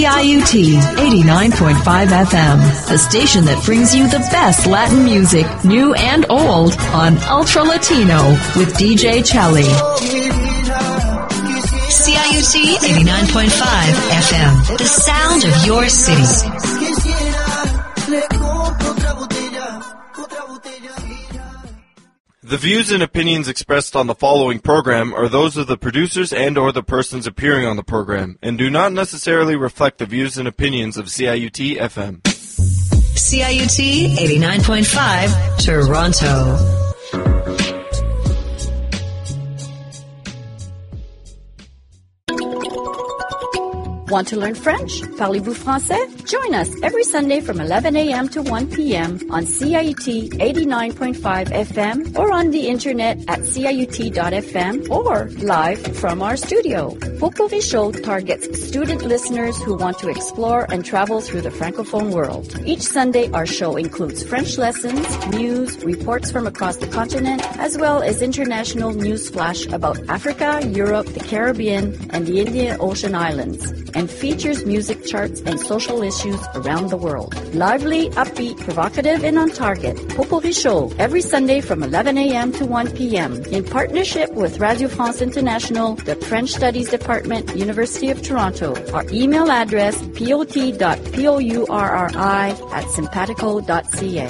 CIUT 89.5 FM, the station that brings you the best Latin music, new and old, on Ultra Latino with DJ Chelly. CIUT 89.5 FM, the sound of your city. The views and opinions expressed on the following program are those of the producers and or the persons appearing on the program and do not necessarily reflect the views and opinions of CIUT FM. CIUT 89.5 Toronto. Want to learn French? Parlez-vous français? Join us every Sunday from 11 a.m. to 1 p.m. on CIUT 89.5 FM or on the internet at ciut.fm or live from our studio. Potpourri Show targets student listeners who want to explore and travel through the Francophone world. Each Sunday, our show includes French lessons, news, reports from across the continent, as well as international news flash about Africa, Europe, the Caribbean, and the Indian Ocean Islands, and features music charts and social issues around the world. Lively, upbeat, provocative, and on target. Potpourri Show, every Sunday from 11 a.m. to 1 p.m. in partnership with Radio France International, the French Studies Department, University of Toronto. Our email address, pot.pourri@simpatico.ca.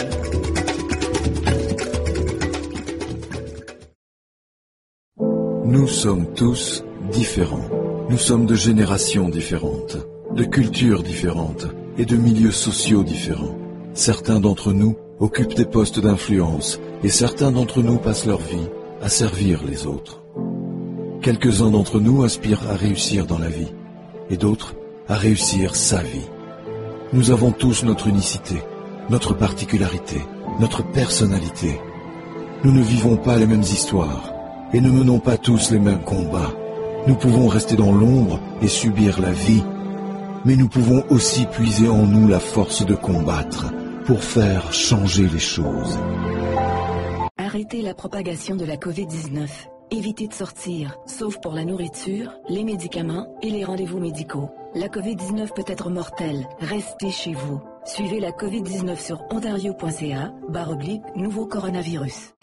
Nous sommes tous différents. Nous sommes de générations différentes, de cultures différentes et de milieux sociaux différents. Certains d'entre nous occupent des postes d'influence et certains d'entre nous passent leur vie à servir les autres. Quelques-uns d'entre nous aspirent à réussir dans la vie et d'autres à réussir sa vie. Nous avons tous notre unicité, notre particularité, notre personnalité. Nous ne vivons pas les mêmes histoires et ne menons pas tous les mêmes combats. Nous pouvons rester dans l'ombre et subir la vie, mais nous pouvons aussi puiser en nous la force de combattre pour faire changer les choses. Arrêtez la propagation de la COVID-19. Évitez de sortir, sauf pour la nourriture, les médicaments et les rendez-vous médicaux. La COVID-19 peut être mortelle. Restez chez vous. Suivez la COVID-19 sur ontario.ca/nouveau coronavirus.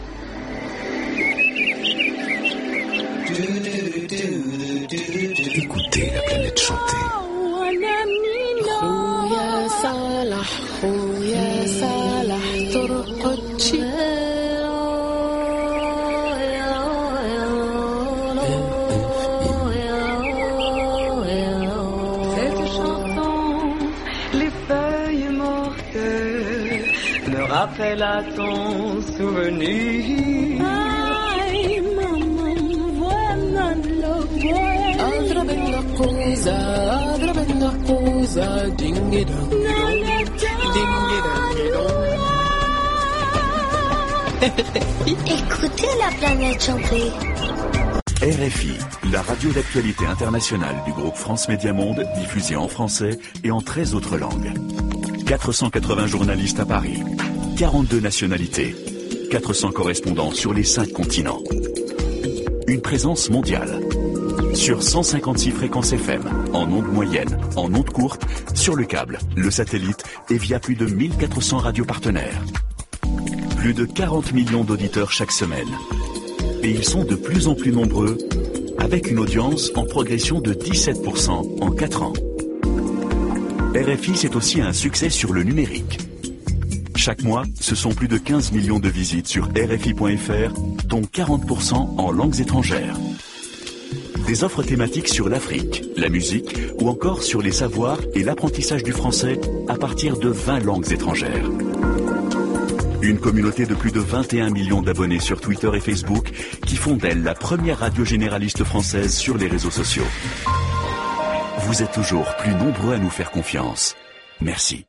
Écoutez la planète chanter. Cette chanson, les feuilles mortes me rappellent à ton souvenir. Écoutez la planète chanter. RFI, la radio d'actualité internationale du groupe France Média Monde, diffusée en français et en 13 autres langues. 480 journalistes à Paris, 42 nationalités, 400 correspondants sur les 5 continents. Une présence mondiale. Sur 156 fréquences FM, en ondes moyennes, en ondes courtes, sur le câble, le satellite et via plus de 1400 radios partenaires. Plus de 40 millions d'auditeurs chaque semaine. Et ils sont de plus en plus nombreux, avec une audience en progression de 17% en 4 ans. RFI, c'est aussi un succès sur le numérique. Chaque mois, ce sont plus de 15 millions de visites sur RFI.fr, dont 40% en langues étrangères. Des offres thématiques sur l'Afrique, la musique ou encore sur les savoirs et l'apprentissage du français à partir de 20 langues étrangères. Une communauté de plus de 21 millions d'abonnés sur Twitter et Facebook qui font d'elle la première radio généraliste française sur les réseaux sociaux. Vous êtes toujours plus nombreux à nous faire confiance. Merci.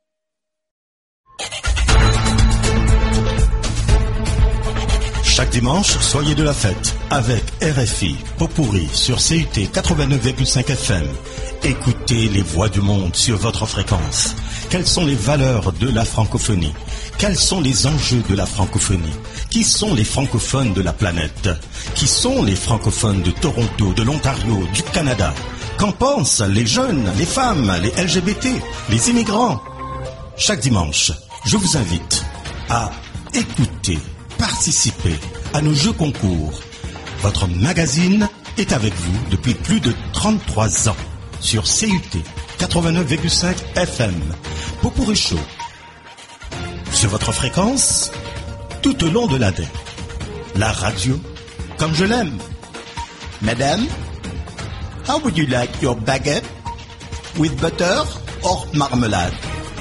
Chaque dimanche, soyez de la fête avec RFI, Potpourri sur CUT 89,5 FM. Écoutez les voix du monde sur votre fréquence. Quelles sont les valeurs de la francophonie? Quels sont les enjeux de la francophonie? Qui sont les francophones de la planète? Qui sont les francophones de Toronto, de l'Ontario, du Canada? Qu'en pensent les jeunes, les femmes, les LGBT, les immigrants? Chaque dimanche, je vous invite à écouter, participer à nos jeux concours. Votre magazine est avec vous depuis plus de 33 ans sur CUT 89,5 FM. Popurrí Show. Sur votre fréquence, tout au long de l'année. La radio, comme je l'aime. Madame, how would you like your baguette? With butter or marmalade?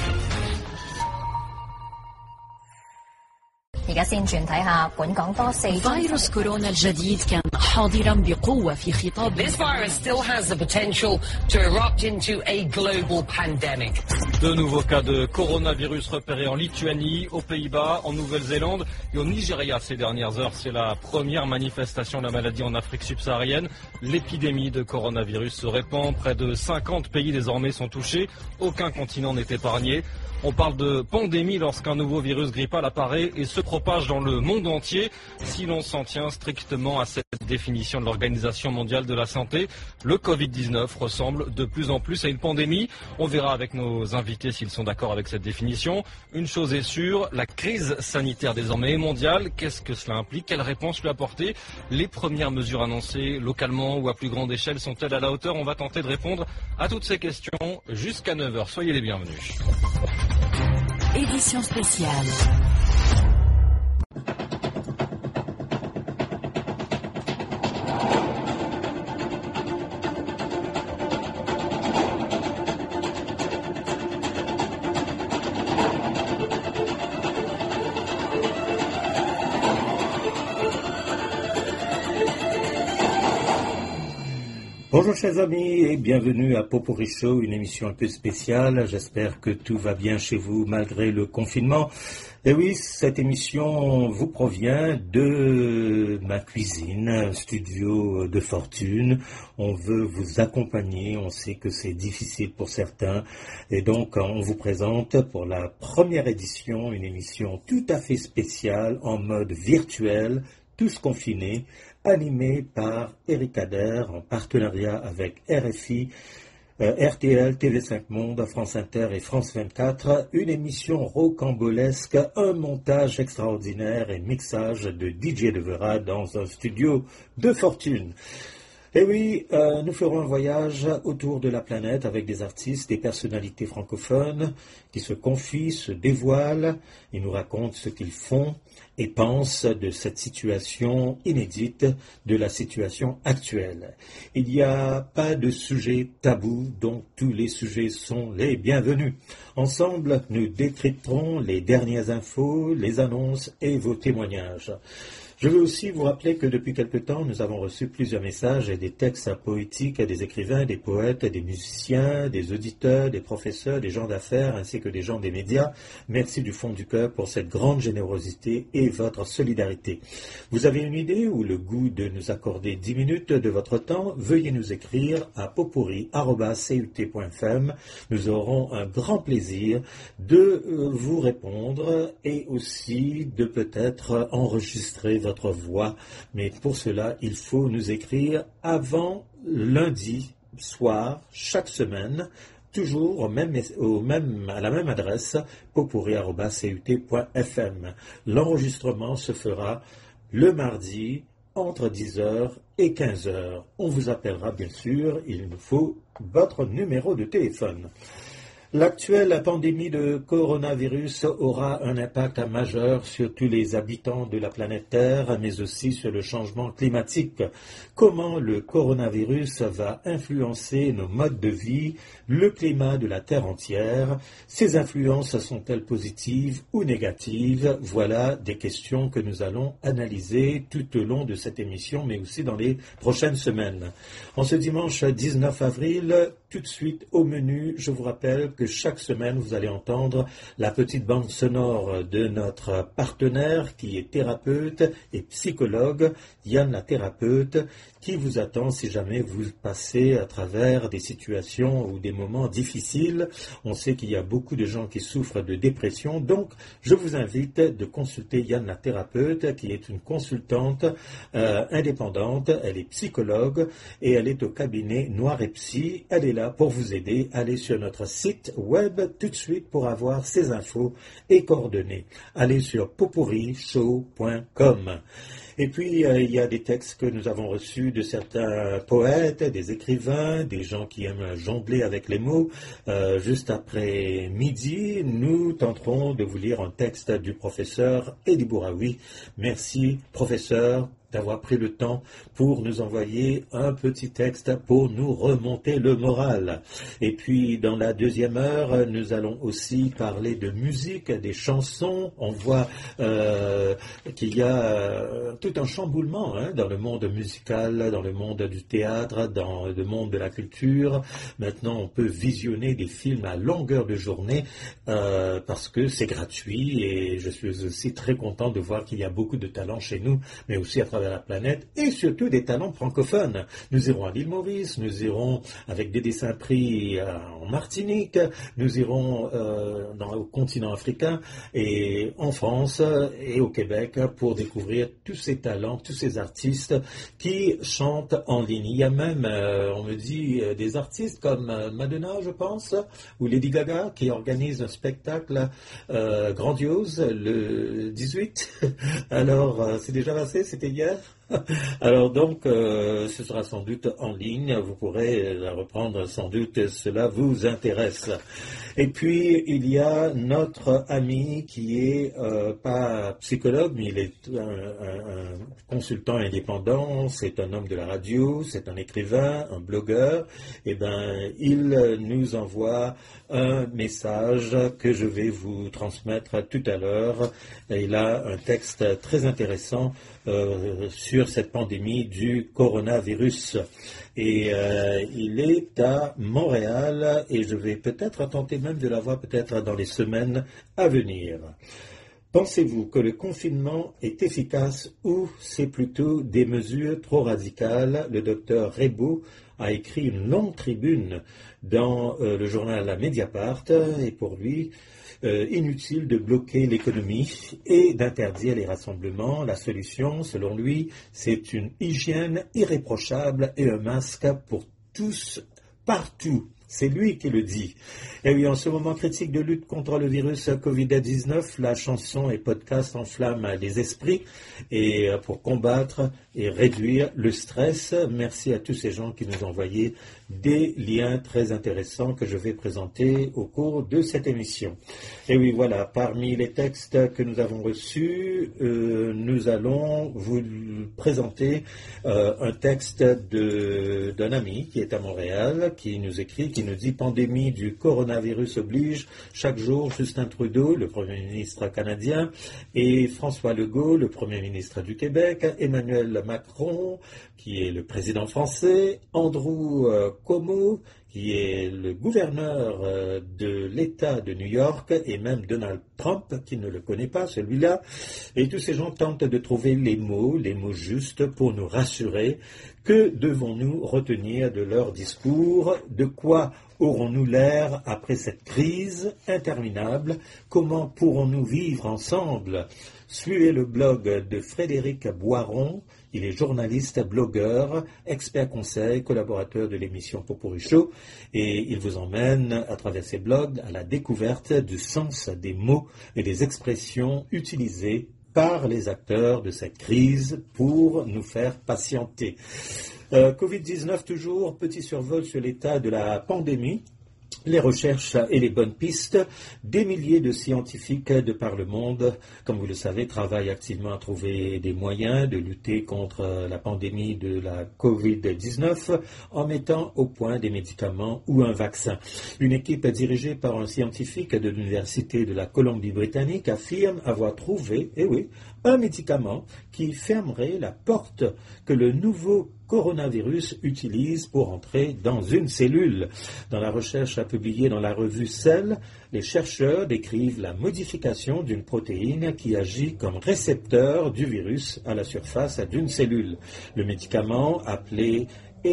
而家先轉睇下本港多4宗 فيروس كورونا الجديد كان حاضرا بقوة في خطاب. This virus still has the potential to erupt into a global pandemic. De nouveaux cas de coronavirus repérés en Lituanie, aux Pays-Bas, en Nouvelle-Zélande et au Nigeria ces dernières heures. C'est la première manifestation de la maladie en Afrique subsaharienne. L'épidémie de coronavirus se répand. Près de 50 pays désormais sont touchés. Aucun continent n'est épargné. On parle de pandémie lorsqu'un nouveau virus grippal apparaît et se propage dans le monde entier. Si l'on s'en tient strictement à cette définition de l'Organisation mondiale de la santé, le Covid-19 ressemble de plus en plus à une pandémie. On verra avec nos invités s'ils sont d'accord avec cette définition. Une chose est sûre, la crise sanitaire désormais est mondiale. Qu'est-ce que cela implique? Quelle réponse lui apporter? Les premières mesures annoncées localement ou à plus grande échelle sont-elles à la hauteur? On va tenter de répondre à toutes ces questions jusqu'à 9h. Soyez les bienvenus. Édition spéciale. Bonjour chers amis et bienvenue à Popurrí Show, une émission un peu spéciale. J'espère que tout va bien chez vous malgré le confinement. Et oui, cette émission vous provient de ma cuisine, studio de fortune. On veut vous accompagner, on sait que c'est difficile pour certains. Et donc on vous présente pour la première édition une émission tout à fait spéciale en mode virtuel, tous confinés, animé par Eric Adder en partenariat avec RFI, RTL, TV5 Monde, France Inter et France 24, une émission rocambolesque, un montage extraordinaire et mixage de DJ Devera dans un studio de fortune. Et oui, nous ferons un voyage autour de la planète avec des artistes, des personnalités francophones qui se confient, se dévoilent, ils nous racontent ce qu'ils font et pensent de cette situation inédite, de la situation actuelle. Il n'y a pas de sujet tabou, donc tous les sujets sont les bienvenus. Ensemble, nous décrypterons les dernières infos, les annonces et vos témoignages. Je veux aussi vous rappeler que depuis quelque temps, nous avons reçu plusieurs messages et des textes poétiques des écrivains, des poètes, des musiciens, des auditeurs, des professeurs, des gens d'affaires ainsi que des gens des médias. Merci du fond du cœur pour cette grande générosité et votre solidarité. Vous avez une idée ou le goût de nous accorder 10 minutes de votre temps? Veuillez nous écrire à popurrí@cut.fm. Nous aurons un grand plaisir de vous répondre et aussi de peut-être enregistrer votre voix, mais pour cela, il faut nous écrire avant lundi soir, chaque semaine, toujours à la même adresse, popurrí@cut.fm. L'enregistrement se fera le mardi entre 10h et 15h. On vous appellera bien sûr, il nous faut votre numéro de téléphone. L'actuelle pandémie de coronavirus aura un impact majeur sur tous les habitants de la planète Terre, mais aussi sur le changement climatique. Comment le coronavirus va influencer nos modes de vie, le climat de la Terre entière? Ces influences sont-elles positives ou négatives? Voilà des questions que nous allons analyser tout au long de cette émission, mais aussi dans les prochaines semaines. En ce dimanche 19 avril, tout de suite au menu, je vous rappelle que chaque semaine, vous allez entendre la petite bande sonore de notre partenaire qui est thérapeute et psychologue, Yann la thérapeute, qui vous attend si jamais vous passez à travers des situations ou des moments difficiles. On sait qu'il y a beaucoup de gens qui souffrent de dépression, donc je vous invite de consulter Yann la thérapeute, qui est une consultante indépendante, elle est psychologue et elle est au cabinet Noir et Psy. Elle est là pour vous aider. Allez sur notre site web tout de suite pour avoir ces infos et coordonnées. Allez sur popurrishow.com. Et puis, il y a des textes que nous avons reçus de certains poètes, des écrivains, des gens qui aiment jongler avec les mots. Juste après midi, nous tenterons de vous lire un texte du professeur Edi Bouraoui. Merci, professeur, d'avoir pris le temps pour nous envoyer un petit texte pour nous remonter le moral. Et puis, dans la deuxième heure, nous allons aussi parler de musique, des chansons. On voit qu'il y a tout un chamboulement dans le monde musical, dans le monde du théâtre, dans le monde de la culture. Maintenant, on peut visionner des films à longueur de journée parce que c'est gratuit, et je suis aussi très content de voir qu'il y a beaucoup de talents chez nous, mais aussi à travers la planète, et surtout des talents francophones. Nous irons à l'île Maurice, nous irons avec Dédé Saint-Prix en Martinique, nous irons au continent africain et en France et au Québec pour découvrir tous ces talents, tous ces artistes qui chantent en ligne. Il y a même, on me dit, des artistes comme Madonna, je pense, ou Lady Gaga, qui organisent un spectacle grandiose le 18. Alors, c'est déjà passé, c'était hier. Alors donc, ce sera sans doute en ligne, vous pourrez la reprendre sans doute, cela vous intéresse. Et puis, il y a notre ami qui est pas psychologue, mais il est un consultant indépendant, c'est un homme de la radio, c'est un écrivain, un blogueur. Eh ben, il nous envoie un message que je vais vous transmettre tout à l'heure. Il a un texte très intéressant sur cette pandémie du coronavirus. Et il est à Montréal, et je vais peut-être tenter même de l'avoir peut-être dans les semaines à venir. Pensez-vous que le confinement est efficace ou c'est plutôt des mesures trop radicales? Le docteur Rebaud a écrit une longue tribune dans le journal Mediapart, et pour lui, inutile de bloquer l'économie et d'interdire les rassemblements. La solution, selon lui, c'est une hygiène irréprochable et un masque pour tous, partout. C'est lui qui le dit. Et oui, en ce moment critique de lutte contre le virus Covid-19, la chanson et podcast enflamment les esprits et pour combattre et réduire le stress. Merci à tous ces gens qui nous ont envoyé des liens très intéressants que je vais présenter au cours de cette émission. Et oui, voilà, parmi les textes que nous avons reçus, nous allons vous présenter un texte d'un ami qui est à Montréal, qui nous écrit, qui nous dit « Pandémie du coronavirus oblige, chaque jour Justin Trudeau, le Premier ministre canadien, et François Legault, le Premier ministre du Québec, Emmanuel Macron, qui est le président français, Andrew Cuomo, qui est le gouverneur de l'État de New York, et même Donald Trump, qui ne le connaît pas, celui-là. Et tous ces gens tentent de trouver les mots justes pour nous rassurer. Que devons-nous retenir de leur discours? De quoi aurons-nous l'air après cette crise interminable? Comment pourrons-nous vivre ensemble? Suivez le blog de Frédéric Boiron. Il est journaliste, blogueur, expert conseil, collaborateur de l'émission Popurri Show, et il vous emmène à travers ses blogs à la découverte du sens des mots et des expressions utilisées par les acteurs de cette crise pour nous faire patienter. Covid-19 toujours, petit survol sur l'état de la pandémie. Les recherches et les bonnes pistes, des milliers de scientifiques de par le monde, comme vous le savez, travaillent activement à trouver des moyens de lutter contre la pandémie de la Covid-19 en mettant au point des médicaments ou un vaccin. Une équipe dirigée par un scientifique de l'Université de la Colombie-Britannique affirme avoir trouvé, un médicament qui fermerait la porte que le nouveau coronavirus utilise pour entrer dans une cellule. Dans la recherche publiée dans la revue Cell, les chercheurs décrivent la modification d'une protéine qui agit comme récepteur du virus à la surface d'une cellule. Le médicament appelé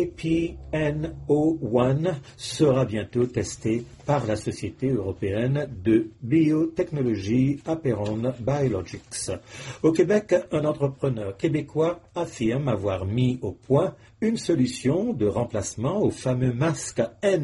EPN-01 sera bientôt testé par la Société européenne de biotechnologie Aperon Biologics. Au Québec, un entrepreneur québécois affirme avoir mis au point une solution de remplacement au fameux masque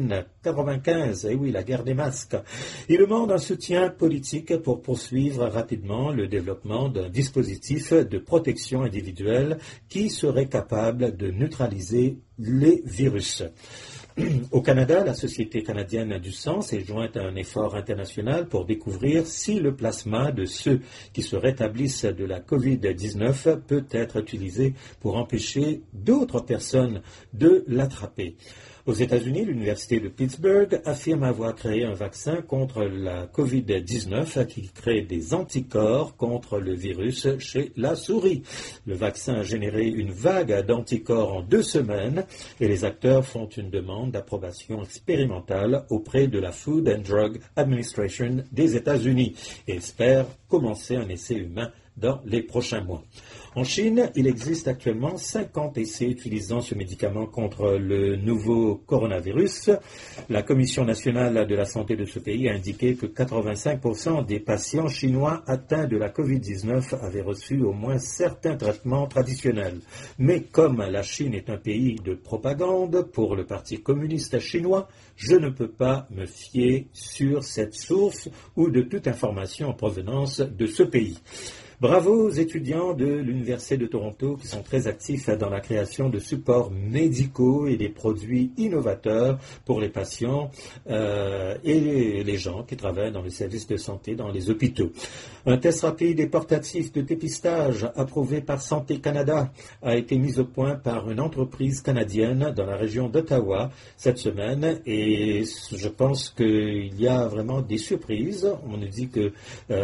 N95. Eh oui, la guerre des masques. Il demande un soutien politique pour poursuivre rapidement le développement d'un dispositif de protection individuelle qui serait capable de neutraliser les virus. Au Canada, la Société canadienne du sang s'est jointe à un effort international pour découvrir si le plasma de ceux qui se rétablissent de la COVID-19 peut être utilisé pour empêcher d'autres personnes de l'attraper. Aux États-Unis, l'Université de Pittsburgh affirme avoir créé un vaccin contre la COVID-19 qui crée des anticorps contre le virus chez la souris. Le vaccin a généré une vague d'anticorps en 2 semaines et les acteurs font une demande d'approbation expérimentale auprès de la Food and Drug Administration des États-Unis et espèrent commencer un essai humain dans les prochains mois. En Chine, il existe actuellement 50 essais utilisant ce médicament contre le nouveau coronavirus. La Commission nationale de la santé de ce pays a indiqué que 85% des patients chinois atteints de la COVID-19 avaient reçu au moins certains traitements traditionnels. Mais comme la Chine est un pays de propagande pour le Parti communiste chinois, je ne peux pas me fier sur cette source ou de toute information en provenance de ce pays. Bravo aux étudiants de l'Université de Toronto qui sont très actifs dans la création de supports médicaux et des produits innovateurs pour les patients et les gens qui travaillent dans les services de santé, dans les hôpitaux. Un test rapide et portatif de dépistage approuvé par Santé Canada a été mis au point par une entreprise canadienne dans la région d'Ottawa cette semaine et je pense qu'il y a vraiment des surprises. On nous dit que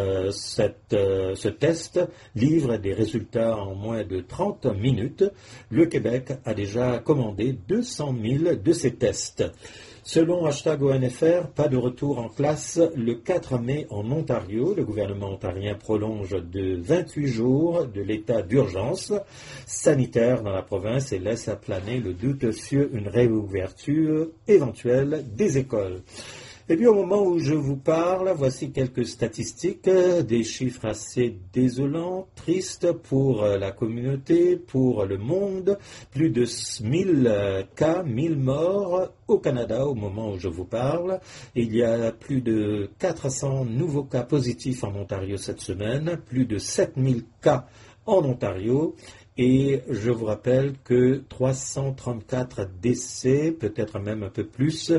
ce test livre des résultats en moins de 30 minutes. Le Québec a déjà commandé 200 000 de ces tests. Selon #ONFR, pas de retour en classe le 4 mai en Ontario. Le gouvernement ontarien prolonge de 28 jours de l'état d'urgence sanitaire dans la province et laisse planer le doute sur une réouverture éventuelle des écoles. Et puis au moment où je vous parle, voici quelques statistiques, des chiffres assez désolants, tristes pour la communauté, pour le monde. Plus de 1000 cas, 1000 morts au Canada au moment où je vous parle. Il y a plus de 400 nouveaux cas positifs en Ontario cette semaine, plus de 7000 cas en Ontario. Et je vous rappelle que 334 décès, peut-être même un peu plus,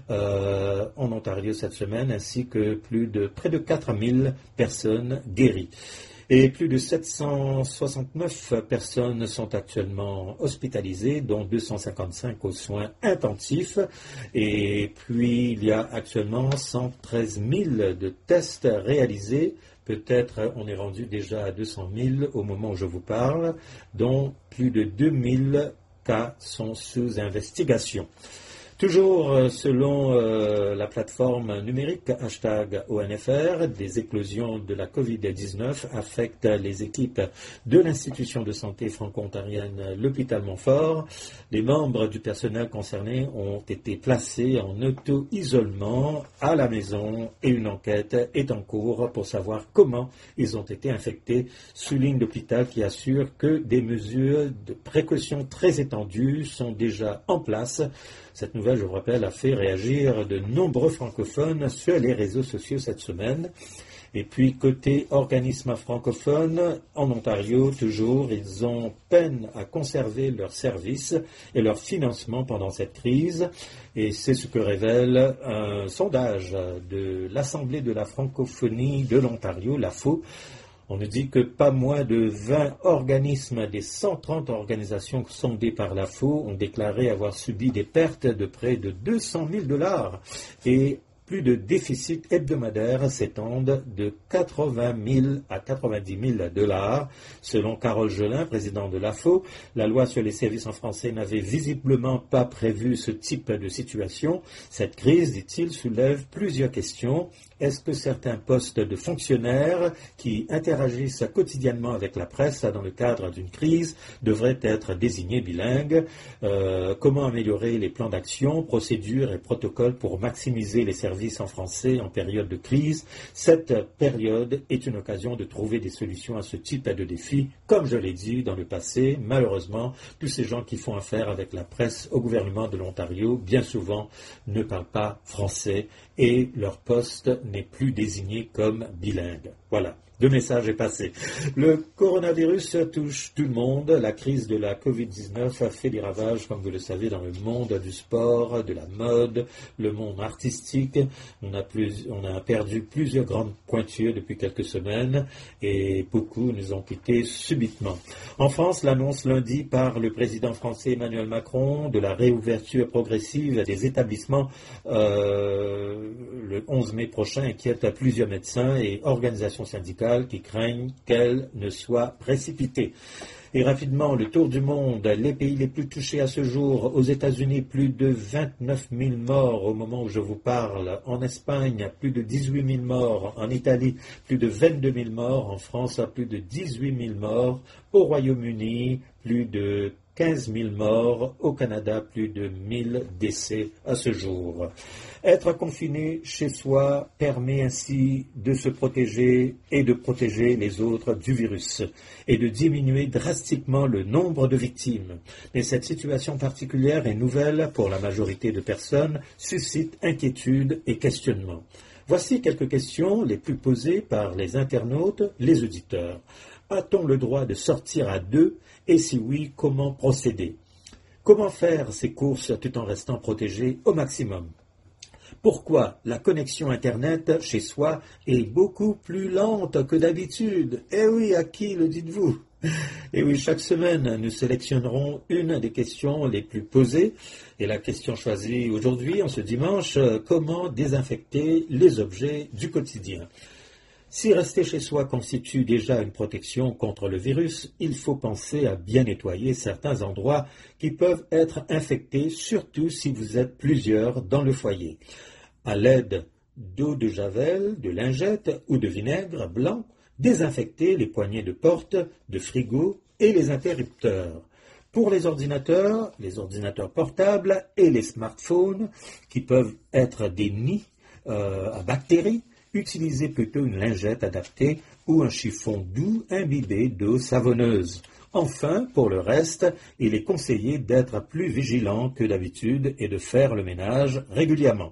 en Ontario cette semaine, ainsi que près de 4000 personnes guéries. Et plus de 769 personnes sont actuellement hospitalisées, dont 255 aux soins intensifs. Et puis, il y a actuellement 113 000 de tests réalisés. Peut-être on est rendu déjà à 200 000 au moment où je vous parle, dont plus de 2000 cas sont sous investigation. Toujours selon la plateforme numérique #ONFR, des éclosions de la COVID-19 affectent les équipes de l'institution de santé franco-ontarienne l'hôpital Montfort. Les membres du personnel concerné ont été placés en auto-isolement à la maison et une enquête est en cours pour savoir comment ils ont été infectés, souligne l'hôpital qui assure que des mesures de précaution très étendues sont déjà en place. Cette nouvelle, je vous rappelle, a fait réagir de nombreux francophones sur les réseaux sociaux cette semaine. Et puis, côté organismes francophones, en Ontario, toujours, ils ont peine à conserver leurs services et leur financement pendant cette crise. Et c'est ce que révèle un sondage de l'Assemblée de la francophonie de l'Ontario, l'AFO. On nous dit que pas moins de 20 organismes des 130 organisations sondées par l'AFO ont déclaré avoir subi des pertes de près de 200 000 $ et plus de déficits hebdomadaires s'étendent de 80 000 à 90 000 $. Selon Carole Gelin, président de l'AFO, la loi sur les services en français n'avait visiblement pas prévu ce type de situation. Cette crise, dit-il, soulève plusieurs questions. Est-ce que certains postes de fonctionnaires qui interagissent quotidiennement avec la presse dans le cadre d'une crise devraient être désignés bilingues? Comment améliorer les plans d'action, procédures et protocoles pour maximiser les services en français en période de crise? Cette période est une occasion de trouver des solutions à ce type de défi. Comme je l'ai dit dans le passé, malheureusement, tous ces gens qui font affaire avec la presse au gouvernement de l'Ontario, bien souvent, ne parlent pas français et leur poste n'est plus désigné comme bilingue. Voilà. Le message est passé. Le coronavirus touche tout le monde. La crise de la Covid-19 a fait des ravages, comme vous le savez, dans le monde du sport, de la mode, le monde artistique. On a perdu plusieurs grandes pointures depuis quelques semaines et beaucoup nous ont quittés subitement. En France, l'annonce lundi par le président français Emmanuel Macron de la réouverture progressive des établissements le 11 mai prochain inquiète plusieurs médecins et organisations syndicales qui craignent qu'elle ne soit précipitée. Et rapidement, le tour du monde, les pays les plus touchés à ce jour, aux États-Unis, plus de 29 000 morts au moment où je vous parle, en Espagne, plus de 18 000 morts, en Italie, plus de 22 000 morts, en France, plus de 18 000 morts, au Royaume-Uni, plus de 15 000 morts, au Canada, plus de 1000 décès à ce jour. Être confiné chez soi permet ainsi de se protéger et de protéger les autres du virus et de diminuer drastiquement le nombre de victimes. Mais cette situation particulière et nouvelle pour la majorité de personnes suscite inquiétude et questionnement. Voici quelques questions les plus posées par les internautes, les auditeurs. A-t-on le droit de sortir à deux? Et si oui, comment procéder? Comment faire ces courses tout en restant protégé au maximum? Pourquoi la connexion Internet chez soi est beaucoup plus lente que d'habitude? Eh oui, à qui le dites-vous? Et oui, chaque semaine, nous sélectionnerons une des questions les plus posées. Et la question choisie aujourd'hui, en ce dimanche, comment désinfecter les objets du quotidien? Si rester chez soi constitue déjà une protection contre le virus, il faut penser à bien nettoyer certains endroits qui peuvent être infectés, surtout si vous êtes plusieurs dans le foyer. À l'aide d'eau de javel, de lingettes ou de vinaigre blanc, désinfectez les poignées de porte, de frigo et les interrupteurs. Pour les ordinateurs portables et les smartphones, qui peuvent être des nids à bactéries, utilisez plutôt une lingette adaptée ou un chiffon doux imbibé d'eau savonneuse. Enfin, pour le reste, il est conseillé d'être plus vigilant que d'habitude et de faire le ménage régulièrement.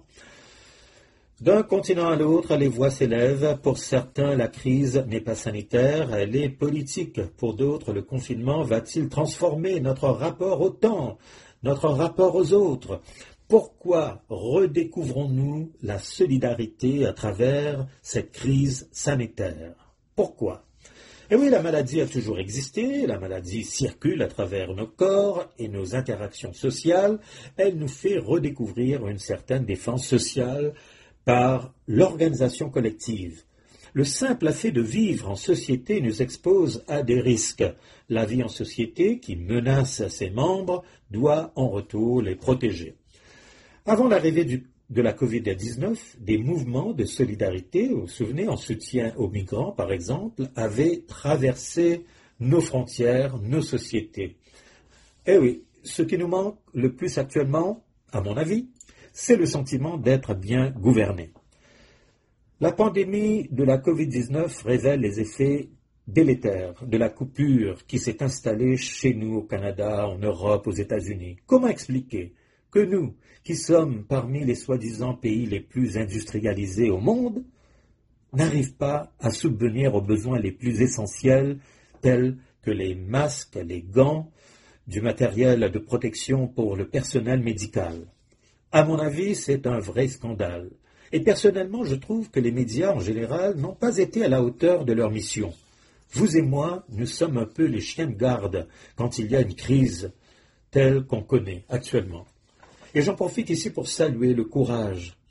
D'un continent à l'autre, les voix s'élèvent. Pour certains, la crise n'est pas sanitaire, elle est politique. Pour d'autres, le confinement va-t-il transformer notre rapport au temps, notre rapport aux autres? Pourquoi redécouvrons-nous la solidarité à travers cette crise sanitaire? Pourquoi? Eh oui, la maladie a toujours existé, la maladie circule à travers nos corps et nos interactions sociales. Elle nous fait redécouvrir une certaine défense sociale par l'organisation collective. Le simple fait de vivre en société nous expose à des risques. La vie en société qui menace ses membres doit en retour les protéger. Avant l'arrivée de la Covid-19, des mouvements de solidarité, vous vous souvenez, en soutien aux migrants par exemple, avaient traversé nos frontières, nos sociétés. Eh oui, ce qui nous manque le plus actuellement, à mon avis, c'est le sentiment d'être bien gouverné. La pandémie de la Covid-19 révèle les effets délétères de la coupure qui s'est installée chez nous au Canada, en Europe, aux États-Unis. Comment expliquer que nous, qui sommes parmi les soi-disant pays les plus industrialisés au monde, n'arrivent pas à subvenir aux besoins les plus essentiels, tels que les masques, les gants, du matériel de protection pour le personnel médical? À mon avis, c'est un vrai scandale. Et personnellement, je trouve que les médias en général n'ont pas été à la hauteur de leur mission. Vous et moi, nous sommes un peu les chiens de garde quand il y a une crise telle qu'on connaît actuellement. Et j'en profite ici pour saluer le courage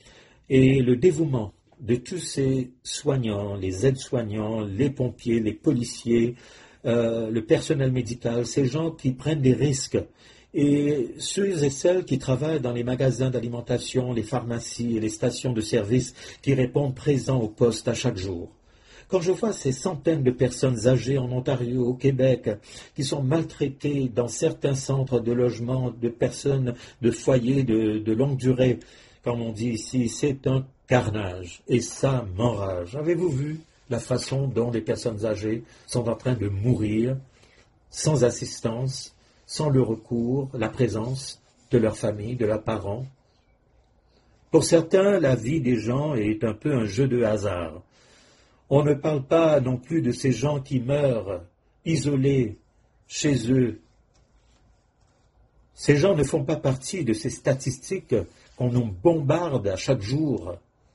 Et le dévouement de tous ces soignants, les aides-soignants, les pompiers, les policiers, le personnel médical, ces gens qui prennent des risques, et ceux et celles qui travaillent dans les magasins d'alimentation, les pharmacies et les stations de service qui répondent présents au poste à chaque jour. Quand je vois ces centaines de personnes âgées en Ontario, au Québec, qui sont maltraitées dans certains centres de logement de personnes de foyers de longue durée, comme on dit ici, c'est un carnage. Et ça m'enrage. Avez-vous vu la façon dont les personnes âgées sont en train de mourir sans assistance, sans le recours, la présence de leur famille, de leurs parents? Pour certains, la vie des gens est un peu un jeu de hasard. On ne parle pas non plus de ces gens qui meurent isolés chez eux. Ces gens ne font pas partie de ces statistiques qu'on nous bombarde à chaque jour.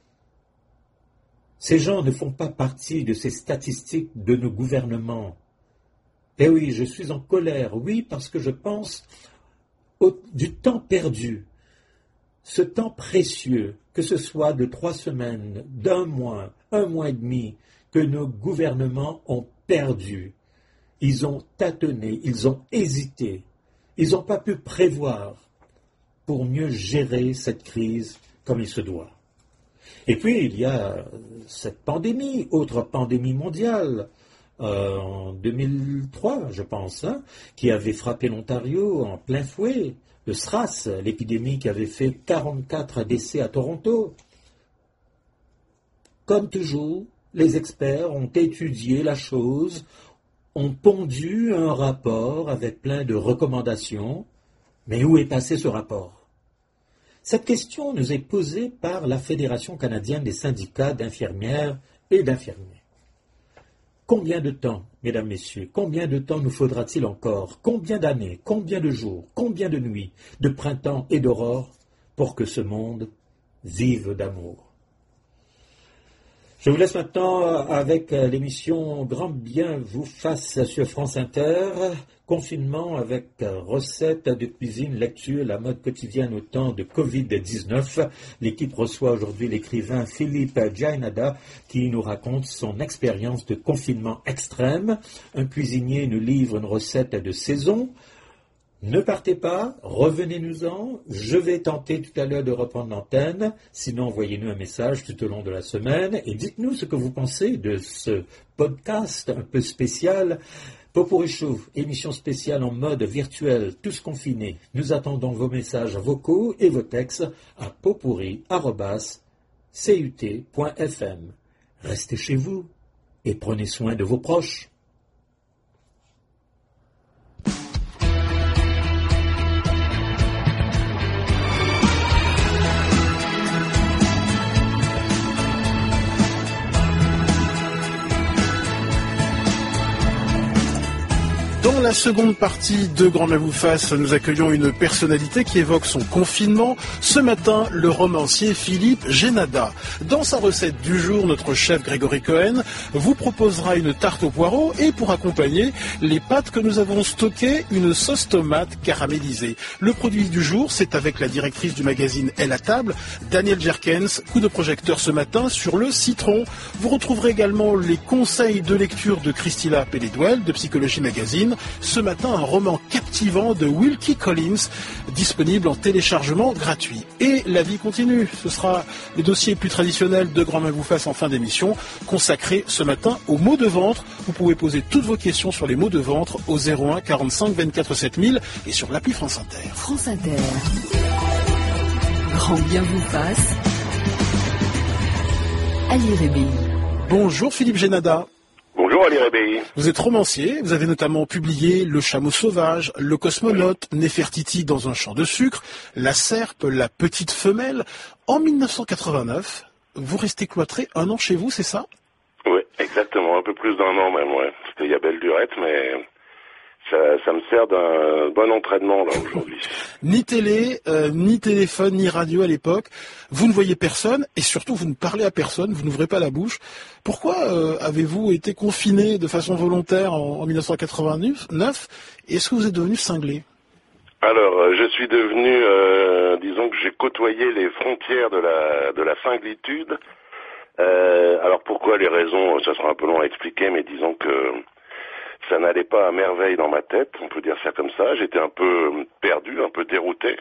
Ces gens ne font pas partie de ces statistiques de nos gouvernements. Eh oui, je suis en colère, oui, parce que je pense du temps perdu, ce temps précieux, que ce soit de 3 semaines, d'1 mois, 1 mois et demi, que nos gouvernements ont perdu. Ils ont tâtonné, ils ont hésité, ils n'ont pas pu prévoir pour mieux gérer cette crise comme il se doit. Et puis, il y a cette pandémie, autre pandémie mondiale, en 2003, je pense, qui avait frappé l'Ontario en plein fouet, le SRAS, l'épidémie qui avait fait 44 décès à Toronto. Comme toujours, les experts ont étudié la chose, ont pondu un rapport avec plein de recommandations, mais où est passé ce rapport? Cette question nous est posée par la Fédération canadienne des syndicats d'infirmières et d'infirmiers. Combien de temps, mesdames, messieurs, combien de temps nous faudra-t-il encore? Combien d'années, combien de jours, combien de nuits, de printemps et d'aurore pour que ce monde vive d'amour? Je vous laisse maintenant avec l'émission Grand Bien vous fasse sur France Inter. Confinement avec recettes de cuisine, lecture, la mode quotidienne au temps de Covid-19. L'équipe reçoit aujourd'hui l'écrivain Philippe Jainada qui nous raconte son expérience de confinement extrême. Un cuisinier nous livre une recette de saison. Ne partez pas, revenez-nous-en. Je vais tenter tout à l'heure de reprendre l'antenne. Sinon, envoyez-nous un message tout au long de la semaine et dites-nous ce que vous pensez de ce podcast un peu spécial. Potpourri Show, émission spéciale en mode virtuel, tous confinés. Nous attendons vos messages vocaux et vos textes à potpourri@cut.fm. Restez chez vous et prenez soin de vos proches. Dans la seconde partie de Grand Bien vous fasse, nous accueillons une personnalité qui évoque son confinement. Ce matin, le romancier Philippe Jainada. Dans sa recette du jour, notre chef Grégory Cohen vous proposera une tarte aux poireaux et pour accompagner les pâtes que nous avons stockées, une sauce tomate caramélisée. Le produit du jour, c'est avec la directrice du magazine Elle à table, Danielle Jerkens, coup de projecteur ce matin sur le citron. Vous retrouverez également les conseils de lecture de Christila Pelledwell de Psychologie Magazine. Ce matin, un roman captivant de Wilkie Collins, disponible en téléchargement gratuit. Et la vie continue. Ce sera le dossier plus traditionnel de Grand Bien vous fasse en fin d'émission, consacré ce matin aux maux de ventre. Vous pouvez poser toutes vos questions sur les maux de ventre au 01 45 24 7000 et sur l'appli France Inter. France Inter. Grand Bien vous fasse. Ali Rébi. Bonjour Philippe Jainada. Bonjour Ali Rébeil. Vous êtes romancier, vous avez notamment publié Le chameau sauvage, Le cosmonaute, Néfertiti dans un champ de sucre, La serpe, La petite femelle. En 1989, vous restez cloîtré 1 an chez vous, c'est ça? Oui, exactement, un peu plus d'1 an même, ouais. C'était il y a belle durette, mais ça me sert d'un bon entraînement là aujourd'hui. Ni télé, ni téléphone, ni radio à l'époque. Vous ne voyez personne et surtout vous ne parlez à personne, vous n'ouvrez pas la bouche. Pourquoi avez-vous été confiné de façon volontaire en 1989 et est-ce que vous êtes devenu cinglé? Alors, je suis devenu disons que j'ai côtoyé les frontières de la cinglitude. Alors pourquoi, les raisons, ça sera un peu long à expliquer, mais disons que ça n'allait pas à merveille dans ma tête, on peut dire ça comme ça. J'étais un peu perdu, un peu dérouté.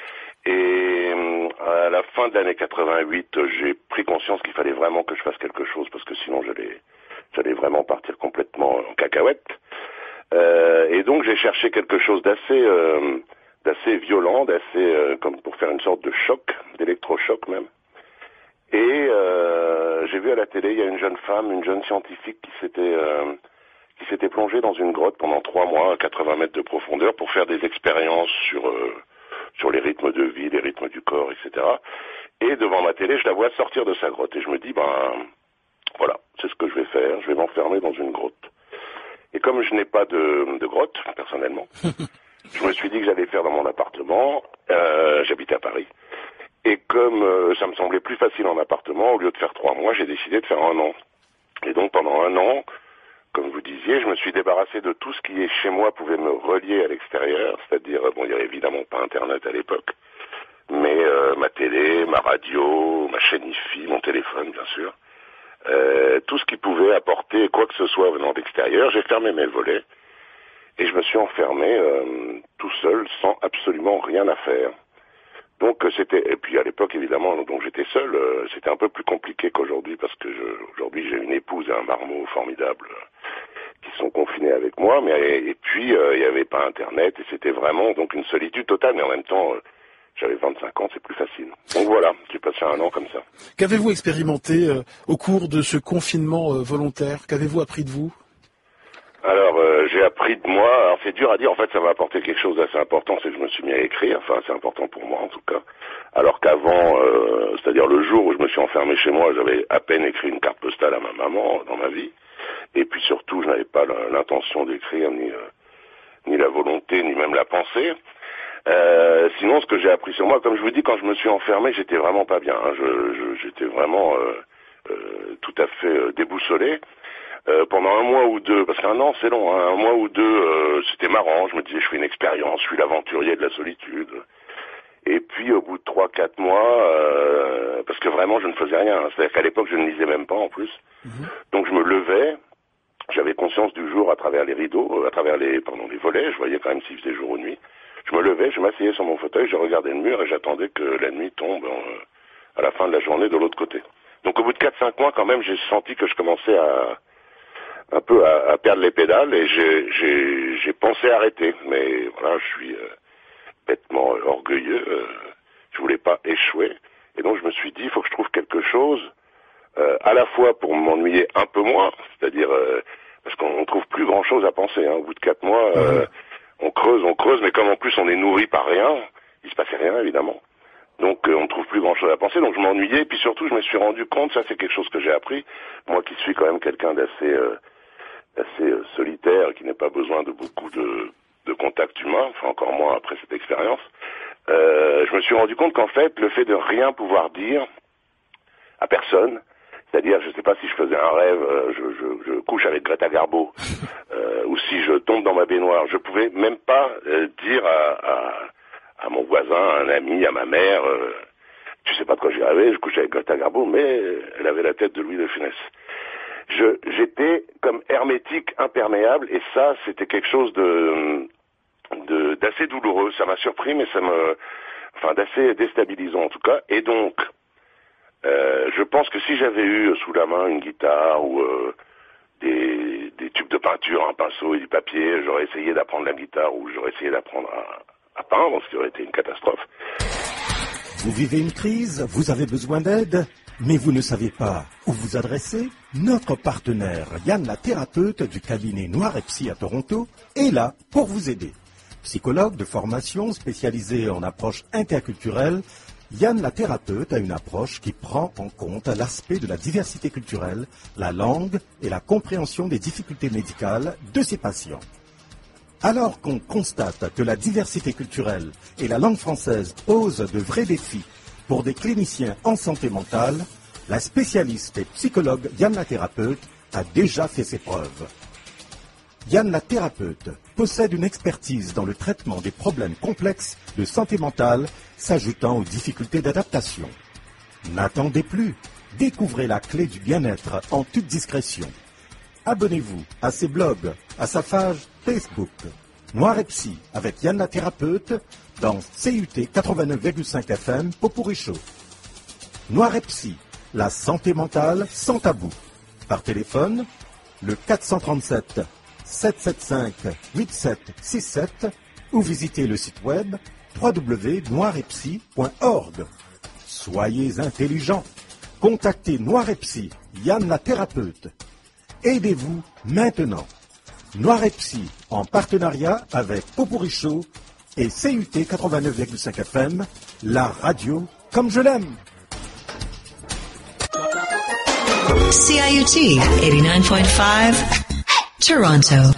Et à la fin de l'année 88, j'ai pris conscience qu'il fallait vraiment que je fasse quelque chose, parce que sinon j'allais vraiment partir complètement en cacahuète. Et donc j'ai cherché quelque chose d'assez violent, comme pour faire une sorte de choc, d'électrochoc même. Et j'ai vu à la télé, il y a une jeune femme, une jeune scientifique qui s'était plongée dans une grotte pendant 3 mois à 80 mètres de profondeur pour faire des expériences sur les rythmes de vie, les rythmes du corps, etc. Et devant ma télé, je la vois sortir de sa grotte et je me dis, voilà, c'est ce que je vais faire, je vais m'enfermer dans une grotte. Et comme je n'ai pas de grotte, personnellement, je me suis dit que j'allais faire dans mon appartement, j'habitais à Paris, et comme ça me semblait plus facile en appartement, au lieu de faire 3 mois, j'ai décidé de faire 1 an. Et donc pendant 1 an, comme vous disiez, je me suis débarrassé de tout ce qui est chez moi pouvait me relier à l'extérieur, c'est-à-dire, il n'y avait évidemment pas Internet à l'époque, mais ma télé, ma radio, ma chaîne IFI, mon téléphone bien sûr, tout ce qui pouvait apporter quoi que ce soit venant d'extérieur, j'ai fermé mes volets et je me suis enfermé tout seul sans absolument rien à faire. Donc et puis à l'époque évidemment, donc j'étais seul, c'était un peu plus compliqué qu'aujourd'hui parce que aujourd'hui j'ai une épouse et un marmot formidable qui sont confinés avec moi, et puis il n'y avait pas Internet et c'était vraiment donc une solitude totale, mais en même temps j'avais 25 ans, c'est plus facile. Donc voilà, j'ai passé 1 an comme ça. Qu'avez-vous expérimenté au cours de ce confinement volontaire? Qu'avez-vous appris de vous? Alors, j'ai appris de moi. Alors, c'est dur à dire. En fait, ça m'a apporté quelque chose d'assez important, c'est que je me suis mis à écrire. Enfin, c'est important pour moi, en tout cas. Alors qu'avant, c'est-à-dire le jour où je me suis enfermé chez moi, j'avais à peine écrit une carte postale à ma maman dans ma vie. Et puis surtout, je n'avais pas l'intention d'écrire, ni la volonté, ni même la pensée. Sinon, ce que j'ai appris sur moi, comme je vous dis, quand je me suis enfermé, j'étais vraiment pas bien. Hein. J'étais vraiment tout à fait déboussolé. Pendant 1 mois ou 2, parce qu'1 an c'est long, hein, 1 mois ou 2, c'était marrant, je me disais je fais une expérience, je suis l'aventurier de la solitude. Et puis au bout de 3-4 mois, parce que vraiment je ne faisais rien, hein, c'est-à-dire qu'à l'époque je ne lisais même pas en plus, donc je me levais, j'avais conscience du jour à travers les rideaux, à travers les volets, je voyais quand même s'il faisait jour ou nuit, je me levais, je m'asseyais sur mon fauteuil, je regardais le mur et j'attendais que la nuit tombe à la fin de la journée de l'autre côté. Donc au bout de 4-5 mois quand même j'ai senti que je commençais un peu à perdre les pédales et j'ai pensé arrêter, mais voilà, je suis bêtement orgueilleux, je voulais pas échouer et donc je me suis dit il faut que je trouve quelque chose à la fois pour m'ennuyer un peu moins, c'est-à-dire parce qu'on trouve plus grand chose à penser, hein, au bout de 4 mois on creuse, mais comme en plus on est nourri par rien, il se passait rien évidemment. Donc on ne trouve plus grand-chose à penser, donc je m'ennuyais, et puis surtout je me suis rendu compte, ça c'est quelque chose que j'ai appris, moi qui suis quand même quelqu'un d'assez solitaire, qui n'a pas besoin de beaucoup de contact humain, enfin encore moins après cette expérience, je me suis rendu compte qu'en fait le fait de rien pouvoir dire à personne, c'est-à-dire je ne sais pas si je faisais un rêve, je couche avec Greta Garbo, ou si je tombe dans ma baignoire, je pouvais même pas dire à mon voisin, à un ami, à ma mère, tu sais pas de quoi j'ai rêvé, je couchais avec Greta Garbo, mais elle avait la tête de Louis de Funès. J'étais comme hermétique, imperméable, et ça, c'était quelque chose d'assez douloureux. Ça m'a surpris, mais d'assez déstabilisant en tout cas. Et donc, je pense que si j'avais eu sous la main une guitare ou des tubes de peinture, un pinceau et du papier, j'aurais essayé d'apprendre la guitare ou j'aurais essayé d'apprendre à peindre, ce qui aurait été une catastrophe. Vous vivez une crise, vous avez besoin d'aide, mais vous ne savez pas où vous adresser? Notre partenaire Yann la thérapeute du cabinet Noir et Psy à Toronto est là pour vous aider. Psychologue de formation spécialisé en approche interculturelle, Yann la thérapeute a une approche qui prend en compte l'aspect de la diversité culturelle, la langue et la compréhension des difficultés médicales de ses patients. Alors qu'on constate que la diversité culturelle et la langue française posent de vrais défis pour des cliniciens en santé mentale, la spécialiste et psychologue Yann la thérapeute a déjà fait ses preuves. Yann la thérapeute possède une expertise dans le traitement des problèmes complexes de santé mentale s'ajoutant aux difficultés d'adaptation. N'attendez plus, découvrez la clé du bien-être en toute discrétion. Abonnez-vous à ses blogs, à sa page Facebook. Noir et Psy avec Yann la thérapeute dans CUT 89,5 FM Popuricho. Noir et Psy, la santé mentale sans tabou. Par téléphone, le 437 775 8767 ou visitez le site web www.noiretpsy.org. Soyez intelligents. Contactez Noir et Psy, Yann la thérapeute. Aidez-vous maintenant. Noir et Psy en partenariat avec Popuricho et CUT 89,5 FM, la radio comme je l'aime. CIUT 89.5 Toronto.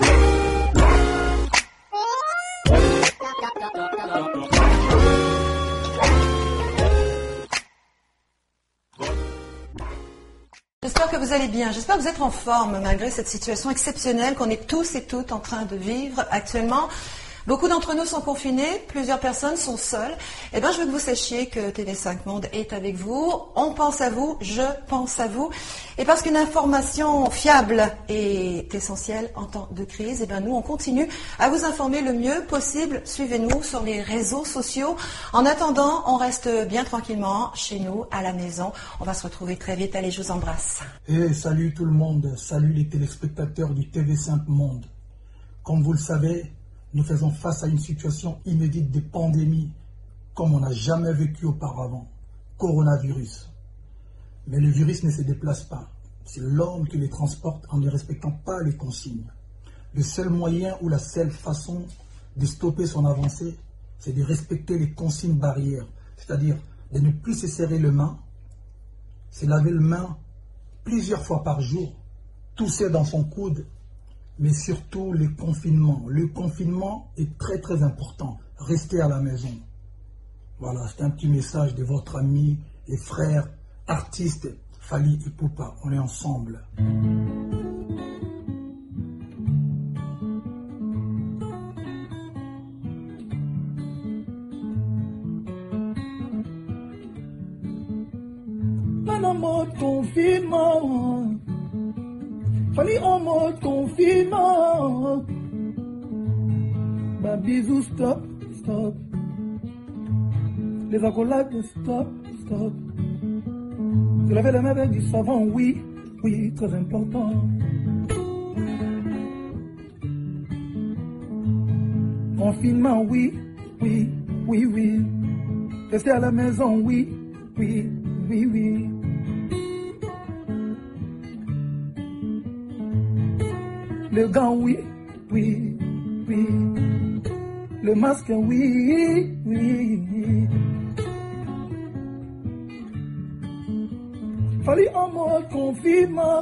J'espère que vous allez bien, j'espère que vous êtes en forme malgré cette situation exceptionnelle qu'on est tous et toutes en train de vivre actuellement. Beaucoup d'entre nous sont confinés, plusieurs personnes sont seules. Eh bien, je veux que vous sachiez que TV5 Monde est avec vous. On pense à vous, je pense à vous. Et parce qu'une information fiable est essentielle en temps de crise, eh bien, nous, on continue à vous informer le mieux possible. Suivez-nous sur les réseaux sociaux. En attendant, on reste bien tranquillement chez nous, à la maison. On va se retrouver très vite. Allez, je vous embrasse. Et salut tout le monde. Salut les téléspectateurs du TV5 Monde. Comme vous le savez, nous faisons face à une situation inédite de pandémie, comme on n'a jamais vécu auparavant. Coronavirus. Mais le virus ne se déplace pas. C'est l'homme qui les transporte en ne respectant pas les consignes. Le seul moyen ou la seule façon de stopper son avancée, c'est de respecter les consignes barrières. C'est-à-dire de ne plus se serrer les mains, se laver les mains plusieurs fois par jour, tousser dans son coude, mais surtout le confinement. Le confinement est très très important. Restez à la maison. Voilà, c'est un petit message de votre ami et frère, artiste Fally Ipupa. On est ensemble. En mode confinement. Fally en mode confinement. Bah bisous, stop, stop. Les accolades, stop, stop. Se laver les mains avec du savon, oui, oui, très important. Confinement, oui, oui, oui, oui. Rester à la maison, oui, oui, oui, oui. Le gant, oui, oui, oui. Le masque, oui, oui. Fally en mode confinement.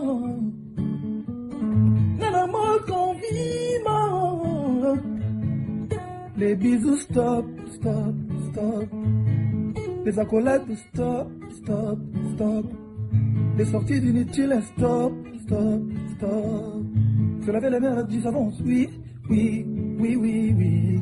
En mode confinement. Les bisous, stop, stop, stop. Les accolades, stop, stop, stop. Les sorties inutiles, stop, stop, stop. Se laver les mains avec du savon, oui, oui, oui, oui, oui.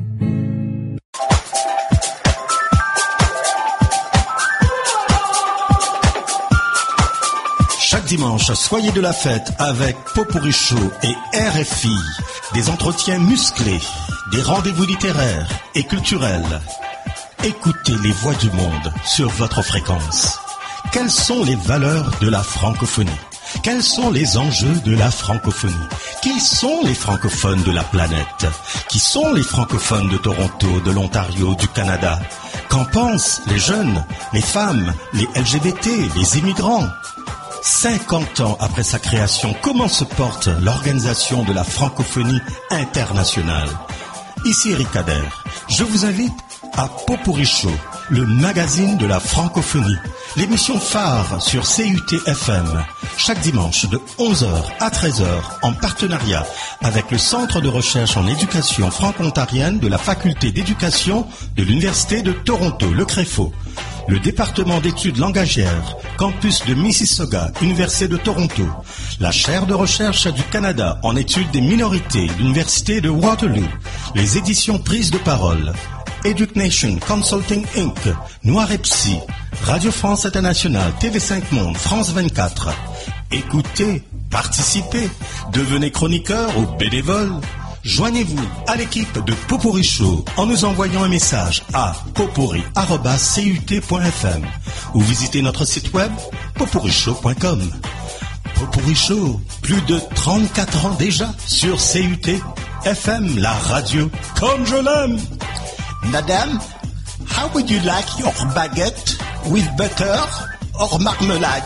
Chaque dimanche, soyez de la fête avec Popuricho et RFI. Des entretiens musclés, des rendez-vous littéraires et culturels. Écoutez les voix du monde sur votre fréquence. Quelles sont les valeurs de la francophonie ? Quels sont les enjeux de la francophonie? Qui sont les francophones de la planète? Qui sont les francophones de Toronto, de l'Ontario, du Canada? Qu'en pensent les jeunes, les femmes, les LGBT, les immigrants? 50 ans après sa création, comment se porte l'organisation de la francophonie internationale? Ici Eric Kader. Je vous invite à Popuricho, le magazine de la francophonie. L'émission phare sur CUT-FM, chaque dimanche de 11h à 13h, en partenariat avec le Centre de recherche en éducation franco-ontarienne de la Faculté d'éducation de l'Université de Toronto, le CREFO, le département d'études langagières, campus de Mississauga, Université de Toronto, La chaire de recherche du Canada en études des minorités, l'Université de Waterloo, les éditions Prise de parole, Education Consulting Inc., Noir et Psy, Radio France Internationale, TV5 Monde, France 24. Écoutez, participez, devenez chroniqueur ou bénévole. Joignez-vous à l'équipe de Popurri Show en nous envoyant un message à popurri@cut.fm ou visitez notre site web popurrishow.com. Popurri Show, plus de 34 ans déjà sur CUT FM, la radio comme je l'aime. Madame, how would you like your baguette with butter or marmalade?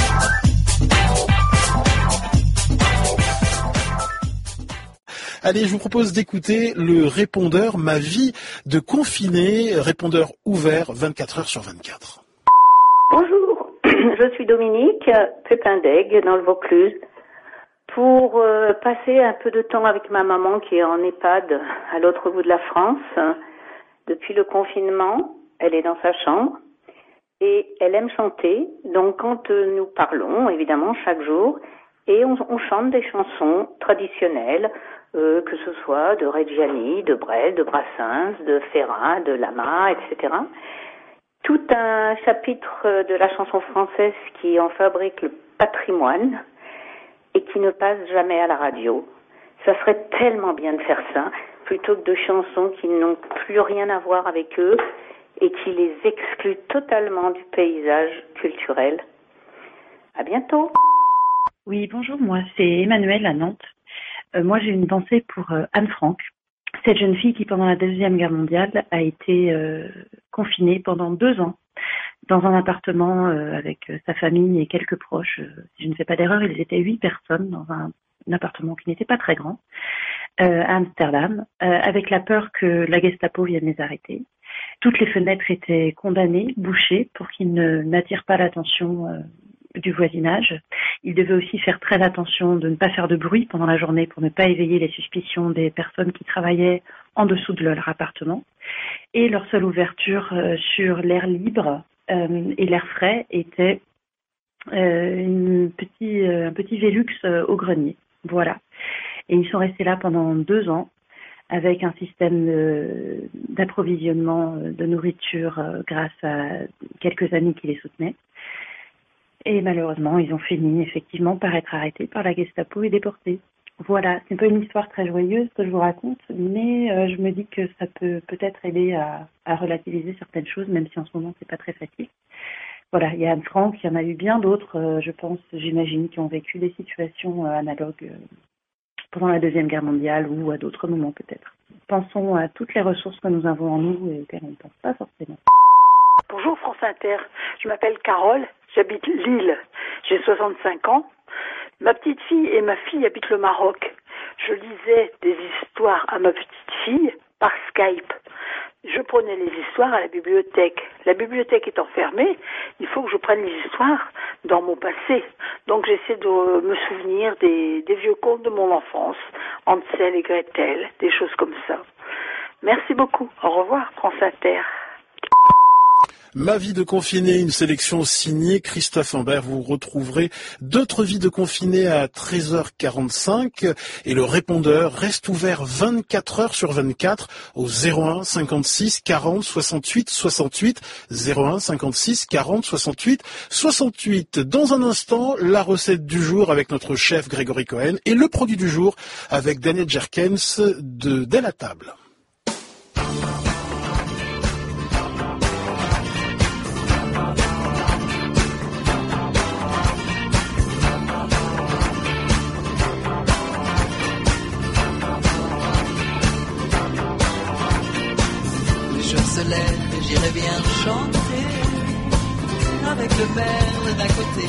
Allez, je vous propose d'écouter le répondeur Ma vie de confiné, répondeur ouvert 24 heures sur 24. Bonjour, je suis Dominique Pépindègue dans le Vaucluse pour passer un peu de temps avec ma maman qui est en EHPAD à l'autre bout de la France. Depuis le confinement, elle est dans sa chambre et elle aime chanter. Donc quand nous parlons, évidemment, chaque jour, et on chante des chansons traditionnelles, que ce soit de Reggiani, de Brel, de Brassens, de Ferrat, de Lama, etc. Tout un chapitre de la chanson française qui en fabrique le patrimoine et qui ne passe jamais à la radio. Ça serait tellement bien de faire ça, plutôt que de chansons qui n'ont plus rien à voir avec eux et qui les excluent totalement du paysage culturel. À bientôt. Oui, bonjour, moi c'est Emmanuel à Nantes. Moi j'ai une pensée pour Anne Frank, cette jeune fille qui pendant la Deuxième Guerre mondiale a été confinée pendant 2 ans dans un appartement avec sa famille et quelques proches. Si je ne fais pas d'erreur, ils étaient 8 personnes dans un appartement qui n'était pas très grand à Amsterdam, avec la peur que la Gestapo vienne les arrêter. Toutes les fenêtres étaient condamnées, bouchées, pour qu'ils n'attirent pas l'attention du voisinage. Ils devaient aussi faire très attention de ne pas faire de bruit pendant la journée pour ne pas éveiller les suspicions des personnes qui travaillaient en dessous de leur appartement. Et leur seule ouverture sur l'air libre et l'air frais était un petit Velux au grenier. Voilà. Et ils sont restés là pendant 2 ans avec un système d'approvisionnement de nourriture grâce à quelques amis qui les soutenaient. Et malheureusement, ils ont fini effectivement par être arrêtés par la Gestapo et déportés. Voilà, c'est pas une histoire très joyeuse que je vous raconte, mais je me dis que ça peut peut-être aider à relativiser certaines choses, même si en ce moment c'est pas très facile. Voilà, il y a Anne Frank, il y en a eu bien d'autres, je pense, j'imagine, qui ont vécu des situations analogues pendant la Deuxième Guerre mondiale ou à d'autres moments peut-être. Pensons à toutes les ressources que nous avons en nous et auxquelles on ne pense pas forcément. Bonjour France Inter, je m'appelle Carole, j'habite Lille, j'ai 65 ans. Ma petite fille et ma fille habitent le Maroc. Je lisais des histoires à ma petite fille par Skype. Je prenais les histoires à la bibliothèque. La bibliothèque étant fermée, il faut que je prenne les histoires dans mon passé. Donc j'essaie de me souvenir des vieux contes de mon enfance, Hansel et Gretel, des choses comme ça. Merci beaucoup. Au revoir France Inter. Ma vie de confiné, une sélection signée Christophe Ambert. Vous retrouverez d'autres vies de confiné à 13h45 et le répondeur reste ouvert 24 heures sur 24 au 01 56 40 68 68 01 56 40 68 68. Dans un instant, la recette du jour avec notre chef Grégory Cohen et le produit du jour avec Daniel Jerkens de Dès la table. J'irai bien chanter avec le merle d'à côté.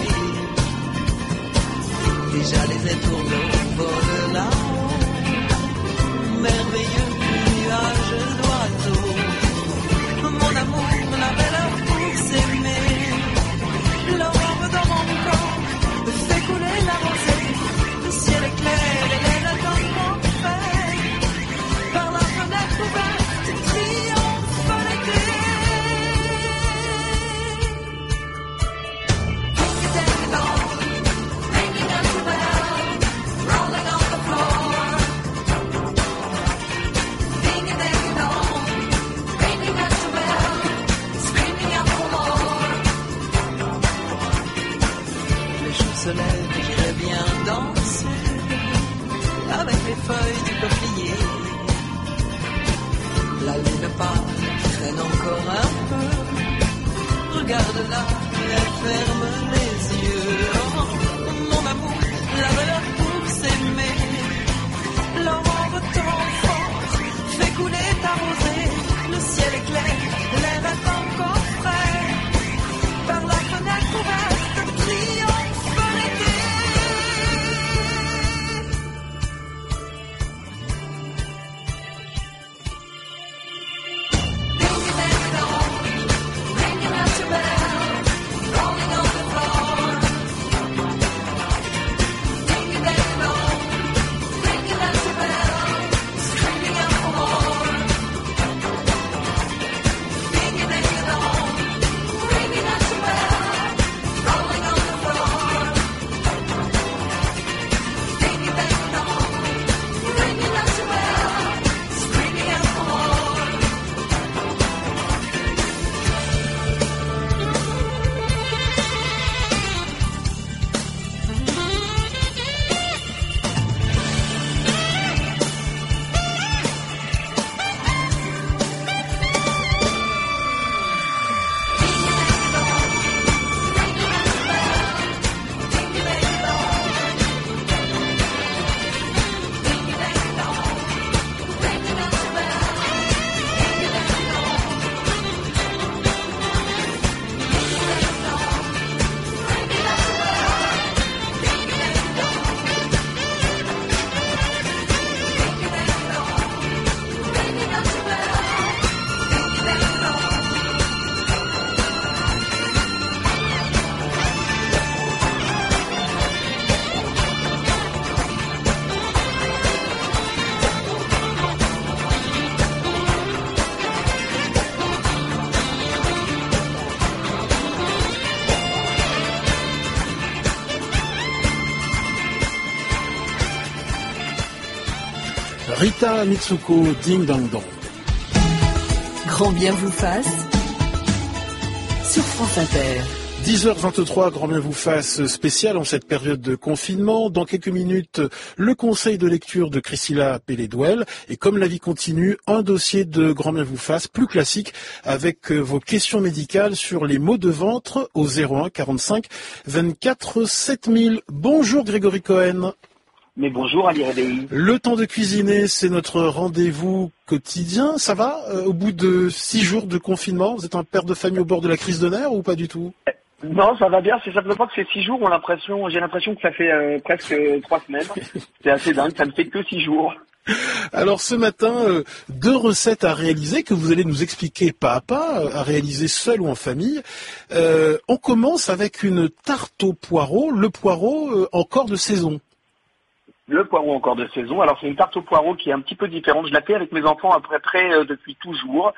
Déjà les étourneaux volent là-haut, merveilleux nuage d'oiseaux. Mon amour, la belle heure pour s'aimer. L'aurore dans mon corps fait couler la rosée. Le ciel est clair et les attendants faits par la fenêtre ouverte. Hanging on to my se lève, j'irai bien danser avec les feuilles du peuplier. La lune pâle traîne encore un peu. Regarde-la, elle ferme les yeux. Oh, mon amour, la valeur pour s'aimer. L'aurore temps fort fait couler ta rosée. Le ciel est clair, l'air est encore frais. Par la fenêtre ouverte, triomphe l'été. Rita Mitsuko, Ding Dang Dong. Grand bien vous fasse sur France Inter. 10h23, grand bien vous fasse spécial en cette période de confinement. Dans quelques minutes, le conseil de lecture de Christilla Pelledouel. Et comme la vie continue, un dossier de grand bien vous fasse plus classique avec vos questions médicales sur les maux de ventre au 01 45 24 7000. Bonjour Grégory Cohen. Mais bonjour Ali Réveillé. Le temps de cuisiner, c'est notre rendez-vous quotidien. Ça va au bout de 6 jours de confinement? Vous êtes un père de famille au bord de la crise de nerfs ou pas du tout? Non, ça va bien. C'est simplement que ces 6 jours, j'ai l'impression que ça fait presque 3 semaines. C'est assez dingue. Ça ne fait que 6 jours. Alors ce matin, 2 recettes à réaliser que vous allez nous expliquer pas à pas, à réaliser seul ou en famille. On commence avec une tarte au poireau, le poireau encore de saison. Le poireau encore de saison. Alors c'est une tarte au poireau qui est un petit peu différente. Je la fais avec mes enfants à peu près depuis toujours.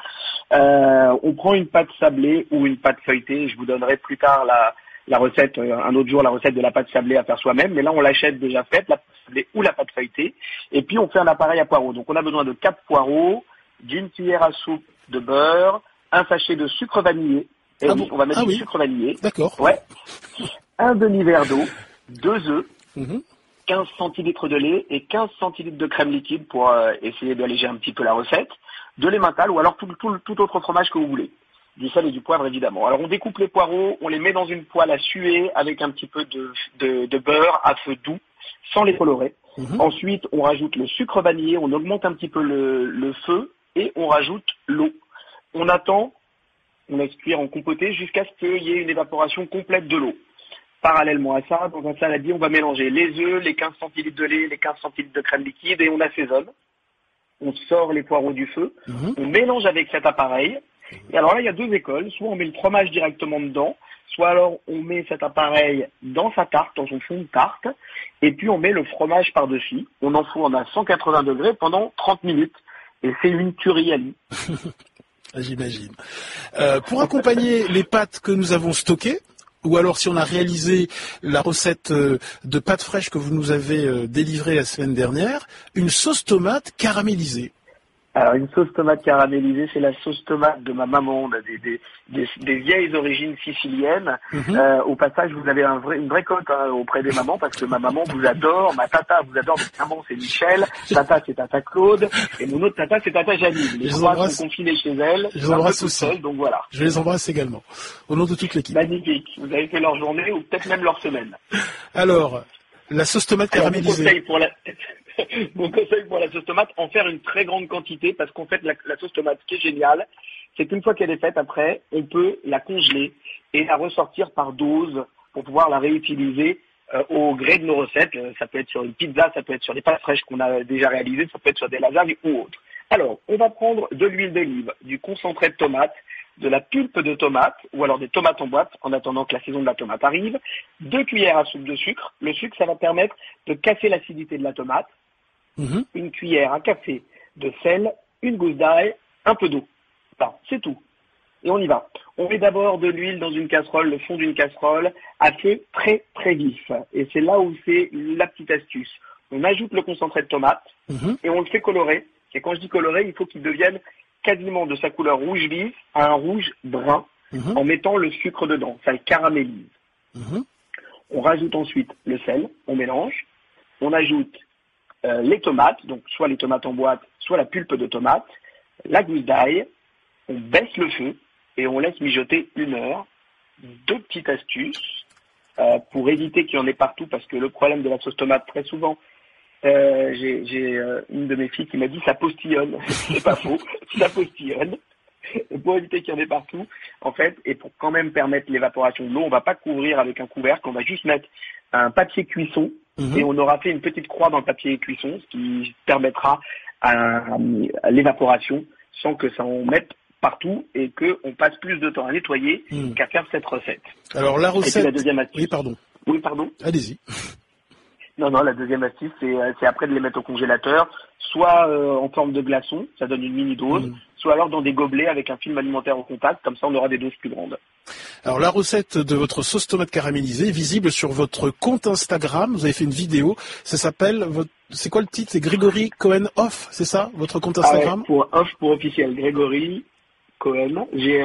On prend une pâte sablée ou une pâte feuilletée. Je vous donnerai plus tard la recette, un autre jour, la recette de la pâte sablée à faire soi-même. Mais là on l'achète déjà faite, la pâte sablée ou la pâte feuilletée. Et puis on fait un appareil à poireaux. Donc on a besoin de 4 poireaux, d'une cuillère à soupe de beurre, un sachet de sucre vanillé. Et on va mettre du sucre vanillé. D'accord. Ouais. Un demi-verre d'eau, 2 œufs. 15 centilitres de lait et 15 centilitres de crème liquide pour essayer d'alléger un petit peu la recette, de l'emmental ou alors tout autre fromage que vous voulez, du sel et du poivre évidemment. Alors on découpe les poireaux, on les met dans une poêle à suer avec un petit peu de beurre à feu doux, sans les colorer. Ensuite on rajoute le sucre vanillé, on augmente un petit peu le feu et on rajoute l'eau. On attend, on laisse cuire en compoté jusqu'à ce qu'il y ait une évaporation complète de l'eau. Parallèlement à ça, dans un saladier, on va mélanger les œufs, les 15 centilitres de lait, les 15 centilitres de crème liquide et on assaisonne. On sort les poireaux du feu, on mélange avec cet appareil. Et alors là, il y a 2 écoles. Soit on met le fromage directement dedans, soit alors on met cet appareil dans sa tarte, dans son fond de tarte, et puis on met le fromage par-dessus. On enfourne à 180 degrés pendant 30 minutes. Et c'est une tuerie à lui. J'imagine. Pour accompagner les pâtes que nous avons stockées, ou alors si on a réalisé la recette de pâtes fraîches que vous nous avez délivrée la semaine dernière, une sauce tomate caramélisée. Alors une sauce tomate caramélisée, c'est la sauce tomate de ma maman, des vieilles origines siciliennes. Au passage, vous avez une vraie cote auprès des mamans parce que ma maman vous adore, ma tata vous adore. Maman c'est Michel, tata c'est tata Claude et mon autre tata c'est tata Janine. Les trois sont confinés chez elle. Je les embrasse aussi. Seul, donc voilà. Je les embrasse également. Au nom de toute l'équipe. Magnifique. Vous avez fait leur journée ou peut-être même leur semaine. Alors, la sauce tomate caramélisée. Mon conseil pour la sauce tomate, en faire une très grande quantité, parce qu'en fait, la sauce tomate, ce qui est génial, c'est qu'une fois qu'elle est faite, après, on peut la congeler et la ressortir par dose pour pouvoir la réutiliser au gré de nos recettes. Ça peut être sur une pizza, ça peut être sur des pâtes fraîches qu'on a déjà réalisées, ça peut être sur des lasagnes ou autres. Alors, on va prendre de l'huile d'olive, du concentré de tomate, de la pulpe de tomate, ou alors des tomates en boîte, en attendant que la saison de la tomate arrive, 2 cuillères à soupe de sucre. Le sucre, ça va permettre de casser l'acidité de la tomate. Une cuillère à café de sel, une gousse d'ail, un peu d'eau. Enfin, c'est tout. Et on y va. On met d'abord de l'huile dans une casserole, le fond d'une casserole, à feu très très vif. Et c'est là où c'est la petite astuce. On ajoute le concentré de tomate et on le fait colorer. Et quand je dis colorer, il faut qu'il devienne quasiment de sa couleur rouge vif à un rouge brun en mettant le sucre dedans. Ça le caramélise. On rajoute ensuite le sel, on mélange. On ajoute les tomates, donc soit les tomates en boîte, soit la pulpe de tomate, la gousse d'ail, on baisse le feu et on laisse mijoter 1 heure. 2 petites astuces pour éviter qu'il y en ait partout, parce que le problème de la sauce tomate, très souvent, j'ai une de mes filles qui m'a dit ça postillonne. C'est pas faux, ça postillonne. Et pour éviter qu'il y en ait partout, en fait, et pour quand même permettre l'évaporation de l'eau, on va pas couvrir avec un couvercle, on va juste mettre un papier cuisson et on aura fait une petite croix dans le papier cuisson, ce qui permettra à l'évaporation sans que ça en mette partout et qu'on passe plus de temps à nettoyer qu'à faire cette recette. Alors la recette... La deuxième astuce... Oui, pardon. Allez-y. Non, la deuxième astuce, c'est après de les mettre au congélateur, soit en forme de glaçon, ça donne une mini-dose, soit alors dans des gobelets avec un film alimentaire au contact, comme ça on aura des doses plus grandes. Alors la recette de votre sauce tomate caramélisée est visible sur votre compte Instagram, vous avez fait une vidéo, ça s'appelle, c'est quoi le titre? C'est Grégory Cohen Off, c'est ça, votre compte Instagram? Pour Off, pour officiel, Grégory Cohen,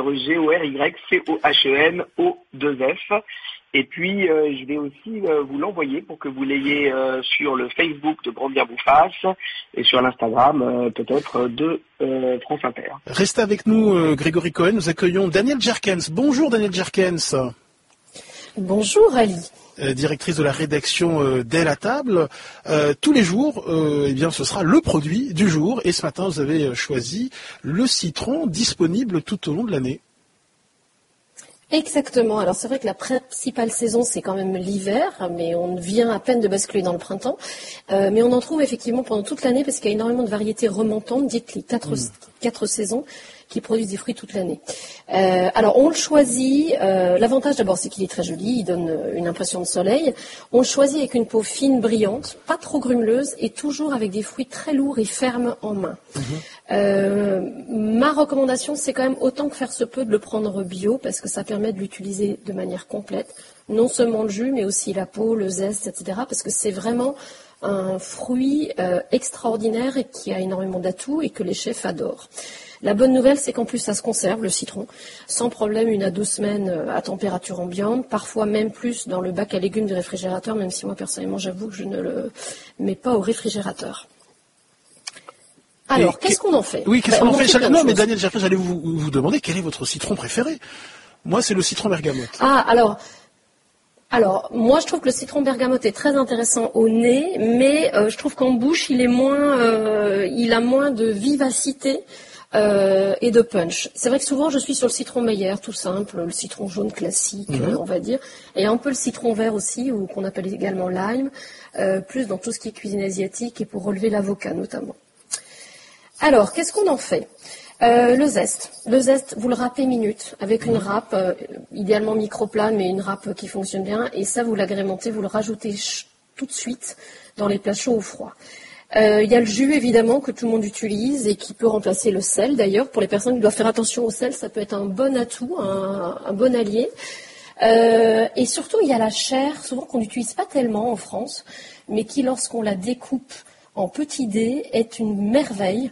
GREGORYCOHEN-O2F. Et puis, je vais aussi vous l'envoyer pour que vous l'ayez sur le Facebook de Grand Bien vous fasse et sur l'Instagram peut-être de France Inter. Restez avec nous, Grégory Cohen. Nous accueillons Daniel Jerkens. Bonjour, Daniel Jerkens. Bonjour, Ali. Directrice de la rédaction d'Elle à table. Tous les jours, eh bien, ce sera le produit du jour. Et ce matin, vous avez choisi le citron disponible tout au long de l'année. Exactement. Alors c'est vrai que la principale saison c'est quand même l'hiver, mais on vient à peine de basculer dans le printemps. Mais on en trouve effectivement pendant toute l'année parce qu'il y a énormément de variétés remontantes, dites les quatre saisons, qui produisent des fruits toute l'année. Alors on le choisit, l'avantage d'abord c'est qu'il est très joli, il donne une impression de soleil. On le choisit avec une peau fine, brillante, pas trop grumeleuse et toujours avec des fruits très lourds et fermes en main. Ma recommandation c'est quand même autant que faire se peut de le prendre bio parce que ça permet de l'utiliser de manière complète. Non seulement le jus mais aussi la peau, le zeste, etc. Parce que c'est vraiment un fruit extraordinaire et qui a énormément d'atouts et que les chefs adorent. La bonne nouvelle, c'est qu'en plus, ça se conserve, le citron, sans problème, 1 à 2 semaines à température ambiante, parfois même plus dans le bac à légumes du réfrigérateur, même si moi, personnellement, j'avoue que je ne le mets pas au réfrigérateur. Alors, qu'est-ce qu'on en fait? Oui, qu'est-ce qu'on en fait? Non, mais Daniel, j'allais vous demander quel est votre citron préféré. Moi, c'est le citron bergamote. Alors, moi, je trouve que le citron bergamote est très intéressant au nez, mais je trouve qu'en bouche, il a moins de vivacité. Et de punch. C'est vrai que souvent je suis sur le citron Meyer, tout simple, le citron jaune classique, on va dire, et un peu le citron vert aussi, ou qu'on appelle également lime, plus dans tout ce qui est cuisine asiatique et pour relever l'avocat notamment. Alors, qu'est-ce qu'on en fait? Le zeste, vous le râpez minute avec une râpe, idéalement micro-plane, mais une râpe qui fonctionne bien, et ça vous l'agrémentez, vous le rajoutez tout de suite dans les plats chauds ou froids. Il y a le jus évidemment que tout le monde utilise et qui peut remplacer le sel d'ailleurs. Pour les personnes qui doivent faire attention au sel, ça peut être un bon atout, un bon allié. Et surtout, il y a la chair, souvent qu'on n'utilise pas tellement en France, mais qui lorsqu'on la découpe en petits dés est une merveille.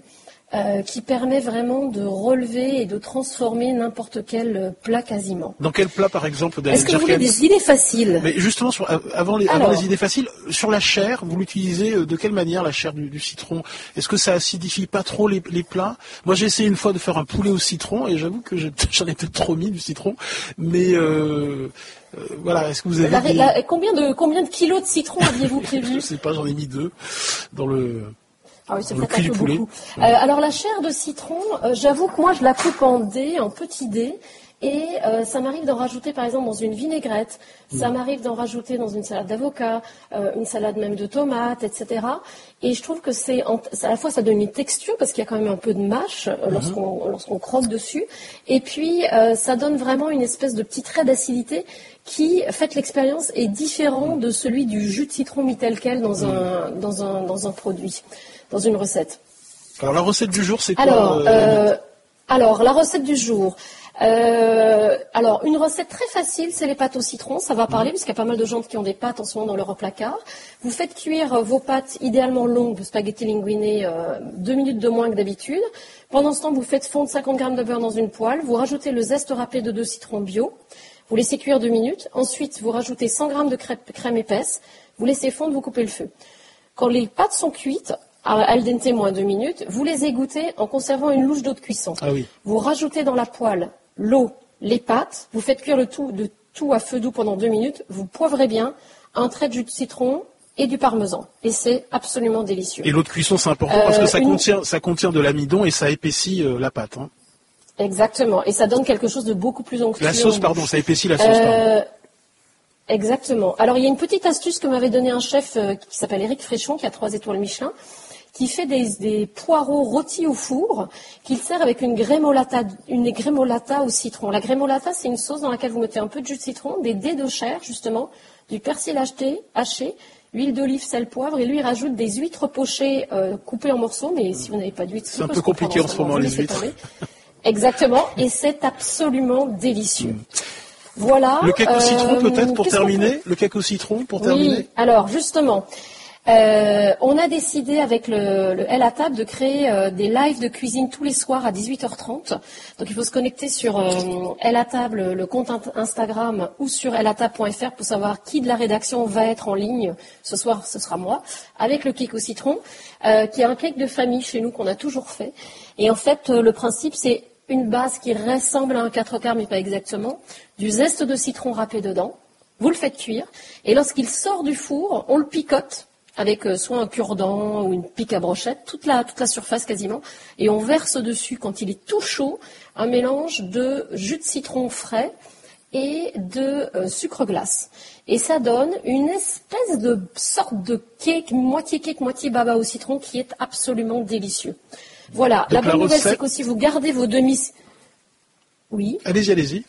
qui permet vraiment de relever et de transformer n'importe quel plat quasiment. Dans quel plat, par exemple, Est-ce que vous voulez des idées faciles? Mais justement, avant les idées faciles, sur la chair, vous l'utilisez de quelle manière, la chair du citron? Est-ce que ça acidifie pas trop les plats? Moi, j'ai essayé une fois de faire un poulet au citron, et j'avoue que j'en ai peut-être trop mis du citron, mais voilà, est-ce que vous avez... Combien de kilos de citron aviez-vous prévu? Je sais pas, j'en ai mis 2 dans le... Ah oui, c'est peut-être un peu beaucoup. Alors la chair de citron, j'avoue que moi je la coupe en petits dés, et ça m'arrive d'en rajouter par exemple dans une vinaigrette, ça m'arrive d'en rajouter dans une salade d'avocat, une salade même de tomates, etc. Et je trouve que à la fois ça donne une texture parce qu'il y a quand même un peu de mâche lorsqu'on croque dessus, et puis ça donne vraiment une espèce de petit trait d'acidité qui, faites l'expérience, est différent de celui du jus de citron mis tel quel dans un produit. Dans une recette. Alors la recette du jour, c'est quoi? Alors la recette du jour. Alors une recette très facile, c'est les pâtes au citron. Ça va parler puisqu'il y a pas mal de gens qui ont des pâtes en ce moment dans leur placard. Vous faites cuire vos pâtes idéalement longues de spaghetti linguine 2 minutes de moins que d'habitude. Pendant ce temps, vous faites fondre 50 g de beurre dans une poêle. Vous rajoutez le zeste râpé de 2 citrons bio. Vous laissez cuire 2 minutes. Ensuite, vous rajoutez 100 g de crème épaisse. Vous laissez fondre, vous coupez le feu. Quand les pâtes sont cuites, al dente moins 2 minutes, vous les égouttez en conservant une louche d'eau de cuisson. Ah oui. Vous rajoutez dans la poêle l'eau, les pâtes, vous faites cuire le tout à feu doux pendant 2 minutes, vous poivrez bien, un trait de jus de citron et du parmesan. Et c'est absolument délicieux. Et l'eau de cuisson, c'est important parce que ça contient de l'amidon et ça épaissit la pâte. Hein. Exactement. Et ça donne quelque chose de beaucoup plus onctueux. La sauce, pardon, ça épaissit la sauce, pardon. Exactement. Alors, il y a une petite astuce que m'avait donnée un chef qui s'appelle Éric Fréchon, qui a 3 étoiles Michelin, qui fait des poireaux rôtis au four, qu'il sert avec une grémolata au citron. La grémolata, c'est une sauce dans laquelle vous mettez un peu de jus de citron, des dés de chair, justement, du persil haché, huile d'olive, sel, poivre, et lui, il rajoute des huîtres pochées coupées en morceaux, mais si vous n'avez pas d'huîtres... C'est un peu compliqué en ce moment, les huîtres. Exactement, et c'est absolument délicieux. Voilà. Le cake au citron, peut-être, pour terminer? Le cake au citron, pour terminer? Oui, alors, justement... on a décidé avec le Elle à table de créer des lives de cuisine tous les soirs à 18h30. Donc il faut se connecter sur Elle à table, le compte Instagram, ou sur ellatable.fr pour savoir qui de la rédaction va être en ligne. Ce soir, ce sera moi, avec le cake au citron, qui est un cake de famille chez nous qu'on a toujours fait. Et en fait, le principe, c'est une base qui ressemble à un 4/4, mais pas exactement, du zeste de citron râpé dedans. Vous le faites cuire, et lorsqu'il sort du four, on le picote avec soit un cure-dent ou une pique à brochette, toute la surface quasiment, et on verse dessus, quand il est tout chaud, un mélange de jus de citron frais et de sucre glace. Et ça donne une espèce de sorte de cake, moitié baba au citron, qui est absolument délicieux. Voilà, donc la bonne nouvelle, c'est qu'aussi vous gardez vos Oui. Allez-y.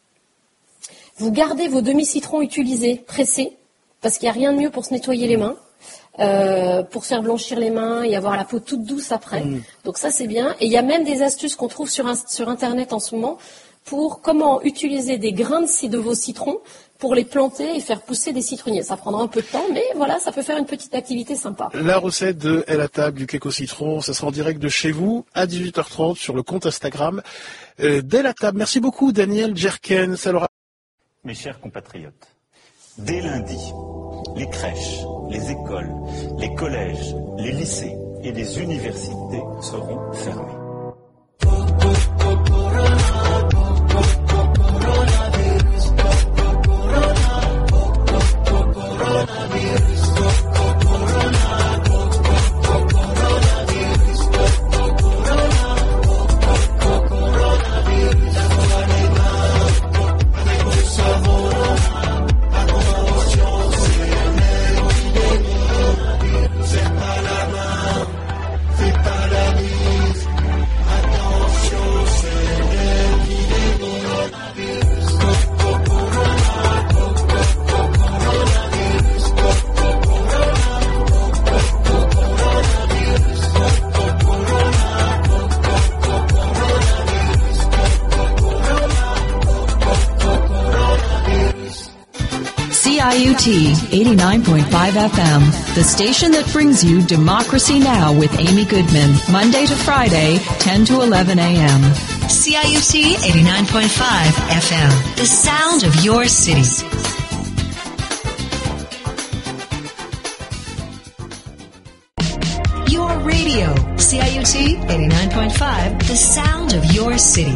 Vous gardez vos demi-citrons utilisés, pressés, parce qu'il n'y a rien de mieux pour se nettoyer les mains. Pour faire blanchir les mains et avoir la peau toute douce après. Donc ça, c'est bien. Et il y a même des astuces qu'on trouve sur Internet en ce moment pour comment utiliser des grains de vos citrons pour les planter et faire pousser des citronniers. Ça prendra un peu de temps, mais voilà, ça peut faire une petite activité sympa. La recette de Elle à table du cake au citron, ça sera en direct de chez vous à 18h30 sur le compte Instagram d'Elle à table. Merci beaucoup, Daniel Jerken. Mes chers compatriotes, dès lundi, les crèches, les écoles, les collèges, les lycées et les universités seront fermés. CIUT 89.5 FM, the station that brings you Democracy Now! With Amy Goodman, Monday to Friday, 10 to 11 a.m. CIUT 89.5 FM, the sound of your city. Your radio, CIUT 89.5, the sound of your city.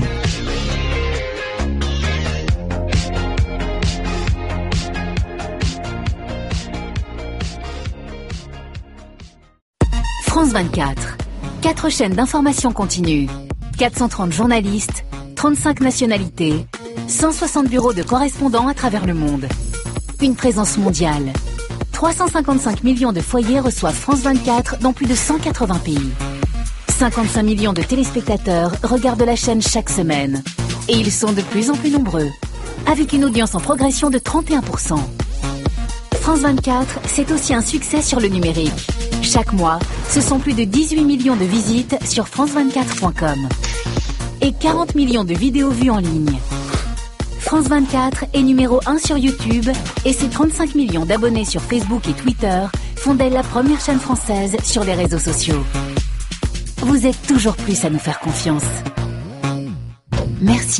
France 24. 4 chaînes d'information continue. 430 journalistes, 35 nationalités, 160 bureaux de correspondants à travers le monde. Une présence mondiale. 355 millions de foyers reçoivent France 24 dans plus de 180 pays. 55 millions de téléspectateurs regardent la chaîne chaque semaine. Et ils sont de plus en plus nombreux, avec une audience en progression de 31%. France 24, c'est aussi un succès sur le numérique. Chaque mois, ce sont plus de 18 millions de visites sur france24.com et 40 millions de vidéos vues en ligne. France 24 est numéro 1 sur YouTube et ses 35 millions d'abonnés sur Facebook et Twitter font d'elle la première chaîne française sur les réseaux sociaux. Vous êtes toujours plus à nous faire confiance. Merci.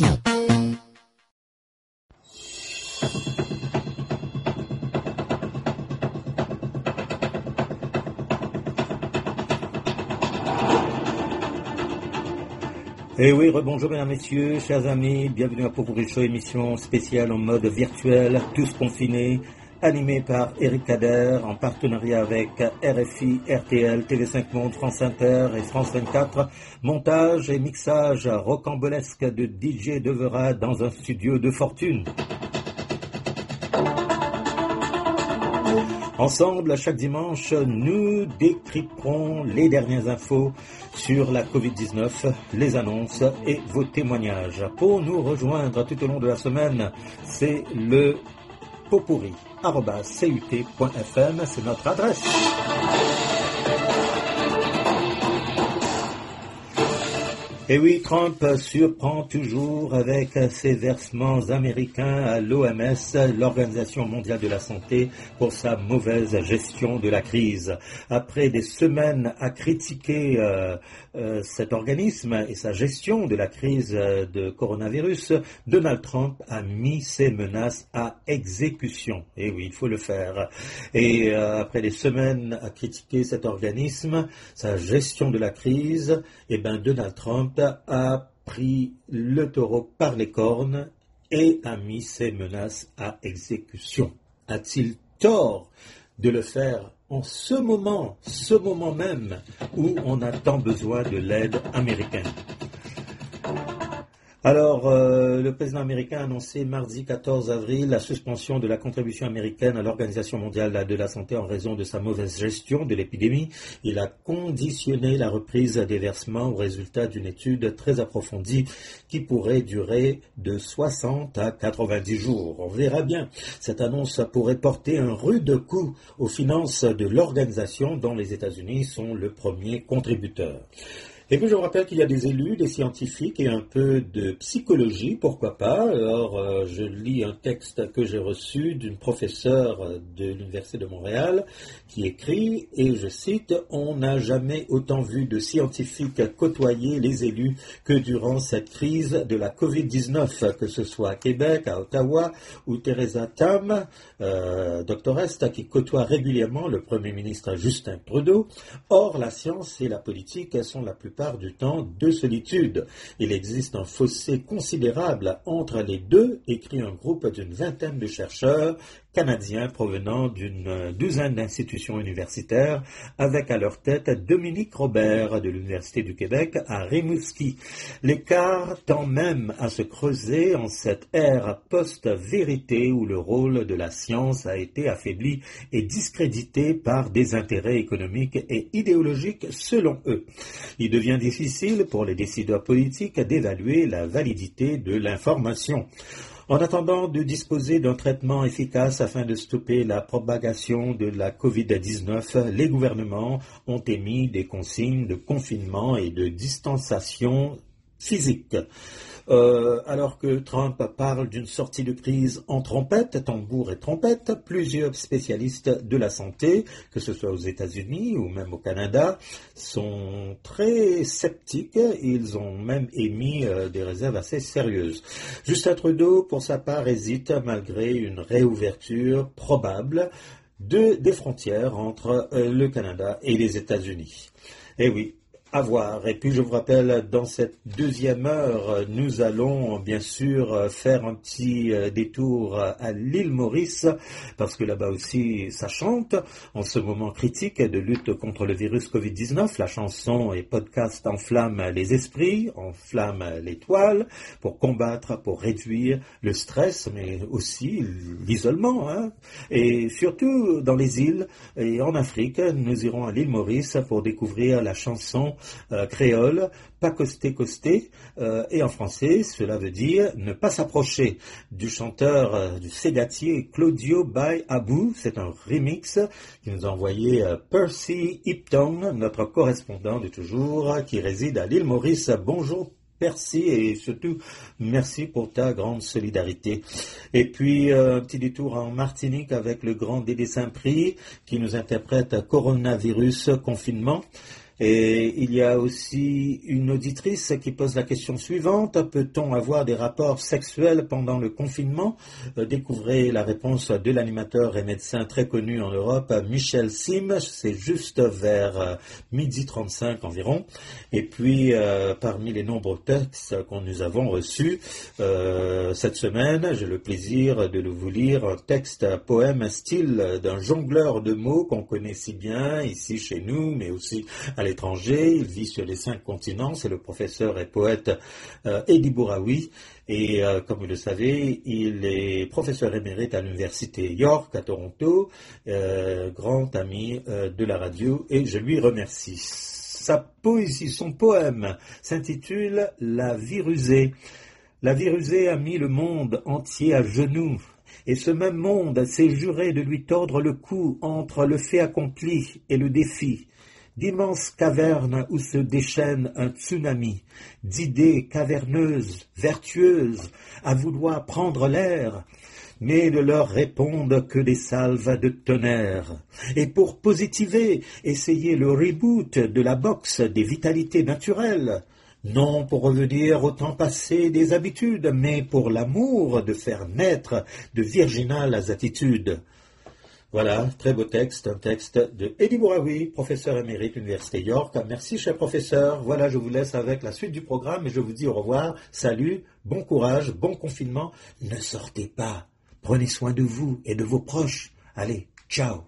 Et oui, rebonjour mesdames, messieurs, chers amis, bienvenue à Popurrí Show, émission spéciale en mode virtuel, tous confinés, animée par Eric Kader, en partenariat avec RFI, RTL, TV5 Monde, France Inter et France 24, montage et mixage rocambolesque de DJ Devera dans un studio de fortune. Ensemble, chaque dimanche, nous décrypterons les dernières infos sur la Covid-19, les annonces et vos témoignages. Pour nous rejoindre tout au long de la semaine, c'est le popurrí@cut.fm, c'est notre adresse. Et oui, Trump surprend toujours avec ses versements américains à l'OMS, l'Organisation mondiale de la santé, pour sa mauvaise gestion de la crise. Après des semaines à critiquer cet organisme et sa gestion de la crise de coronavirus, Donald Trump a mis ses menaces à exécution. Et oui, il faut le faire. Et après des semaines à critiquer cet organisme, sa gestion de la crise, Donald Trump a pris le taureau par les cornes et a mis ses menaces à exécution. A-t-il tort de le faire en ce moment même où on a tant besoin de l'aide américaine? Alors, le président américain a annoncé mardi 14 avril la suspension de la contribution américaine à l'Organisation mondiale de la santé en raison de sa mauvaise gestion de l'épidémie. Il a conditionné la reprise des versements au résultat d'une étude très approfondie qui pourrait durer de 60 à 90 jours. On verra bien. Cette annonce pourrait porter un rude coup aux finances de l'organisation dont les États-Unis sont le premier contributeur. Et puis je vous rappelle qu'il y a des élus, des scientifiques et un peu de psychologie, pourquoi pas. Alors je lis un texte que j'ai reçu d'une professeure de l'Université de Montréal qui écrit, et je cite, « On n'a jamais autant vu de scientifiques côtoyer les élus que durant cette crise de la Covid-19, que ce soit à Québec, à Ottawa, ou Teresa Tam, doctoresse, qui côtoie régulièrement le Premier ministre Justin Trudeau. Or, la science et la politique sont la plupart du temps de solitude. Il existe un fossé considérable entre les deux, écrit un groupe d'une vingtaine de chercheurs canadiens provenant d'une douzaine d'institutions universitaires, avec à leur tête Dominique Robert de l'Université du Québec à Rimouski. L'écart tend même à se creuser en cette ère post-vérité où le rôle de la science a été affaibli et discrédité par des intérêts économiques et idéologiques selon eux. Il devient difficile pour les décideurs politiques d'évaluer la validité de l'information. En attendant de disposer d'un traitement efficace afin de stopper la propagation de la Covid-19, les gouvernements ont émis des consignes de confinement et de distanciation physique. Alors que Trump parle d'une sortie de crise en trompette, tambour et trompette, plusieurs spécialistes de la santé, que ce soit aux États-Unis ou même au Canada, sont très sceptiques. Ils ont même émis des réserves assez sérieuses. Justin Trudeau, pour sa part, hésite malgré une réouverture probable des frontières entre le Canada et les États-Unis. Eh oui, à voir. Et puis je vous rappelle, dans cette deuxième heure, nous allons bien sûr faire un petit détour à l'île Maurice, parce que là-bas aussi ça chante en ce moment critique de lutte contre le virus Covid-19. La chanson et podcast enflamment les esprits, enflamment les toiles, pour combattre, pour réduire le stress, mais aussi l'isolement. Et surtout dans les îles et en Afrique, nous irons à l'île Maurice pour découvrir la chanson créole, pas costé, et en français, cela veut dire ne pas s'approcher, du chanteur du ségatier Claudio Bay Abou. C'est un remix qui nous a envoyé Percy Hipton, notre correspondant de toujours, qui réside à l'île Maurice. Bonjour Percy, et surtout merci pour ta grande solidarité. Et puis un petit détour en Martinique avec le grand Dédé Saint-Prix qui nous interprète Coronavirus, confinement. Et il y a aussi une auditrice qui pose la question suivante: peut-on avoir des rapports sexuels pendant le confinement? Découvrez la réponse de l'animateur et médecin très connu en Europe, Michel Sim. C'est juste vers 12h35 environ. Et puis, parmi les nombreux textes que nous avons reçus cette semaine, j'ai le plaisir de vous lire un texte, un poème style d'un jongleur de mots qu'on connaît si bien ici chez nous, mais aussi à l'étranger. Il vit sur les 5 continents. C'est le professeur et poète Eddie Bouraoui. Et comme vous le savez, il est professeur émérite à l'université York à Toronto, grand ami de la radio, et je lui remercie. Sa poésie, son poème s'intitule La vie rusée. La vie rusée a mis le monde entier à genoux. Et ce même monde s'est juré de lui tordre le cou entre le fait accompli et le défi. D'immenses cavernes où se déchaîne un tsunami, d'idées caverneuses, vertueuses, à vouloir prendre l'air, mais ne leur répondent que des salves de tonnerre. Et pour positiver, essayer le reboot de la boxe des vitalités naturelles, non pour revenir au temps passé des habitudes, mais pour l'amour de faire naître de virginales attitudes. Voilà, très beau texte, un texte de Eddie Bouraoui, professeur émérite Université York. Merci, cher professeur. Voilà, je vous laisse avec la suite du programme et je vous dis au revoir. Salut, bon courage, bon confinement. Ne sortez pas. Prenez soin de vous et de vos proches. Allez, ciao.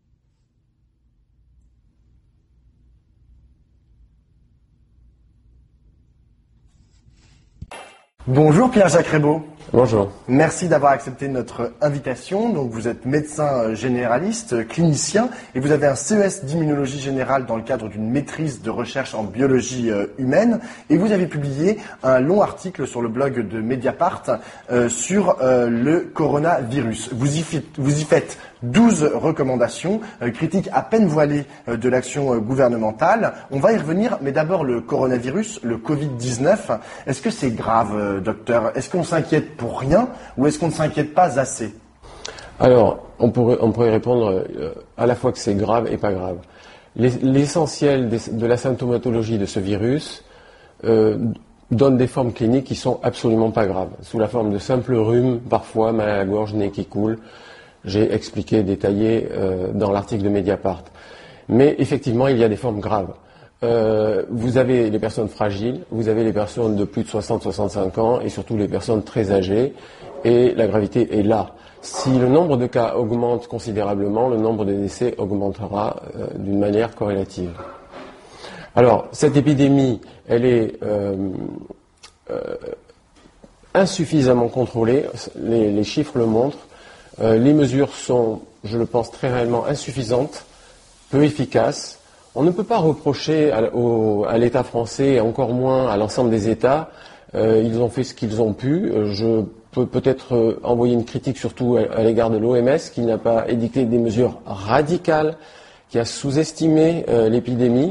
Bonjour Pierre-Jacques Rébaud. Bonjour. Merci d'avoir accepté notre invitation. Donc vous êtes médecin généraliste, clinicien, et vous avez un CES d'immunologie générale dans le cadre d'une maîtrise de recherche en biologie humaine. Et vous avez publié un long article sur le blog de Mediapart sur le coronavirus. Vous y faites 12 recommandations, critiques à peine voilées de l'action gouvernementale. On va y revenir, mais d'abord le coronavirus, le Covid-19. Est-ce que c'est grave, docteur? Est-ce qu'on s'inquiète pour rien ou est-ce qu'on ne s'inquiète pas assez? Alors, on pourrait répondre à la fois que c'est grave et pas grave. L'essentiel de la symptomatologie de ce virus donne des formes cliniques qui sont absolument pas graves, sous la forme de simples rhumes, parfois mal à la gorge, nez qui coule. J'ai expliqué, détaillé dans l'article de Mediapart. Mais effectivement, il y a des formes graves. Vous avez les personnes fragiles, vous avez les personnes de plus de 60-65 ans et surtout les personnes très âgées. Et la gravité est là. Si le nombre de cas augmente considérablement, le nombre de décès augmentera d'une manière corrélative. Alors, cette épidémie, elle est insuffisamment contrôlée. Les chiffres le montrent. Les mesures sont, je le pense, très réellement insuffisantes, peu efficaces. On ne peut pas reprocher à l'État français, et encore moins à l'ensemble des États. Ils ont fait ce qu'ils ont pu. Je peux peut-être envoyer une critique surtout à l'égard de l'OMS, qui n'a pas édicté des mesures radicales, qui a sous-estimé l'épidémie.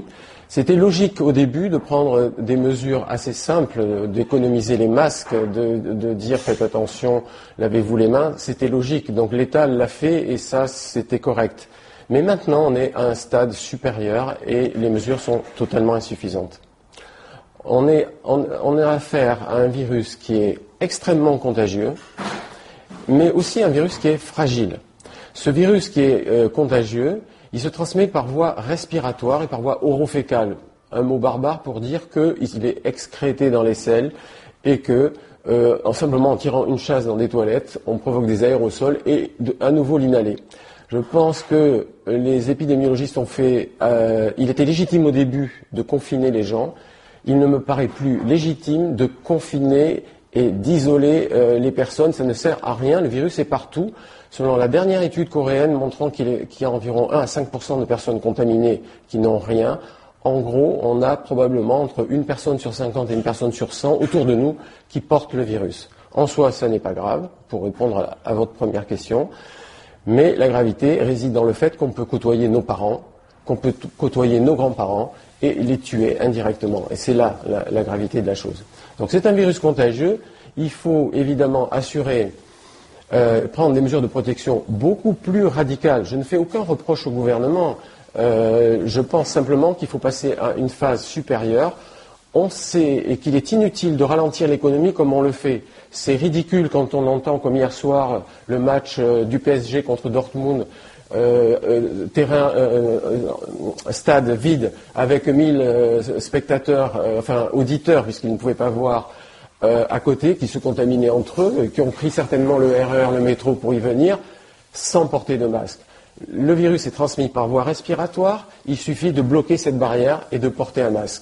C'était logique au début de prendre des mesures assez simples, d'économiser les masques, de dire faites attention, lavez-vous les mains. C'était logique. Donc l'État l'a fait et ça, c'était correct. Mais maintenant, on est à un stade supérieur et les mesures sont totalement insuffisantes. On a affaire à un virus qui est extrêmement contagieux, mais aussi un virus qui est fragile. Ce virus qui est contagieux, il se transmet par voie respiratoire et par voie orofécale. Un mot barbare pour dire qu'il est excrété dans les selles et que, simplement en tirant une chasse dans des toilettes, on provoque des aérosols et à nouveau l'inhaler. Je pense que les épidémiologistes ont fait... il était légitime au début de confiner les gens. Il ne me paraît plus légitime de confiner et d'isoler les personnes. Ça ne sert à rien. Le virus est partout. Selon la dernière étude coréenne montrant qu'il y a environ 1 à 5% de personnes contaminées qui n'ont rien, en gros, on a probablement entre une personne sur 50 et une personne sur 100 autour de nous qui portent le virus. En soi, ça n'est pas grave, pour répondre à votre première question, mais la gravité réside dans le fait qu'on peut côtoyer nos parents, qu'on peut côtoyer nos grands-parents et les tuer indirectement. Et c'est là la gravité de la chose. Donc c'est un virus contagieux. Il faut évidemment assurer... prendre des mesures de protection beaucoup plus radicales. Je ne fais aucun reproche au gouvernement. Je pense simplement qu'il faut passer à une phase supérieure. On sait et qu'il est inutile de ralentir l'économie comme on le fait. C'est ridicule quand on entend comme hier soir le match du PSG contre Dortmund, stade vide avec 1000 spectateurs, auditeurs puisqu'ils ne pouvaient pas voir. À côté, qui se contaminaient entre eux, qui ont pris certainement le RER, le métro pour y venir, sans porter de masque. Le virus est transmis par voie respiratoire, il suffit de bloquer cette barrière et de porter un masque.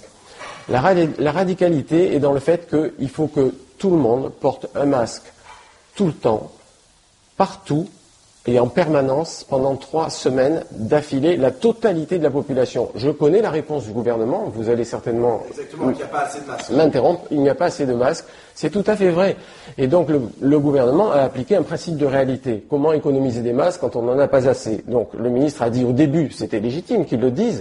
La radicalité est dans le fait qu'il faut que tout le monde porte un masque tout le temps, partout, et en permanence, pendant 3 semaines d'affilée, la totalité de la population. Je connais la réponse du gouvernement, vous allez certainement m'interrompre, il n'y a pas assez de masques, c'est tout à fait vrai. Et donc le gouvernement a appliqué un principe de réalité. Comment économiser des masques quand on n'en a pas assez? Donc le ministre a dit au début, c'était légitime qu'il le dise,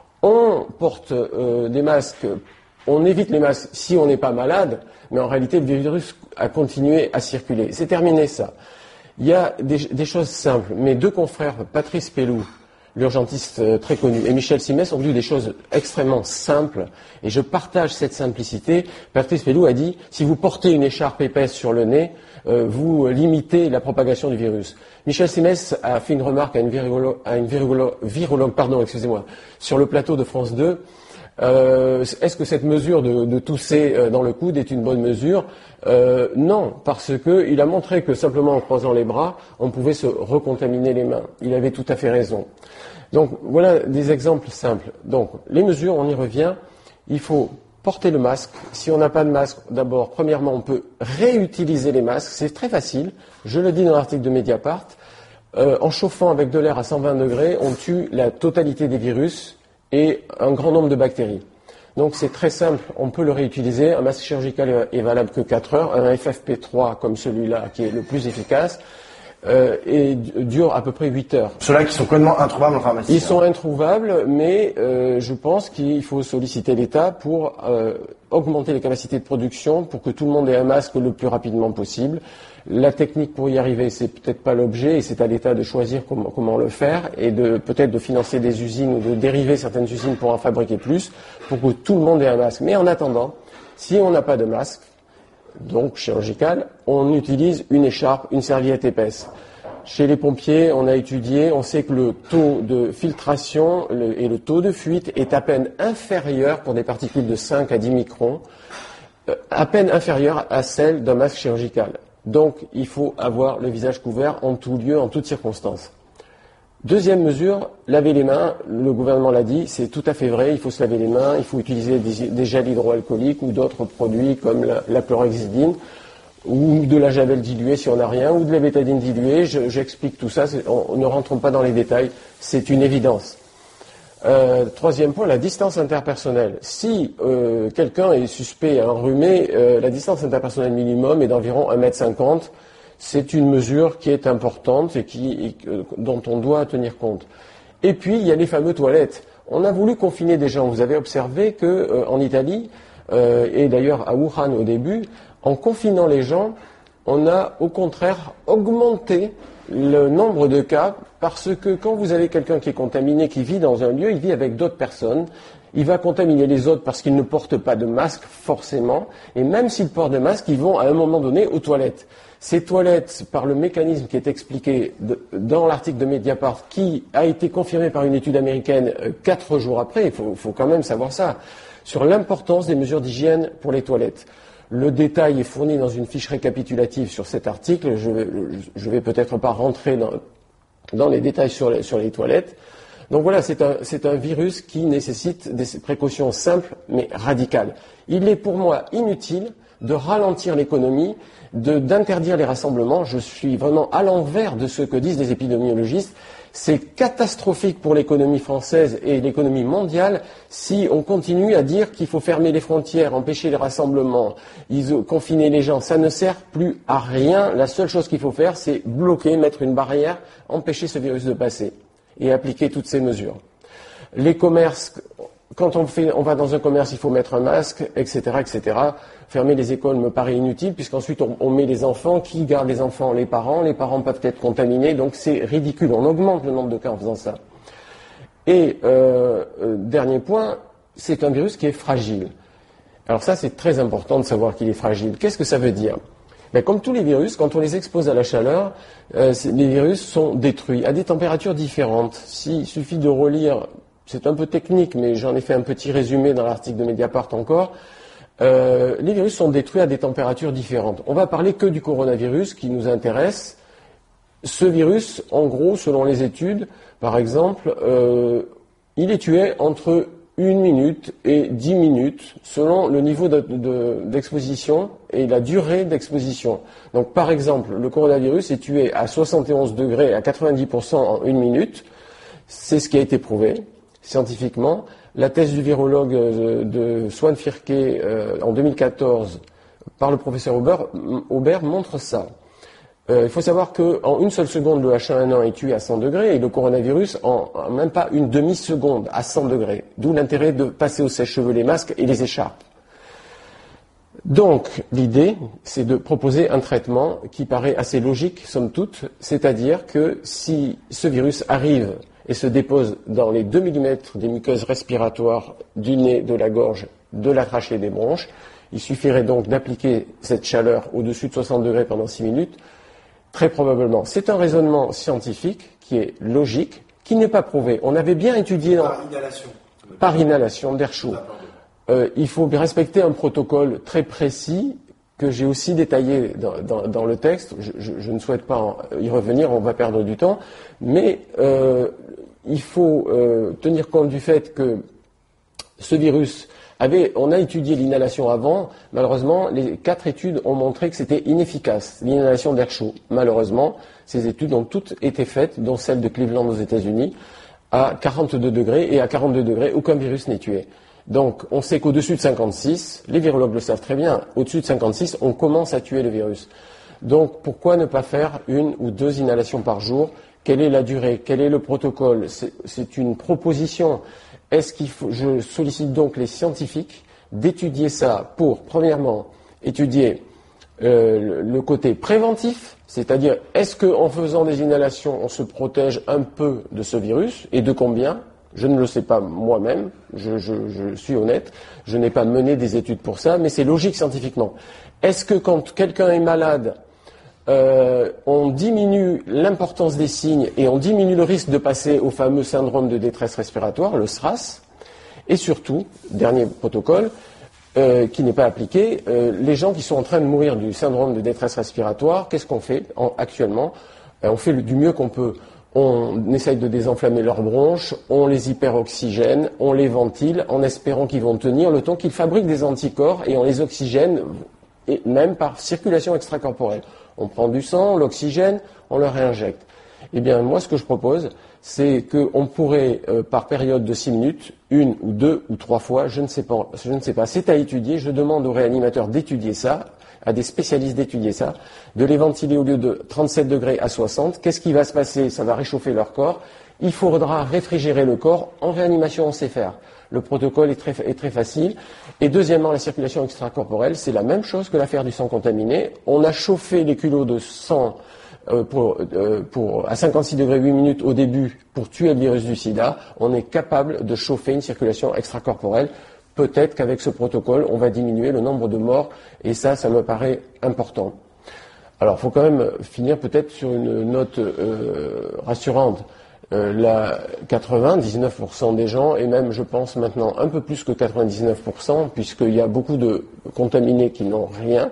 on porte des masques, on évite les masques si on n'est pas malade, mais en réalité le virus a continué à circuler. C'est terminé ça. Il y a des choses simples. Mes 2 confrères, Patrice Pellou, l'urgentiste très connu, et Michel Simès, ont vu des choses extrêmement simples. Et je partage cette simplicité. Patrice Pellou a dit, si vous portez une écharpe épaisse sur le nez, vous limitez la propagation du virus. Michel Simès a fait une remarque à une virologue, sur le plateau de France 2. Est-ce que cette mesure de tousser dans le coude est une bonne mesure? Non, parce qu'il a montré que simplement en croisant les bras, on pouvait se recontaminer les mains. Il avait tout à fait raison. Donc voilà des exemples simples. Donc les mesures, on y revient. Il faut porter le masque. Si on n'a pas de masque, d'abord, premièrement, on peut réutiliser les masques. C'est très facile. Je le dis dans l'article de Mediapart. En chauffant avec de l'air à 120 degrés, on tue la totalité des virus et un grand nombre de bactéries. Donc c'est très simple, on peut le réutiliser. Un masque chirurgical est valable que 4 heures, un FFP3 comme celui-là qui est le plus efficace et dure à peu près 8 heures. Ceux-là qui sont complètement introuvables en pharmacie. Ils sont introuvables, mais je pense qu'il faut solliciter l'État pour augmenter les capacités de production pour que tout le monde ait un masque le plus rapidement possible. La technique pour y arriver, c'est peut-être pas l'objet et c'est à l'État de choisir comment le faire et peut-être de financer des usines ou de dériver certaines usines pour en fabriquer plus pour que tout le monde ait un masque. Mais en attendant, si on n'a pas de masque, donc chirurgical, on utilise une écharpe, une serviette épaisse. Chez les pompiers, on a étudié, on sait que le taux de filtration et le taux de fuite est à peine inférieur pour des particules de 5 à 10 microns, à peine inférieur à celle d'un masque chirurgical. Donc, il faut avoir le visage couvert en tout lieu, en toutes circonstances. Deuxième mesure, laver les mains. Le gouvernement l'a dit, c'est tout à fait vrai, il faut se laver les mains, il faut utiliser des gels hydroalcooliques ou d'autres produits comme la chlorhexidine ou de la javel diluée si on n'a rien, ou de la bétadine diluée. J'explique tout ça, ne rentrons pas dans les détails, c'est une évidence. Troisième point, la distance interpersonnelle. Si quelqu'un est suspect à enrhumer, la distance interpersonnelle minimum est d'environ 1,50 m. C'est une mesure qui est importante et dont on doit tenir compte. Et puis, il y a les fameux toilettes. On a voulu confiner des gens. Vous avez observé que en Italie, et d'ailleurs à Wuhan au début, en confinant les gens, on a au contraire augmenté le nombre de cas, parce que quand vous avez quelqu'un qui est contaminé, qui vit dans un lieu, il vit avec d'autres personnes, il va contaminer les autres parce qu'ils ne portent pas de masque forcément, et même s'ils portent de masque, ils vont à un moment donné aux toilettes. Ces toilettes, par le mécanisme qui est expliqué dans l'article de Mediapart, qui a été confirmé par une étude américaine 4 jours après, il faut quand même savoir ça, sur l'importance des mesures d'hygiène pour les toilettes. Le détail est fourni dans une fiche récapitulative sur cet article. Je vais peut-être pas rentrer dans les détails sur les toilettes. Donc voilà, c'est un virus qui nécessite des précautions simples mais radicales. Il est pour moi inutile de ralentir l'économie, d'interdire les rassemblements. Je suis vraiment à l'envers de ce que disent les épidémiologistes. C'est catastrophique pour l'économie française et l'économie mondiale si on continue à dire qu'il faut fermer les frontières, empêcher les rassemblements, confiner les gens. Ça ne sert plus à rien. La seule chose qu'il faut faire, c'est bloquer, mettre une barrière, empêcher ce virus de passer et appliquer toutes ces mesures. Les commerces, quand on va dans un commerce, il faut mettre un masque, etc., etc. Fermer les écoles me paraît inutile, puisqu'ensuite on met les enfants. Qui garde les enfants? Les parents. Les parents peuvent être contaminés, donc c'est ridicule. On augmente le nombre de cas en faisant ça. Et dernier point, c'est un virus qui est fragile. Alors ça, c'est très important de savoir qu'il est fragile. Qu'est-ce que ça veut dire? Comme tous les virus, quand on les expose à la chaleur, les virus sont détruits à des températures différentes. S'il suffit de relire, c'est un peu technique, mais j'en ai fait un petit résumé dans l'article de Mediapart encore, les virus sont détruits à des températures différentes. On va parler que du coronavirus qui nous intéresse. Ce virus, en gros, selon les études, par exemple, il est tué entre 1 minute et 10 minutes selon le niveau d'exposition et la durée d'exposition. Donc par exemple, le coronavirus est tué à 71 degrés à 90% en 1 minute. C'est ce qui a été prouvé scientifiquement. La thèse du virologue de Swan Firke en 2014 par le professeur Aubert montre ça. Il faut savoir qu'en une seule seconde, le H1N1 est tué à 100 degrés et le coronavirus en même pas une demi-seconde à 100 degrés. D'où l'intérêt de passer au sèche-cheveux les masques et les écharpes. Donc, l'idée, c'est de proposer un traitement qui paraît assez logique, somme toute, c'est-à-dire que si ce virus arrive et se dépose dans les 2 mm des muqueuses respiratoires du nez, de la gorge, de la trachée et des bronches, il suffirait donc d'appliquer cette chaleur au-dessus de 60 degrés pendant 6 minutes. Très probablement. C'est un raisonnement scientifique qui est logique, qui n'est pas prouvé. On avait bien étudié par inhalation d'air chaud. Il faut respecter un protocole très précis que j'ai aussi détaillé dans le texte. Je ne souhaite pas y revenir, on va perdre du temps. Mais il faut tenir compte du fait que ce virus on a étudié l'inhalation avant. Malheureusement, les 4 études ont montré que c'était inefficace, l'inhalation d'air chaud. Malheureusement, ces études ont toutes été faites, dont celle de Cleveland aux États-Unis, à 42 degrés, et à 42 degrés, aucun virus n'est tué. Donc, on sait qu'au-dessus de 56, les virologues le savent très bien, au-dessus de 56, on commence à tuer le virus. Donc, pourquoi ne pas faire 1 ou 2 inhalations par jour? Quelle est la durée? Quel est le protocole? C'est une proposition. Je sollicite donc les scientifiques d'étudier ça pour, premièrement, étudier le côté préventif, c'est-à-dire est-ce qu'en faisant des inhalations, on se protège un peu de ce virus et de combien? Je ne le sais pas moi-même, je suis honnête, je n'ai pas mené des études pour ça, mais c'est logique scientifiquement. Est-ce que quand quelqu'un est malade, on diminue l'importance des signes et on diminue le risque de passer au fameux syndrome de détresse respiratoire, le SRAS, et surtout, dernier protocole, qui n'est pas appliqué, les gens qui sont en train de mourir du syndrome de détresse respiratoire, qu'est-ce qu'on fait actuellement? On fait du mieux qu'on peut. On essaye de désenflammer leurs bronches, on les hyperoxygène, on les ventile en espérant qu'ils vont tenir le temps qu'ils fabriquent des anticorps et on les oxygène, et même par circulation extracorporelle. On prend du sang, l'oxygène, on le réinjecte. Eh bien, moi, ce que je propose, c'est qu'on pourrait, par période de 6 minutes, 1 ou 2 ou 3 fois, je ne sais pas, c'est à étudier, je demande aux réanimateurs d'étudier ça, à des spécialistes d'étudier ça, de les ventiler au lieu de 37 degrés à 60. Qu'est-ce qui va se passer? Ça va réchauffer leur corps. Il faudra réfrigérer le corps. En réanimation, on sait faire. Le protocole est très facile. Et deuxièmement, la circulation extracorporelle, c'est la même chose que l'affaire du sang contaminé. On a chauffé les culots de sang à 56 degrés 8 minutes au début pour tuer le virus du sida. On est capable de chauffer une circulation extracorporelle. Peut-être qu'avec ce protocole, on va diminuer le nombre de morts. Et ça me paraît important. Alors, il faut quand même finir peut-être sur une note rassurante. 99% des gens, et même je pense maintenant un peu plus que 99%, puisqu'il y a beaucoup de contaminés qui n'ont rien.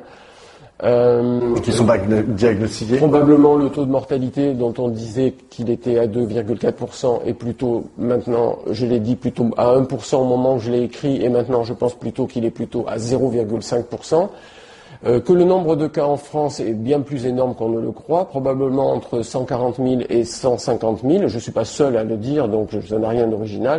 Qui sont pas diagnostiqués. Probablement le taux de mortalité dont on disait qu'il était à 2,4% est plutôt maintenant, je l'ai dit plutôt à 1% au moment où je l'ai écrit, et maintenant je pense plutôt qu'il est plutôt à 0,5%. Que le nombre de cas en France est bien plus énorme qu'on ne le croit, probablement entre 140 000 et 150 000. Je ne suis pas seul à le dire, donc ça n'a rien d'original.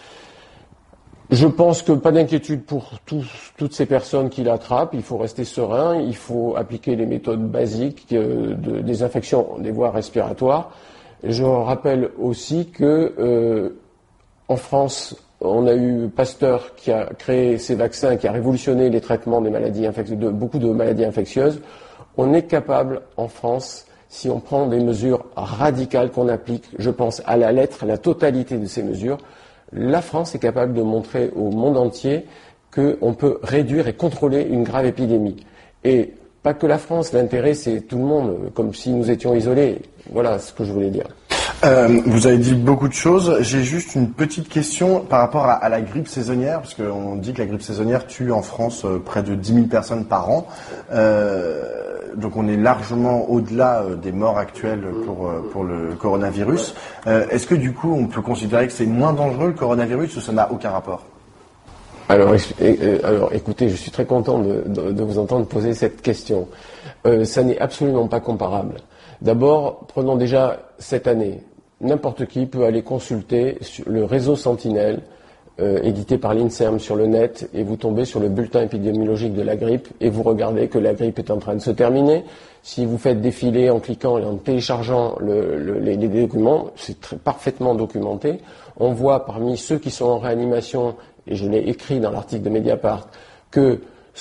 Je pense que pas d'inquiétude pour toutes ces personnes qui l'attrapent. Il faut rester serein, il faut appliquer les méthodes basiques de désinfection des voies respiratoires. Je rappelle aussi que en France, on a eu Pasteur qui a créé ces vaccins, qui a révolutionné les traitements des maladies de beaucoup de maladies infectieuses. On est capable, en France, si on prend des mesures radicales qu'on applique, je pense à la lettre, la totalité de ces mesures, la France est capable de montrer au monde entier qu'on peut réduire et contrôler une grave épidémie. Et pas que la France, l'intérêt c'est tout le monde, comme si nous étions isolés. Voilà ce que je voulais dire. Vous avez dit beaucoup de choses. J'ai juste une petite question par rapport à la grippe saisonnière, parce qu'on dit que la grippe saisonnière tue en France près de 10 000 personnes par an. Donc on est largement au-delà des morts actuelles pour le coronavirus. Est-ce que du coup on peut considérer que c'est moins dangereux le coronavirus ou ça n'a aucun rapport ? Alors écoutez, je suis très content de vous entendre poser cette question. Ça n'est absolument pas comparable. D'abord, prenons déjà cette année. N'importe qui peut aller consulter le réseau Sentinelle, édité par l'INSERM sur le net, et vous tombez sur le bulletin épidémiologique de la grippe, et vous regardez que la grippe est en train de se terminer. Si vous faites défiler en cliquant et en téléchargeant les documents, c'est parfaitement documenté. On voit parmi ceux qui sont en réanimation, et je l'ai écrit dans l'article de Mediapart, que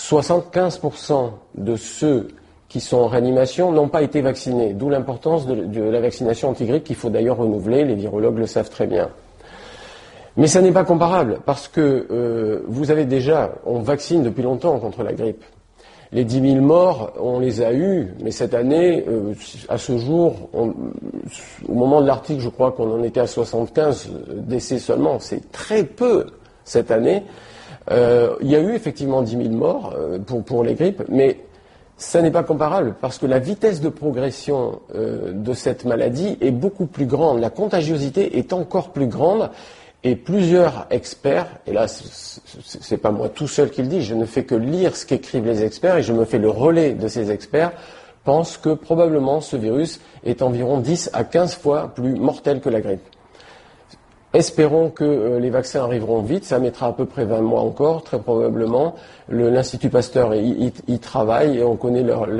75% de ceux qui sont en réanimation n'ont pas été vaccinés, d'où l'importance de la vaccination anti-grippe qu'il faut d'ailleurs renouveler, les virologues le savent très bien. Mais ça n'est pas comparable, parce que vous avez déjà, on vaccine depuis longtemps contre la grippe. Les 10 000 morts, on les a eus, mais cette année, à ce jour, au moment de l'article, je crois qu'on en était à 75 décès seulement, c'est très peu cette année. Il y a eu effectivement 10 000 morts pour les grippes, mais ça n'est pas comparable parce que la vitesse de progression de cette maladie est beaucoup plus grande. La contagiosité est encore plus grande et plusieurs experts, et là c'est pas moi tout seul qui le dis, je ne fais que lire ce qu'écrivent les experts et je me fais le relais de ces experts, pensent que probablement ce virus est environ 10 à 15 fois plus mortel que la grippe. Espérons que les vaccins arriveront vite, ça mettra à peu près 20 mois encore, très probablement. L'Institut Pasteur y travaille et on connaît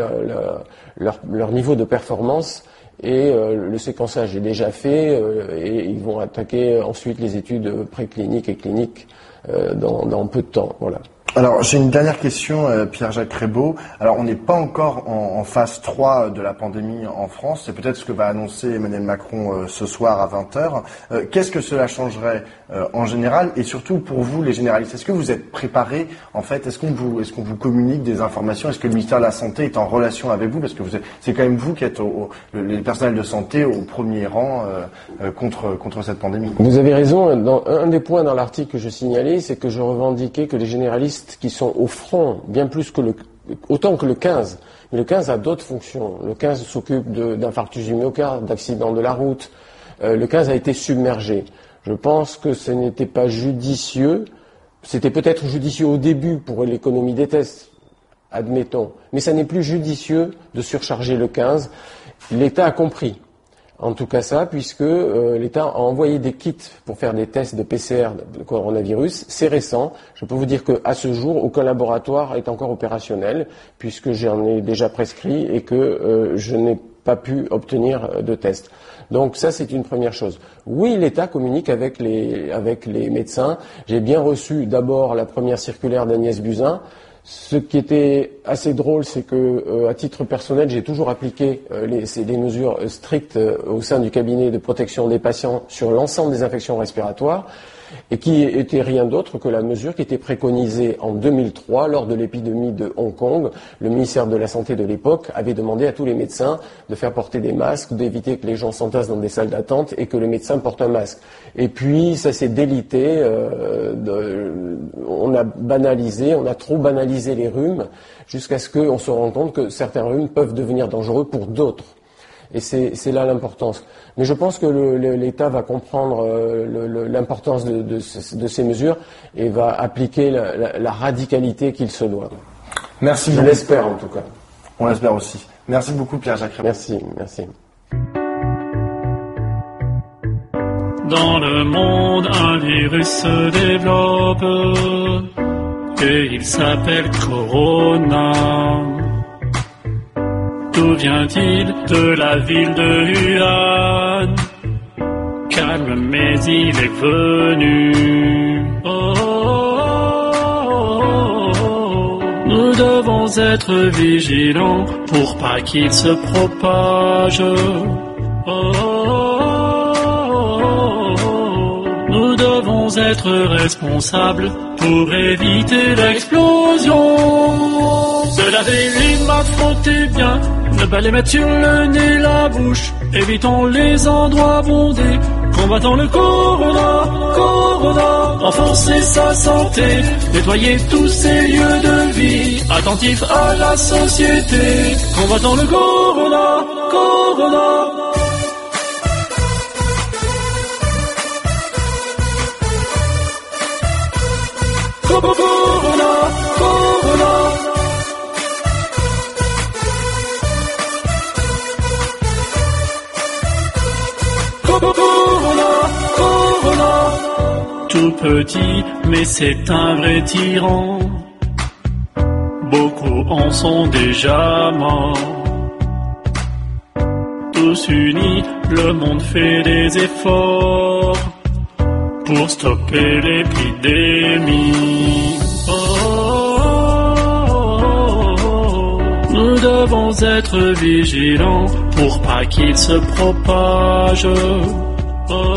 leur niveau de performance et le séquençage est déjà fait et ils vont attaquer ensuite les études précliniques et cliniques dans peu de temps. Voilà. Alors, j'ai une dernière question, Pierre-Jacques Rébaud. Alors, on n'est pas encore en phase 3 de la pandémie en France. C'est peut-être ce que va annoncer Emmanuel Macron ce soir à 20h. Qu'est-ce que cela changerait en général? Et surtout, pour vous, les généralistes, est-ce que vous êtes préparés? En fait, est-ce qu'on vous communique des informations? Est-ce que le ministère de la Santé est en relation avec vous? Parce que c'est quand même vous qui êtes les personnels de santé au premier rang contre cette pandémie. Vous avez raison. Un des points dans l'article que je signalais, c'est que je revendiquais que les généralistes qui sont au front, bien plus que autant que le 15. Mais le 15 a d'autres fonctions. Le 15 s'occupe d'infarctus du myocarde, d'accidents de la route. Le 15 a été submergé. Je pense que ce n'était pas judicieux. C'était peut-être judicieux au début pour l'économie des tests, admettons. Mais ça n'est plus judicieux de surcharger le 15. L'État a compris. En tout cas ça, puisque l'État a envoyé des kits pour faire des tests de PCR de coronavirus. C'est récent. Je peux vous dire qu'à ce jour, aucun laboratoire est encore opérationnel, puisque j'en ai déjà prescrit et que je n'ai pas pu obtenir de test. Donc ça, c'est une première chose. Oui, l'État communique avec les médecins. J'ai bien reçu d'abord la première circulaire d'Agnès Buzyn. Ce qui était assez drôle, c'est que, à titre personnel, j'ai toujours appliqué les mesures strictes au sein du cabinet de protection des patients sur l'ensemble des infections respiratoires, et qui était rien d'autre que la mesure qui était préconisée en 2003 lors de l'épidémie de Hong Kong. Le ministère de la Santé de l'époque avait demandé à tous les médecins de faire porter des masques, d'éviter que les gens s'entassent dans des salles d'attente et que le médecin porte un masque. Et puis ça s'est délité, on a trop banalisé les rhumes jusqu'à ce qu'on se rende compte que certains rhumes peuvent devenir dangereux pour d'autres. Et c'est là l'importance. Mais je pense que l'État va comprendre l'importance de ces mesures et va appliquer la radicalité qu'il se doit. Merci beaucoup. Je l'espère en tout cas. On l'espère aussi. Merci beaucoup Pierre-Jacques Raymond. Merci. Dans le monde, un virus se développe et il s'appelle Corona. D'où vient-il? De la ville de Wuhan. Calme, mais il est venu. Oh, oh, oh, oh. Nous devons être vigilants pour pas qu'il se propage. Oh, oh, oh, oh. Nous devons être responsables pour éviter l'explosion. Se laver les mains, frotter bien, ne pas les mettre sur le nez, la bouche. Évitons les endroits bondés, combattons le corona, renforcer sa santé, nettoyer tous ses lieux de vie, attentifs à la société, combattons le corona. Tout petit, mais c'est un vrai tyran. Beaucoup en sont déjà morts. Tous unis, le monde fait des efforts pour stopper l'épidémie. Oh, oh, oh, oh. Nous devons être vigilants pour pas qu'il se propage. Oh, oh,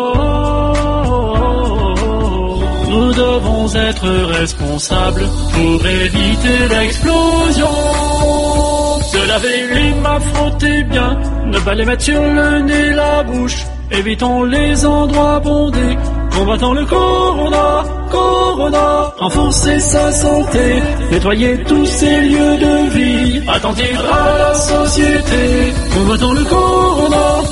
oh. Nous devons être responsables pour éviter l'explosion. Se laver les mains, frotter bien, ne pas les mettre sur le nez, la bouche. Évitons les endroits bondés, combattons le corona, renforcer sa santé, nettoyer tous ses lieux de vie, attentifs à la société, combattons le corona.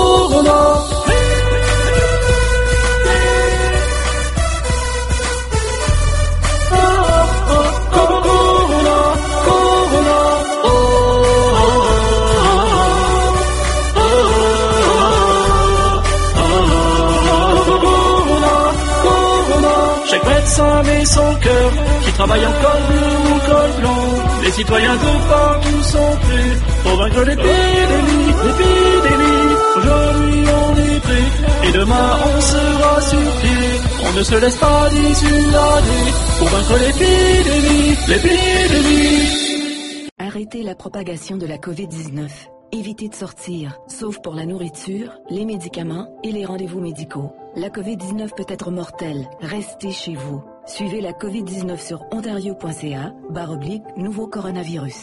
Met son cœur, qui travaille en col bleu ou col blanc. Les citoyens de partout sont prêts pour vaincre l'épidémie. Aujourd'hui on est prêt et demain on sera sur pied. On ne se laisse pas dissuader pour vaincre l'épidémie. Arrêtez la propagation de la COVID-19. Évitez de sortir, sauf pour la nourriture, les médicaments et les rendez-vous médicaux. La COVID-19 peut être mortelle. Restez chez vous. Suivez la COVID-19 sur ontario.ca/nouveau coronavirus.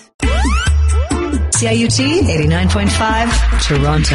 CIUT 89.5 Toronto.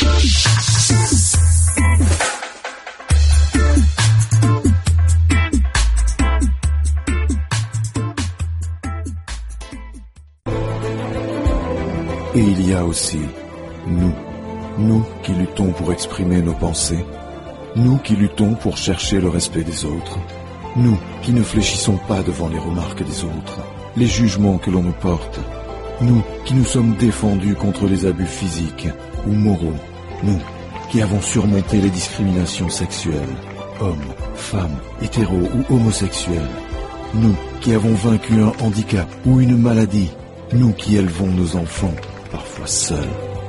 Et il y a aussi nous qui luttons pour exprimer nos pensées, nous qui luttons pour chercher le respect des autres, nous qui ne fléchissons pas devant les remarques des autres, les jugements que l'on nous porte, nous qui nous sommes défendus contre les abus physiques ou moraux, nous qui avons surmonté les discriminations sexuelles, hommes, femmes, hétéros ou homosexuels, nous qui avons vaincu un handicap ou une maladie, nous qui élevons nos enfants, parfois seuls,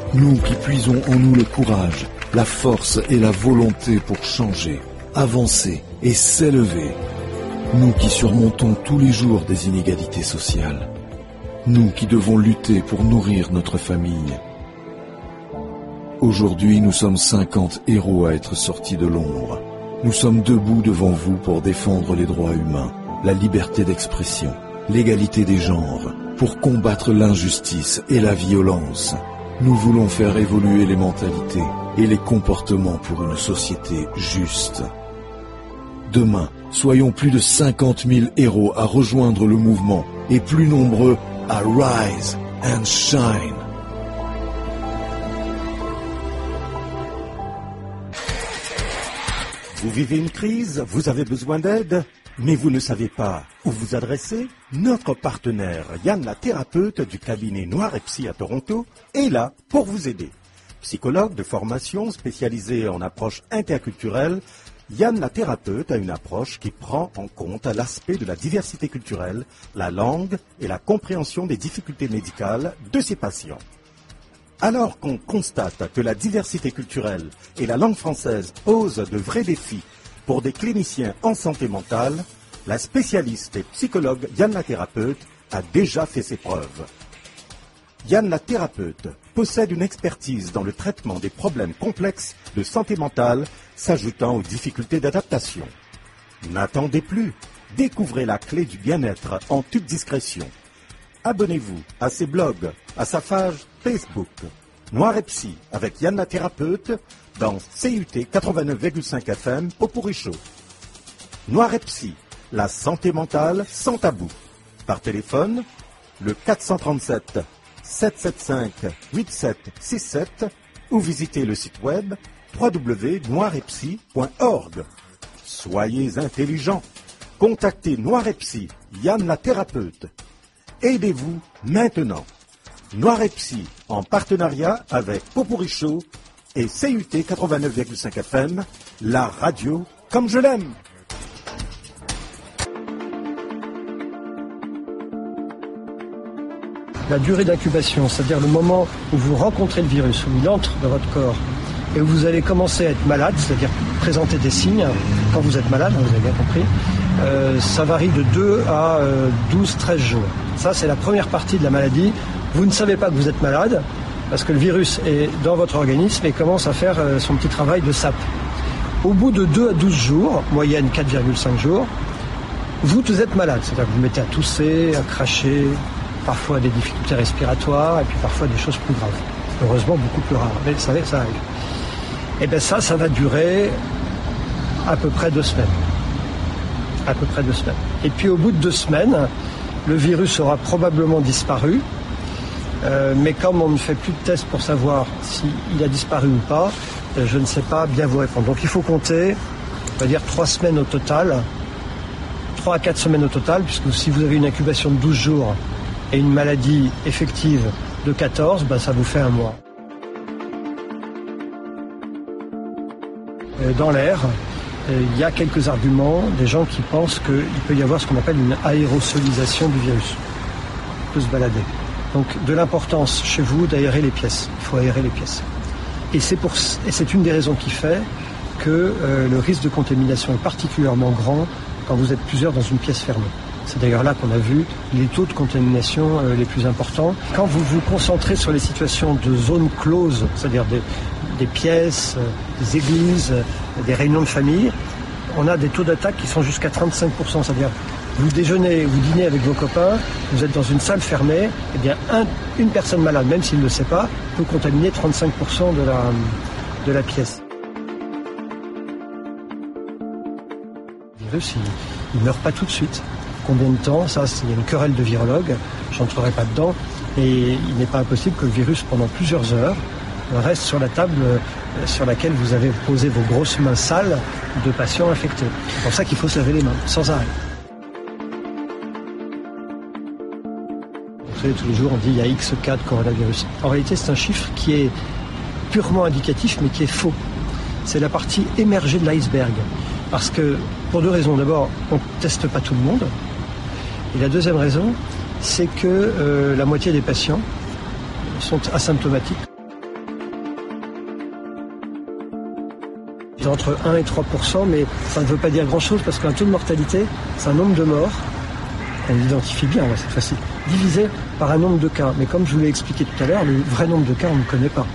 Nous qui puisons en nous le courage, la force et la volonté pour changer, avancer et s'élever. Nous qui surmontons tous les jours des inégalités sociales. Nous qui devons lutter pour nourrir notre famille. Aujourd'hui, nous sommes 50 héros à être sortis de l'ombre. Nous sommes debout devant vous pour défendre les droits humains, la liberté d'expression, l'égalité des genres, pour combattre l'injustice et la violence. Nous voulons faire évoluer les mentalités et les comportements pour une société juste. Demain, soyons plus de 50 000 héros à rejoindre le mouvement et plus nombreux à rise and shine. Vous vivez une crise, vous avez besoin d'aide, mais vous ne savez pas où vous adresser? Notre partenaire Yann la thérapeute du cabinet Noir et Psy à Toronto est là pour vous aider. Psychologue de formation spécialisé en approche interculturelle, Yann la thérapeute a une approche qui prend en compte l'aspect de la diversité culturelle, la langue et la compréhension des difficultés médicales de ses patients. Alors qu'on constate que la diversité culturelle et la langue française posent de vrais défis pour des cliniciens en santé mentale, la spécialiste et psychologue Yann la thérapeute a déjà fait ses preuves. Yann la thérapeute possède une expertise dans le traitement des problèmes complexes de santé mentale s'ajoutant aux difficultés d'adaptation. N'attendez plus, découvrez la clé du bien-être en toute discrétion. Abonnez-vous à ses blogs, à sa page Facebook, Noir et Psy avec Yann la thérapeute dans CUT 89,5 FM Pot-Pourri Show. Noir et Psy, la santé mentale sans tabou. Par téléphone, le 437 775 8767 ou visitez le site web www.noiretpsy.org. Soyez intelligents. Contactez Noir et Psy, Yann la thérapeute. Aidez-vous maintenant. Noir et Psy, en partenariat avec Pot-Pourri Show et CUT 89,5 FM, la radio comme je l'aime. La durée d'incubation, c'est-à-dire le moment où vous rencontrez le virus, où il entre dans votre corps, et où vous allez commencer à être malade, c'est-à-dire présenter des signes, quand vous êtes malade, vous avez bien compris, ça varie de 2 à 12-13 jours. Ça, c'est la première partie de la maladie. Vous ne savez pas que vous êtes malade, parce que le virus est dans votre organisme et commence à faire son petit travail de sape. Au bout de 2 à 12 jours, moyenne 4,5 jours, vous êtes malade, c'est-à-dire que vous mettez à tousser, à cracher, parfois des difficultés respiratoires et puis parfois des choses plus graves. Heureusement, beaucoup plus rares, mais ça arrive. Et bien ça va durer à peu près 2 semaines. À peu près 2 semaines. Et puis au bout de 2 semaines, le virus aura probablement disparu, mais comme on ne fait plus de tests pour savoir s'il a disparu ou pas, je ne sais pas bien vous répondre. Donc il faut compter, on va dire 3 semaines au total, 3 à 4 semaines au total, puisque si vous avez une incubation de 12 jours, et une maladie effective de 14, ça vous fait 1 mois. Dans l'air, il y a quelques arguments, des gens qui pensent qu'il peut y avoir ce qu'on appelle une aérosolisation du virus. Il peut se balader. Donc de l'importance chez vous d'aérer les pièces. Il faut aérer les pièces. Et c'est une des raisons qui fait que le risque de contamination est particulièrement grand quand vous êtes plusieurs dans une pièce fermée. C'est d'ailleurs là qu'on a vu les taux de contamination les plus importants. Quand vous vous concentrez sur les situations de zones closes, c'est-à-dire des pièces, des églises, des réunions de famille, on a des taux d'attaque qui sont jusqu'à 35%. C'est-à-dire vous déjeunez, vous dînez avec vos copains, vous êtes dans une salle fermée, eh bien une personne malade, même s'il ne le sait pas, peut contaminer 35% de la pièce. Le virus, il ne meurt pas tout de suite. Combien de temps? Ça, il y a une querelle de virologues, je n'entrerai pas dedans, et il n'est pas impossible que le virus, pendant plusieurs heures, reste sur la table sur laquelle vous avez posé vos grosses mains sales de patients infectés. C'est pour ça qu'il faut se laver les mains, sans arrêt. Vous savez, tous les jours, on dit il y a X cas de coronavirus. En réalité, c'est un chiffre qui est purement indicatif, mais qui est faux. C'est la partie émergée de l'iceberg. Parce que, pour 2 raisons. D'abord, on ne teste pas tout le monde. Et la deuxième raison, c'est que la moitié des patients sont asymptomatiques. c'était entre 1 et 3%, mais ça ne veut pas dire grand-chose parce qu'un taux de mortalité, c'est un nombre de morts, on l'identifie bien cette fois-ci, divisé par un nombre de cas. Mais comme je vous l'ai expliqué tout à l'heure, le vrai nombre de cas, on ne connaît pas.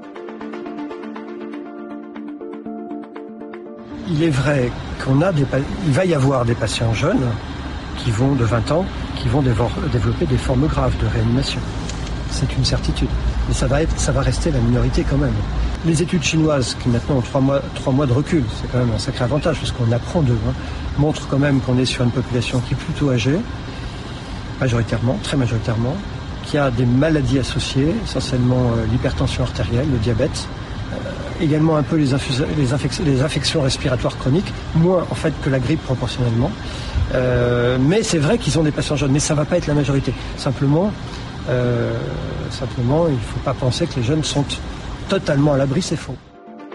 Il est vrai il va y avoir des patients jeunes qui vont de 20 ans, qui vont développer des formes graves de réanimation. C'est une certitude. Mais ça va rester la minorité quand même. Les études chinoises, qui maintenant ont 3 mois de recul, c'est quand même un sacré avantage, parce qu'on apprend d'eux, montrent quand même qu'on est sur une population qui est plutôt âgée, très majoritairement, qui a des maladies associées, essentiellement l'hypertension artérielle, le diabète, également un peu les infections respiratoires chroniques, moins en fait que la grippe proportionnellement. Mais c'est vrai qu'ils ont des patients jeunes, mais ça ne va pas être la majorité. Simplement, il ne faut pas penser que les jeunes sont totalement à l'abri, c'est faux.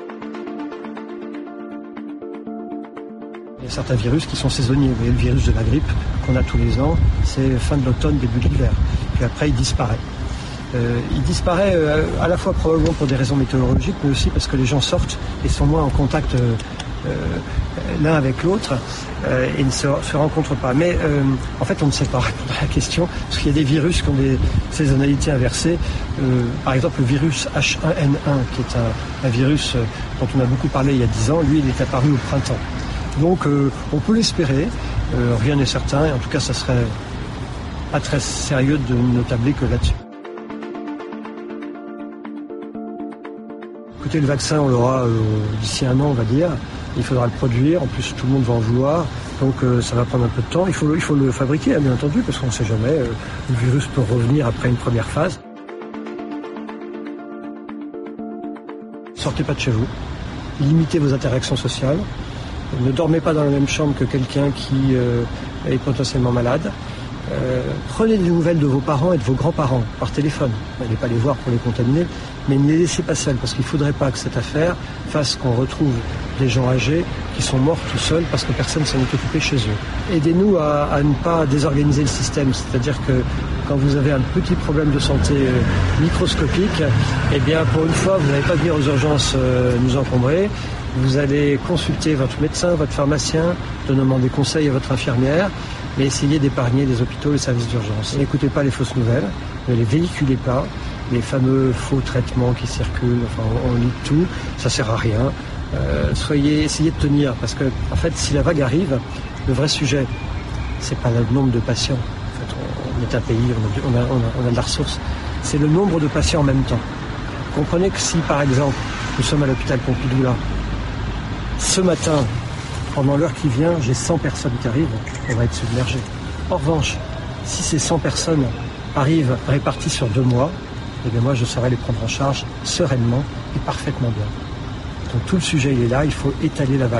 Il y a certains virus qui sont saisonniers. Vous voyez, le virus de la grippe qu'on a tous les ans, c'est fin de l'automne, début de l'hiver. Puis après, il disparaît. Il disparaît à la fois probablement pour des raisons météorologiques, mais aussi parce que les gens sortent et sont moins en contact l'un avec l'autre et ne se rencontrent pas. Mais en fait, on ne sait pas répondre à la question, parce qu'il y a des virus qui ont des saisonnalités inversées. Par exemple, le virus H1N1, qui est un virus dont on a beaucoup parlé il y a 10 ans, lui, il est apparu au printemps. Donc, on peut l'espérer, rien n'est certain, et en tout cas, ça serait pas très sérieux de ne tabler que là-dessus. Écoutez, le vaccin, on l'aura d'ici 1 an, on va dire. Il faudra le produire. En plus, tout le monde va en vouloir. Donc, ça va prendre un peu de temps. Il faut le fabriquer, bien entendu, parce qu'on ne sait jamais. Le virus peut revenir après une première phase. Sortez pas de chez vous. Limitez vos interactions sociales. Ne dormez pas dans la même chambre que quelqu'un qui est potentiellement malade. Prenez des nouvelles de vos parents et de vos grands-parents par téléphone. N'allez pas les voir pour les contaminer, mais ne les laissez pas seuls, parce qu'il ne faudrait pas que cette affaire fasse qu'on retrouve des gens âgés qui sont morts tout seuls parce que personne ne s'en est occupé chez eux. Aidez-nous à ne pas désorganiser le système, c'est-à-dire que quand vous avez un petit problème de santé microscopique, eh bien pour une fois, vous n'allez pas venir aux urgences nous encombrer. Vous allez consulter votre médecin, votre pharmacien, demander conseil à votre infirmière, mais essayez d'épargner les hôpitaux et les services d'urgence. N'écoutez pas les fausses nouvelles, ne les véhiculez pas, les faux traitements qui circulent, enfin on lit tout, ça sert à rien. Essayez de tenir, parce que en fait, si la vague arrive, le vrai sujet, c'est pas le nombre de patients. En fait, on est un pays, on a de la ressource. C'est le nombre de patients en même temps. Comprenez que si, par exemple, nous sommes à l'hôpital Pompidou là, ce matin, pendant l'heure qui vient, j'ai 100 personnes qui arrivent, on va être submergé. En revanche, si ces 100 personnes arrivent réparties sur 2 mois, eh bien moi je saurais les prendre en charge sereinement et parfaitement bien. Donc tout le sujet il est là, il faut étaler la vague.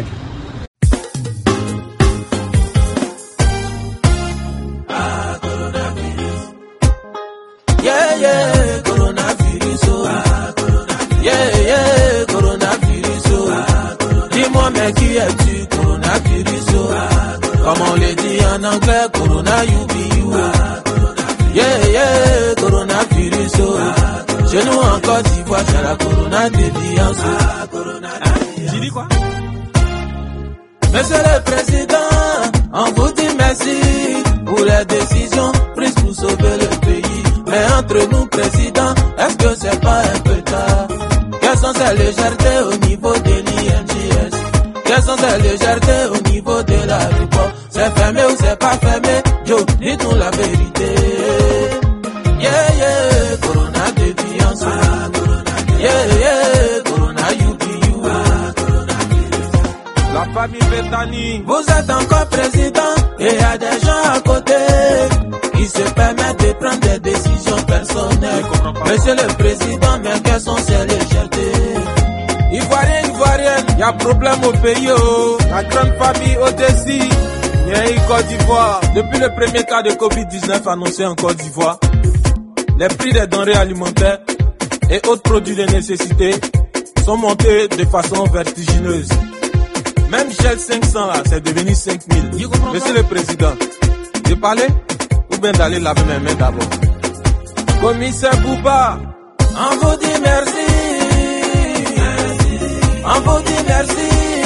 Yeah, yeah, coronavirus, yeah, yeah, coronavirus, dis-moi mais qui es-tu, coronavirus, comme on le dit en anglais, corona you be you, yeah, yeah, coronavirus, chez nous en Côte d'Ivoire, c'est la corona déviance. Tu dis quoi? Monsieur le Président, on vous dit merci pour les décisions prises pour sauver le pays. Mais entre nous, Président, est-ce que c'est pas un peu tard? Quelles sont ces légèretés au niveau de l'INJS? Quelles sont ces légèretés au niveau de l'aéroport? C'est fermé ou c'est pas fermé? Joe, dis-nous la vérité. Yeah, yeah, corona déviance. Yeah, yeah, corona you be you. La famille Bethany, vous êtes encore président et y a des gens à côté qui se permettent de prendre des décisions personnelles. Monsieur le Président, mais quelles sont ces légèretés? Ivoirienne, y a problème au pays, oh. La grande famille au-dessus, y a une Côte d'Ivoire. Depuis le premier cas de Covid-19 annoncé en Côte d'Ivoire, les prix des denrées alimentaires et autres produits de nécessité sont montés de façon vertigineuse. Même Shell 500 là, c'est devenu 5000. Monsieur le Président, de parler ou bien d'aller laver mes mains d'abord? Commissaire Bouba, on vous dit merci. On vous dit merci.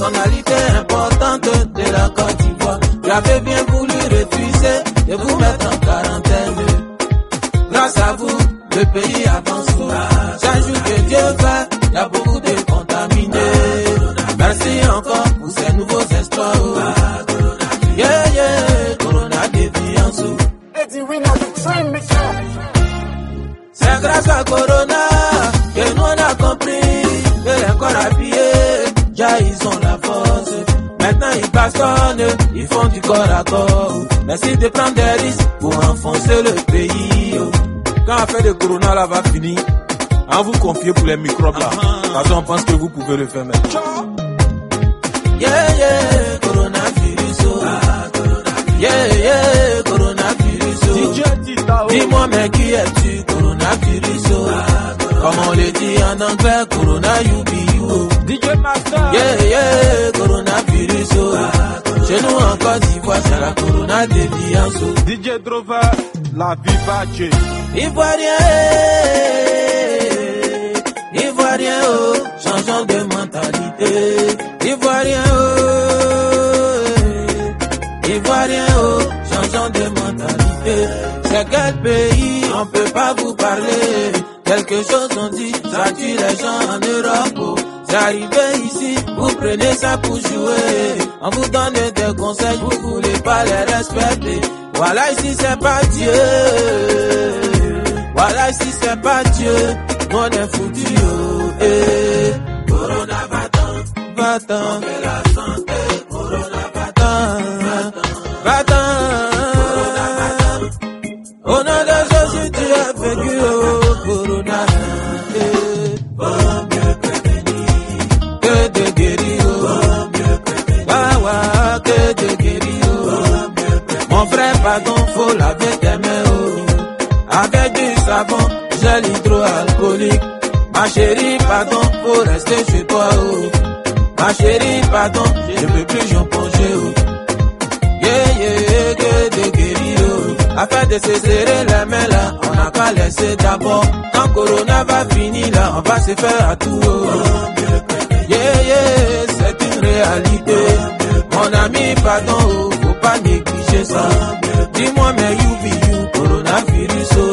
personnalité importante de la Côte d'Ivoire. J'avais bien voulu refuser de vous mettre en quarantaine. Grâce à vous, le pays avance. Chaque jour que Dieu fait, il y a beaucoup de contaminés. Merci encore pour ces nouveaux espoirs. Yeah, yeah, Corona déviance. C'est grâce à Corona que nous on a compris que les corps habillés, déjà ils ont la force. Maintenant ils bastonnent, ils font du corps à corps. Merci de prendre des risques pour enfoncer le pays. Quand l'affaire de Corona là va finir, on vous confie pour les microbes là. Parce qu'on pense que vous pouvez le faire maintenant. Yeah, yeah, coronavirus. Yeah, yeah, coronavirus. Dis-moi mais qui es-tu, coronavirus? Comme on le dit en anglais, corona you be you. DJ Master. Yeah, yeah, coronavirus. Chez nous en Côte d'Ivoire, c'est la corona déviance. DJ Drover, la vivace. Ivoirien, Ivoirien, oh, changeons de mentalité. Ivoirien, oh, Ivoirien, oh, changeons de mentalité. C'est quel pays, on peut pas vous parler. Quelque chose on dit, ça tue les gens en Europe. Oh. C'est arrivé ici, vous prenez ça pour jouer. On vous donne des conseils, vous voulez pas les respecter. Voilà ici c'est pas Dieu. Voilà ici c'est pas Dieu. On est foutu. Oh, eh. Corona va-t'en, va-t'en. On fait la santé. Corona va-t'en, va-t'en. Corona va-t'en. Au nom de Jésus tu as vécu. Oh, Corona. Vaut mieux prévenir que de guérir. Vaut mieux prévenir. Waouh, que de guérir. Vaut mieux prévenir. Mon frère, pardon, faut laver tes mains. Oh. Avec du savon, gel hydroalcoolique. Ma chérie, pardon, faut rester chez toi. Oh. Ma chérie, pardon, je veux plus j'en plonger. Oh. Yeah, yeah, que de guérir. Oh. Afin de se serrer les mains là, on n'a qu'à laisser d'abord. Quand Corona va finir là, on va se faire à tout. Oh. Yeah, yeah, c'est une réalité. Mon ami, pardon, oh, faut pas négliger ça. Dis-moi, mais you be you, coronavirus. Oh.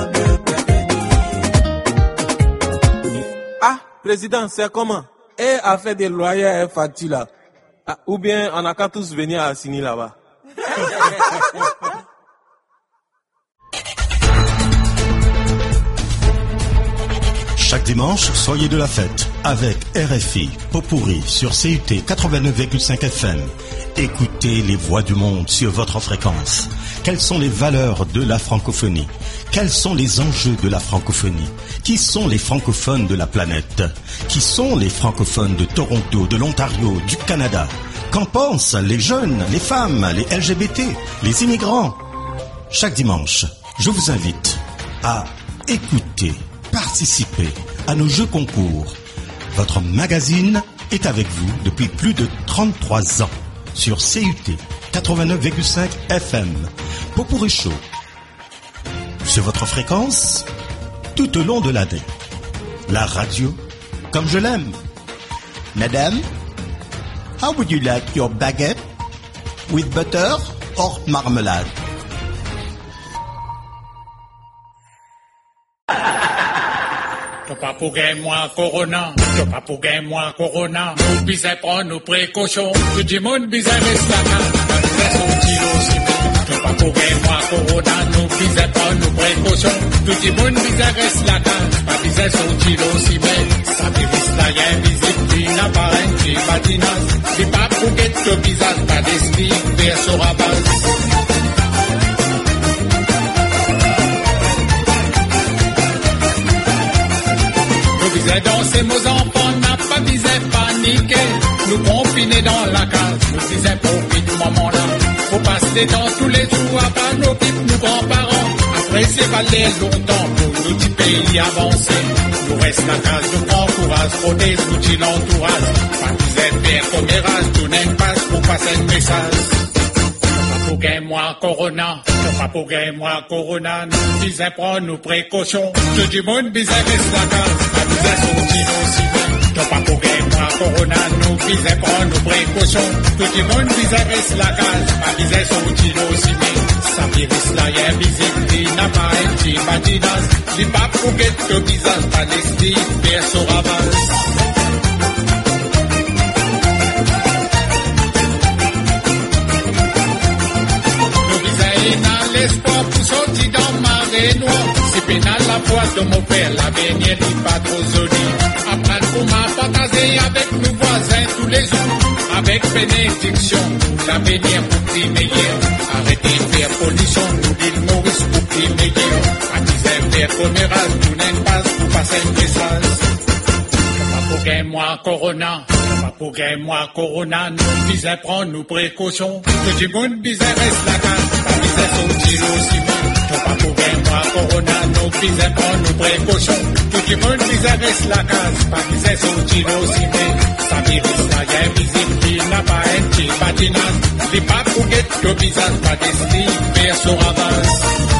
Ah, président, c'est comment? Et affaire des loyers et factures là. Ah, ou bien on n'a qu'à tous venir à signer là-bas. Chaque dimanche, soyez de la fête avec RFI Pot-Pourri sur CUT 89,5 FM. Écoutez les voix du monde sur votre fréquence. Quelles sont les valeurs de la francophonie? Quels sont les enjeux de la francophonie? Qui sont les francophones de la planète? Qui sont les francophones de Toronto, de l'Ontario, du Canada? Qu'en pensent les jeunes, les femmes, les LGBT, les immigrants? Chaque dimanche, je vous invite à écouter, participer à nos jeux concours. Votre magazine est avec vous depuis plus de 33 ans sur CUT 89,5 FM. Pot-Pourri Show. Sur votre fréquence, tout au long de l'année. La radio, comme je l'aime. Madame, how would you like your baguette? With butter or marmelade? Tu pas pour gagner moi Corona, tu pas pour gagner moi Corona. Nous bisons prendre nos précautions. Tout le monde bisons reste là. Tu pas pour gagner moi Corona, nous bisons prendre nos précautions. Tout le monde bisons reste là. Pas bisons sortir aussi bien. Ça virus là y a invisible, qui n'a pas un qui patinage. C'est pas pour gagner ton visage, pas d'esprit vers sur la base. Danser, nos enfants n'a pas visé paniquer. Nous confiner dans la case, nous disons profite du moment là. Faut passer dans tous les jours à part nos pipes, nos grands-parents. Après c'est valer longtemps pour nous du pays avancer. Nous reste la case, nous prend courage, protège nous dit l'entourage. Pas visé faire comme érage, tout n'est pas pour passer le message. Pour gagner moi Corona, pas pour gagner moi Corona, nous disons prendre nos précautions. Tout le monde bisait reste la case, pas bisait sortir aussi bien. Pas pour gagner moi Corona, nous disons prendre nos précaution. Tout le monde vise la case, pas vise son outil aussi. Ça virus là, y est invisible, il n'a pas un petit patinas. Il pas pour que visage, pas d'esprit, perso ravage. L'espoir pour sortir dans ma noire. C'est pénal la poisse de mon père, l'avenir n'est pas trop joli. Apprendre pour ma fantaisie avec nos voisins tous les jours. Avec bénédiction, l'avenir pour qui meilleur. Arrêtez de faire pollution, nous l'île Maurice pour qui meilleur. À 10 faire premier âge, nous n'aimons pas pour passer un message. Pas pour gagner moi Corona. Pas pour gagner moi Corona, nous visons prendre nos précautions. Tout le monde visait reste la case. Son tiro aussi bon, pas pour gagner moi Corona, nous visons prendre nos précautions. Tout le monde visait reste la case, pas visait son tiro aussi bon. Ça virus là, y est invisible, il n'a pas un petit patinage. Les pas pour guetter le visage, pas d'esprit, vers son ravage.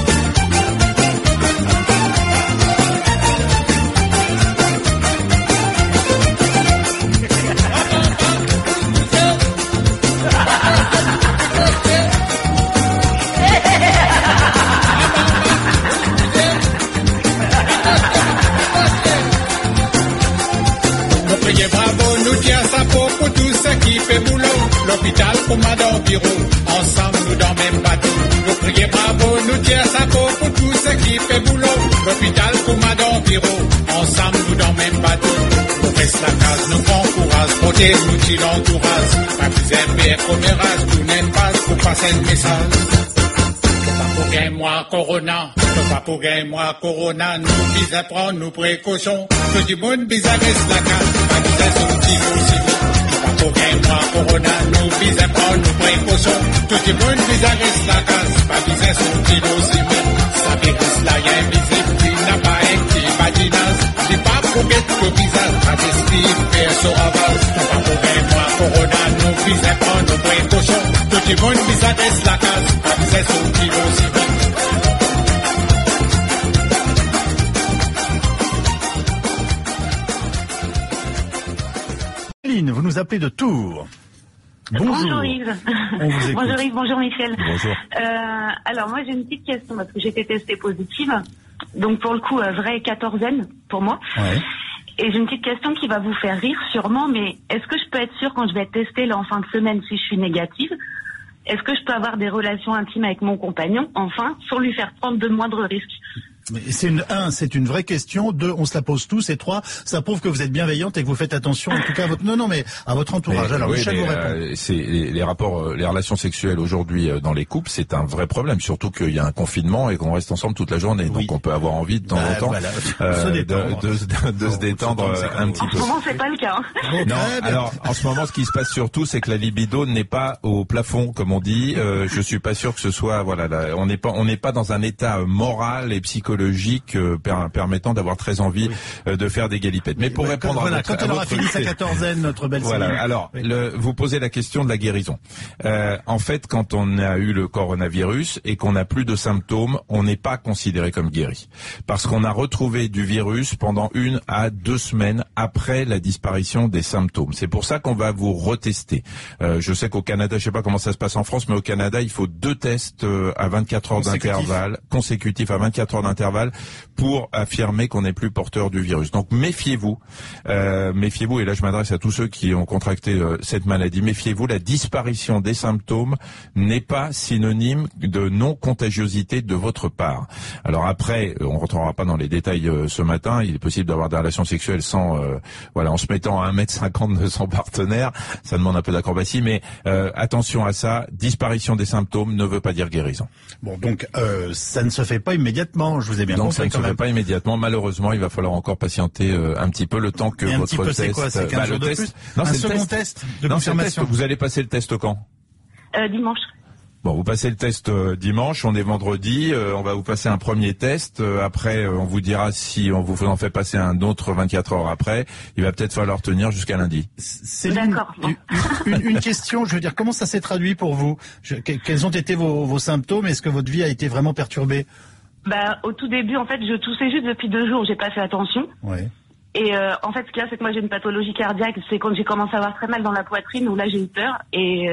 L'hôpital pour madame bureau, ensemble nous dans même bateau. Nous prions bravo, nous tirons sa peau pour tout ce qui fait boulot. L'hôpital pour madame bureau, ensemble nous dans même bateau. Nous reste la case, nous prend courage, protège nous tire l'entourage. Pas plus épais, premier âge, tout n'aime pas pour passer le message. Pas pour gagner moi Corona, pas pour gagner moi Corona, nous visons prendre nos précautions. Tout le monde vise reste la case, pas visé son petit aussi. Pour gagner moi Corona, nous visons prendre nos précautions. Tout le monde vise reste la case, pas viser son petit aussi. Ça virus là, y est invisible, il n'a pas un petit patinage. C'est pas pour guetter le visage, pas d'esprit, faire son ravage. Pas pour gagner moi Corona, nous visons prendre nos précautions. Tout le monde vise reste la case, pas viser son petit aussi. Vous nous appelez de Tours. Bonjour Yves. Bonjour Yves, bonjour Michel. Bonjour. Alors moi j'ai une petite question parce que j'ai été testée positive. Donc pour le coup, vraie quatorzaine pour moi. Ouais. Et j'ai une petite question qui va vous faire rire sûrement, mais est-ce que je peux être sûre quand je vais être testée là en fin de semaine si je suis négative, est-ce que je peux avoir des relations intimes avec mon compagnon, enfin, sans lui faire prendre de moindres risques? Mais c'est une vraie question. 2, on se la pose tous. Et 3, ça prouve que vous êtes bienveillante et que vous faites attention, en tout cas, à votre, à votre entourage. Mais, alors, oui, Michel vous répond. C'est les rapports, les relations sexuelles aujourd'hui dans les couples, c'est un vrai problème. Surtout qu'il y a un confinement et qu'on reste ensemble toute la journée. Oui. Donc, on peut avoir envie de temps en temps, voilà, de se détendre un petit peu. En ce moment, c'est pas le cas. Hein. Non. Alors, en ce moment, ce qui se passe surtout, c'est que la libido n'est pas au plafond, comme on dit. Je suis pas sûr que ce soit, voilà, on n'est pas dans un état moral et psychologique permettant d'avoir très envie de faire des galipettes. Mais pour répondre à quand elle aura fini sa quatorzaine, notre belle voilà. Céline. Alors, vous posez la question de la guérison. En fait, quand on a eu le coronavirus et qu'on n'a plus de symptômes, on n'est pas considéré comme guéri. Parce qu'on a retrouvé du virus pendant 1 à 2 semaines après la disparition des symptômes. C'est pour ça qu'on va vous retester. Je sais qu'au Canada, je sais pas comment ça se passe en France, mais au Canada, il faut 2 tests à 24 heures d'intervalle, consécutifs à 24 heures d'intervalle, pour affirmer qu'on n'est plus porteur du virus. Donc méfiez-vous, méfiez-vous, et là je m'adresse à tous ceux qui ont contracté cette maladie, méfiez-vous, la disparition des symptômes n'est pas synonyme de non-contagiosité de votre part. Alors après, on ne rentrera pas dans les détails ce matin, il est possible d'avoir des relations sexuelles sans, en se mettant à 1m50 de son partenaire, ça demande un peu d'acrobatie, mais attention à ça, disparition des symptômes ne veut pas dire guérison. Bon, donc ça ne se fait pas immédiatement, je vous ai bien compris. Donc ça ne se fait pas immédiatement. Malheureusement, il va falloir encore patienter un petit peu le temps que votre test. C'est quoi, c'est 15 jours de plus? Non, c'est le second test de confirmation. Vous allez passer le test quand? Dimanche. Bon, vous passez le test dimanche, on est vendredi, on va vous passer un premier test, après on vous dira si on vous en fait passer un autre 24 heures après, il va peut-être falloir tenir jusqu'à lundi. Céline, une question, je veux dire, comment ça s'est traduit pour vous? Quels ont été vos symptômes? Est-ce que votre vie a été vraiment perturbée? Au tout début, en fait, je toussais juste depuis 2 jours, j'ai pas fait attention. Ouais. Et en fait, ce qu'il y a, c'est que moi j'ai une pathologie cardiaque. C'est quand j'ai commencé à avoir très mal dans la poitrine où là j'ai eu peur et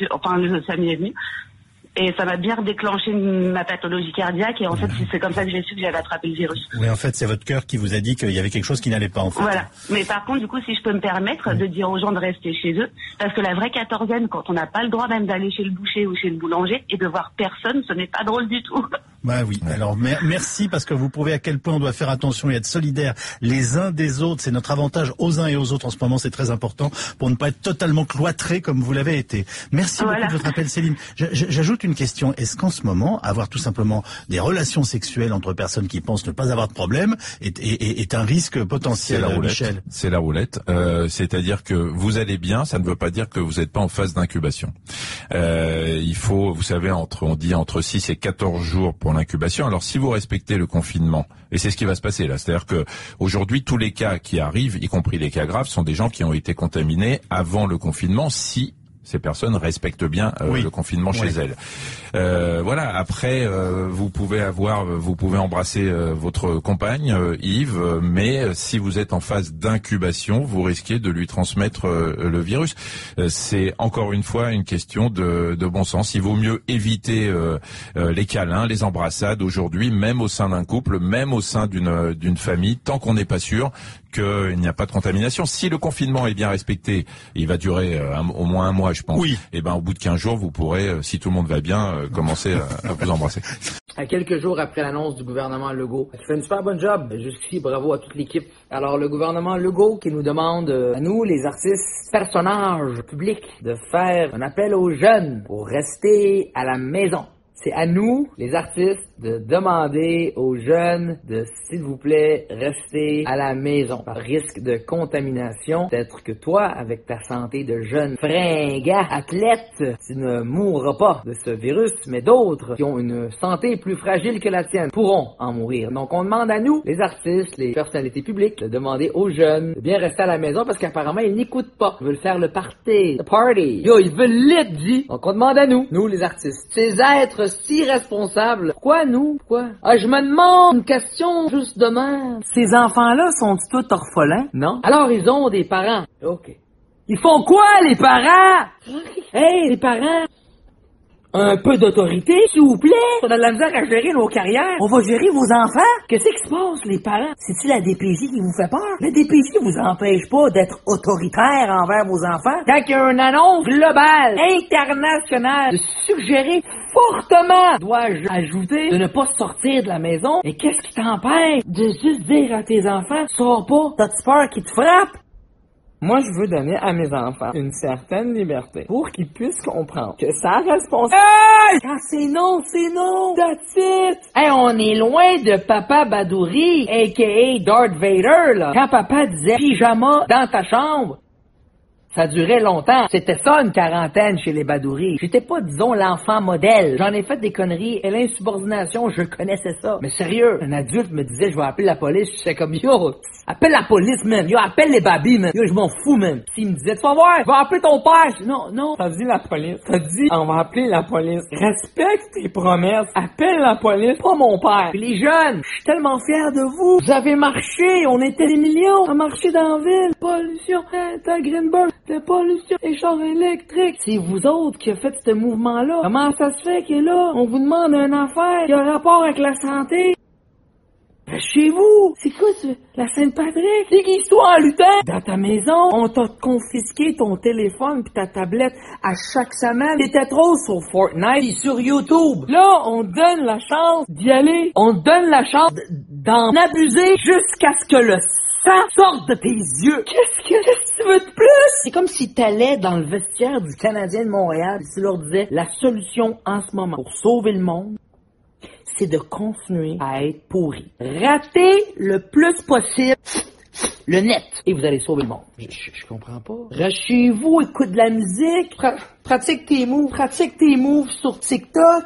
ça m'y est venu. Et ça m'a bien déclenché ma pathologie cardiaque et en fait c'est comme ça que j'ai su que j'avais attrapé le virus. Oui, en fait c'est votre cœur qui vous a dit qu'il y avait quelque chose qui n'allait pas en fait. Voilà. Mais par contre, du coup, si je peux me permettre de dire aux gens de rester chez eux, parce que la vraie quatorzaine, quand on n'a pas le droit même d'aller chez le boucher ou chez le boulanger et de voir personne, ce n'est pas drôle du tout. Bah oui, alors merci parce que vous prouvez à quel point on doit faire attention et être solidaires les uns des autres. C'est notre avantage aux uns et aux autres en ce moment, c'est très important pour ne pas être totalement cloîtrés comme vous l'avez été. Merci beaucoup de votre appel, Céline. J'ajoute une question. Est-ce qu'en ce moment, avoir tout simplement des relations sexuelles entre personnes qui pensent ne pas avoir de problème est un risque potentiel, Michel? C'est la roulette. C'est-à-dire que vous allez bien, ça ne veut pas dire que vous n'êtes pas en phase d'incubation. Il faut, vous savez, on dit entre 6 et 14 jours pour l'incubation. Alors si vous respectez le confinement, et c'est ce qui va se passer là, c'est-à-dire que aujourd'hui tous les cas qui arrivent, y compris les cas graves, sont des gens qui ont été contaminés avant le confinement, si ces personnes respectent bien le confinement chez elles. Voilà. Après, vous pouvez embrasser votre compagne, Yves, mais si vous êtes en phase d'incubation, vous risquez de lui transmettre le virus. C'est encore une fois une question de bon sens. Il vaut mieux éviter les câlins, les embrassades aujourd'hui, même au sein d'un couple, même au sein d'une famille, tant qu'on n'est pas sûr qu'il n'y a pas de contamination. Si le confinement est bien respecté, il va durer au moins un mois, je pense. Oui. Et ben, au bout de 15 jours, vous pourrez, si tout le monde va bien, commencer à vous embrasser. À quelques jours après l'annonce du gouvernement Legault, tu fais une super bonne job. Jusqu'ici, bravo à toute l'équipe. Alors, le gouvernement Legault qui nous demande, à nous, les artistes, personnages publics, de faire un appel aux jeunes pour rester à la maison. C'est à nous, les artistes, de demander aux jeunes de, s'il vous plaît, rester à la maison. Par risque de contamination, peut-être que toi, avec ta santé de jeune fringant, athlète, tu ne mourras pas de ce virus, mais d'autres qui ont une santé plus fragile que la tienne pourront en mourir. Donc on demande à nous, les artistes, les personnalités publiques, de demander aux jeunes de bien rester à la maison parce qu'apparemment ils n'écoutent pas. Ils veulent faire le party. Yo, ils veulent l'être dit. Donc on demande à nous les artistes, ces êtres si responsables. Pourquoi nous? Pourquoi? Ah, je me demande une question juste demain. Ces enfants-là sont-ils tous orphelins? Non. Alors ils ont des parents. OK. Ils font quoi, les parents? Hey, les parents! Un peu d'autorité, s'il vous plaît. On a de la misère à gérer nos carrières. On va gérer vos enfants. Qu'est-ce qui se passe, les parents? C'est-tu la DPJ qui vous fait peur? La DPJ vous empêche pas d'être autoritaire envers vos enfants. Quand il y a une annonce globale, internationale, de suggérer fortement, dois-je ajouter, de ne pas sortir de la maison. Mais qu'est-ce qui t'empêche de juste dire à tes enfants, sors pas, t'as-tu peur qu'ils te frappent? Moi, je veux donner à mes enfants une certaine liberté pour qu'ils puissent comprendre que sa responsabilité... Hey! Quand c'est non, that's it! Hey, on est loin de Papa Badouri, a.k.a. Darth Vader, là. Quand papa disait pyjama dans ta chambre, ça durait longtemps. C'était ça, une quarantaine chez les Badouri. J'étais pas, disons, l'enfant modèle. J'en ai fait des conneries et l'insubordination, je connaissais ça. Mais sérieux, un adulte me disait, je vais appeler la police. Je sais comme, yo, appelle la police, man. Yo, appelle les babys, man. Yo, je m'en fous, man. S'il me disait, tu vas voir, je vais appeler ton père. Je dis, non, t'as dit la police. T'as dit, on va appeler la police. Respecte tes promesses. Appelle la police, pas mon père. Puis les jeunes, je suis tellement fier de vous. Vous avez marché, on était des millions à marcher dans la ville. Pollution, t'as Greenberg. De pollution et chars électriques. C'est vous autres qui avez fait ce mouvement-là. Comment ça se fait que là, on vous demande une affaire qui a rapport avec la santé? Chez vous, c'est quoi ça? La Sainte-Patrick? Déguise-toi en lutin! Dans ta maison, on t'a confisqué ton téléphone pis ta tablette à chaque semaine. T'étais trop sur Fortnite et sur YouTube. Là, on donne la chance d'y aller. On donne la chance d'en abuser jusqu'à ce que le sang sorte de tes yeux. Qu'est-ce que tu veux de plus? C'est comme si t'allais dans le vestiaire du Canadien de Montréal et tu leur disais la solution en ce moment pour sauver le monde, c'est de continuer à être pourri. Ratez le plus possible le net et vous allez sauver le monde. Je comprends pas. Reste chez vous, écoute de la musique, pratique tes moves sur TikTok.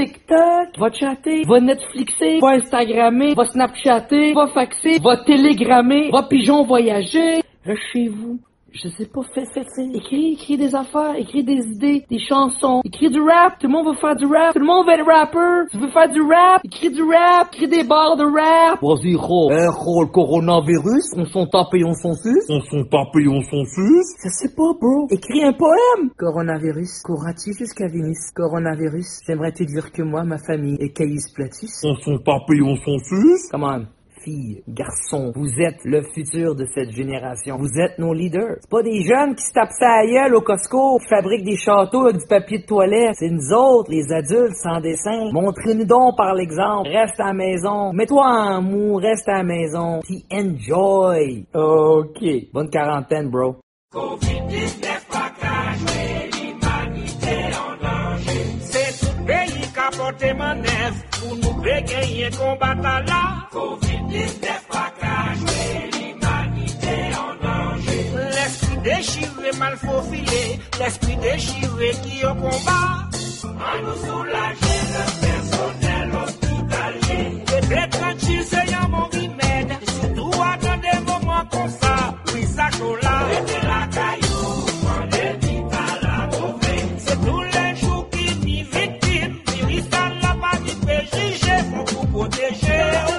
Va chatter, va Netflixer, va Instagrammer, va Snapchatter, va faxer, va télégrammer, va pigeon voyager. Reste chez vous. Je sais pas, fais. Écris des affaires, écris des idées, des chansons, écris du rap. Tout le monde veut faire du rap. Tout le monde veut être rappeur. Tu veux faire du rap? Écris du rap, écris des barres de rap. Vas-y, le coronavirus. On s'en tape et on s'en suce. Je sais pas, bro. Écris un poème. Coronavirus, courras-tu jusqu'à Venise? Coronavirus, j'aimerais-tu dire que moi, ma famille est Caïs Platus? On s'en tape et on s'en suce. Come on. Filles, garçons, vous êtes le futur de cette génération. Vous êtes nos leaders. C'est pas des jeunes qui se tapent ça à gueule au Costco, qui fabriquent des châteaux avec du papier de toilette. C'est nous autres, les adultes sans dessin. Montrez-nous donc par l'exemple. Reste à la maison. Mets-toi en mou, reste à la maison. Puis enjoy. OK. Bonne quarantaine, bro. COVID-19 pas qu'à jouer, l'humanité en danger. C'est tout pays qui a porté manœuvre pour nous gagner combattre là. COVID-19 pas qu'à jouer, l'humanité en danger. L'esprit déchiré, mal faufilé, l'esprit déchiré qui au combat. À nous soulager le personnel hospitalier. Peut-être tranquille, c'est un bon remède. Surtout à des moments comme ça. Oui, ça chaud là. Mettez la caillou, prenez vite à la mauvaise. C'est tous les jours qui n'y victime. Virus à la pas du PJG, faut vous protéger.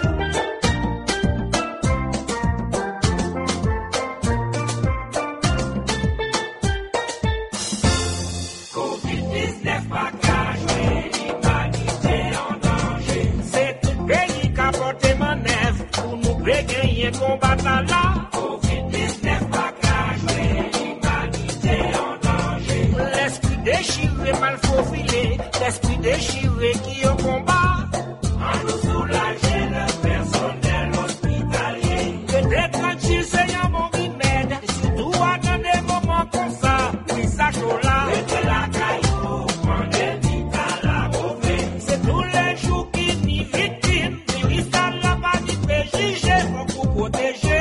COVID-19 pas qu'à jouer, l'humanité en danger. C'est tout pays qui a porté manœuvre pour nous gagner combattre là. COVID-19 pas qu'à jouer, l'humanité en danger. L'esprit déchiré, mal faufilé, l'esprit déchiré qui au combat. À nous soulager le personnel hospitalier. Peut-être tranquille, c'est un bon remède. Surtout à des moments comme ça. Oui, ça chaud là. Mettez la caillou, prenez vite à la mauvaise. C'est tous les jours qui n'y victime. Virus à la pas du PJG, faut vous protéger.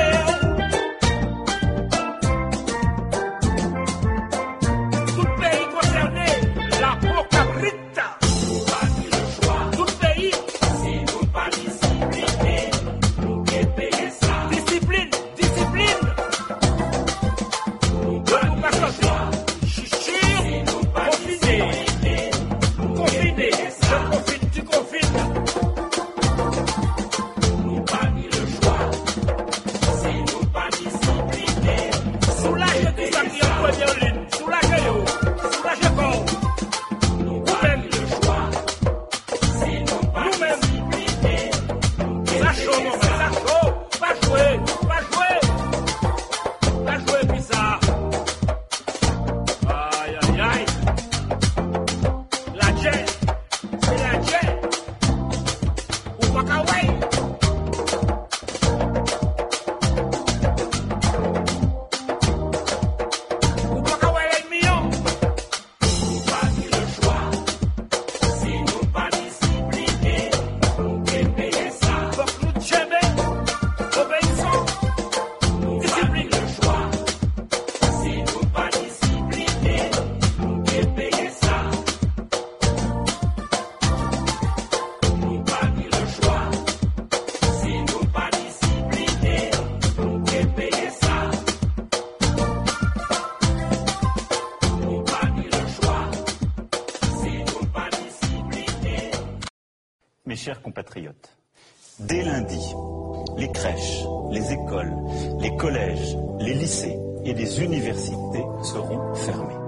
Tout pays concerné, la pocabrita. Nous pas dit le choix. Tout pays, si nous pas disciplinés, nous qui payer ça. Discipline. Nous pas sortir. Chichi, confiné. Je confine, tu confines. Nous pas dit le choix. Si nous pas disciplinés. Soulagez tout ça qui est en première ligne. Soulagez corps. Nous pas dit le choix. Si nous pas disciplinés. Ça chaud, mon frère, ça chaud. Pas jouer, bizarre. Aïe. La jet, c'est la jet. Ou pas qu'à ouais. Ou pas qu'à ouais les millions. Nous pas dit le choix. Si nous pas disciplinés, nous qui payer ça. Faut que nous tiennes, obéissons. Nous discipline le choix. Si nous pas disciplinés, nous qui payer ça. Nous pas dit le choix. Si nous pas disciplinés, nous qui payer ça. Nous pas dit le choix. Si nous pas disciplinés. Mes chers compatriotes, dès lundi, les crèches, les écoles, les collèges, les lycées et les universités seront fermés.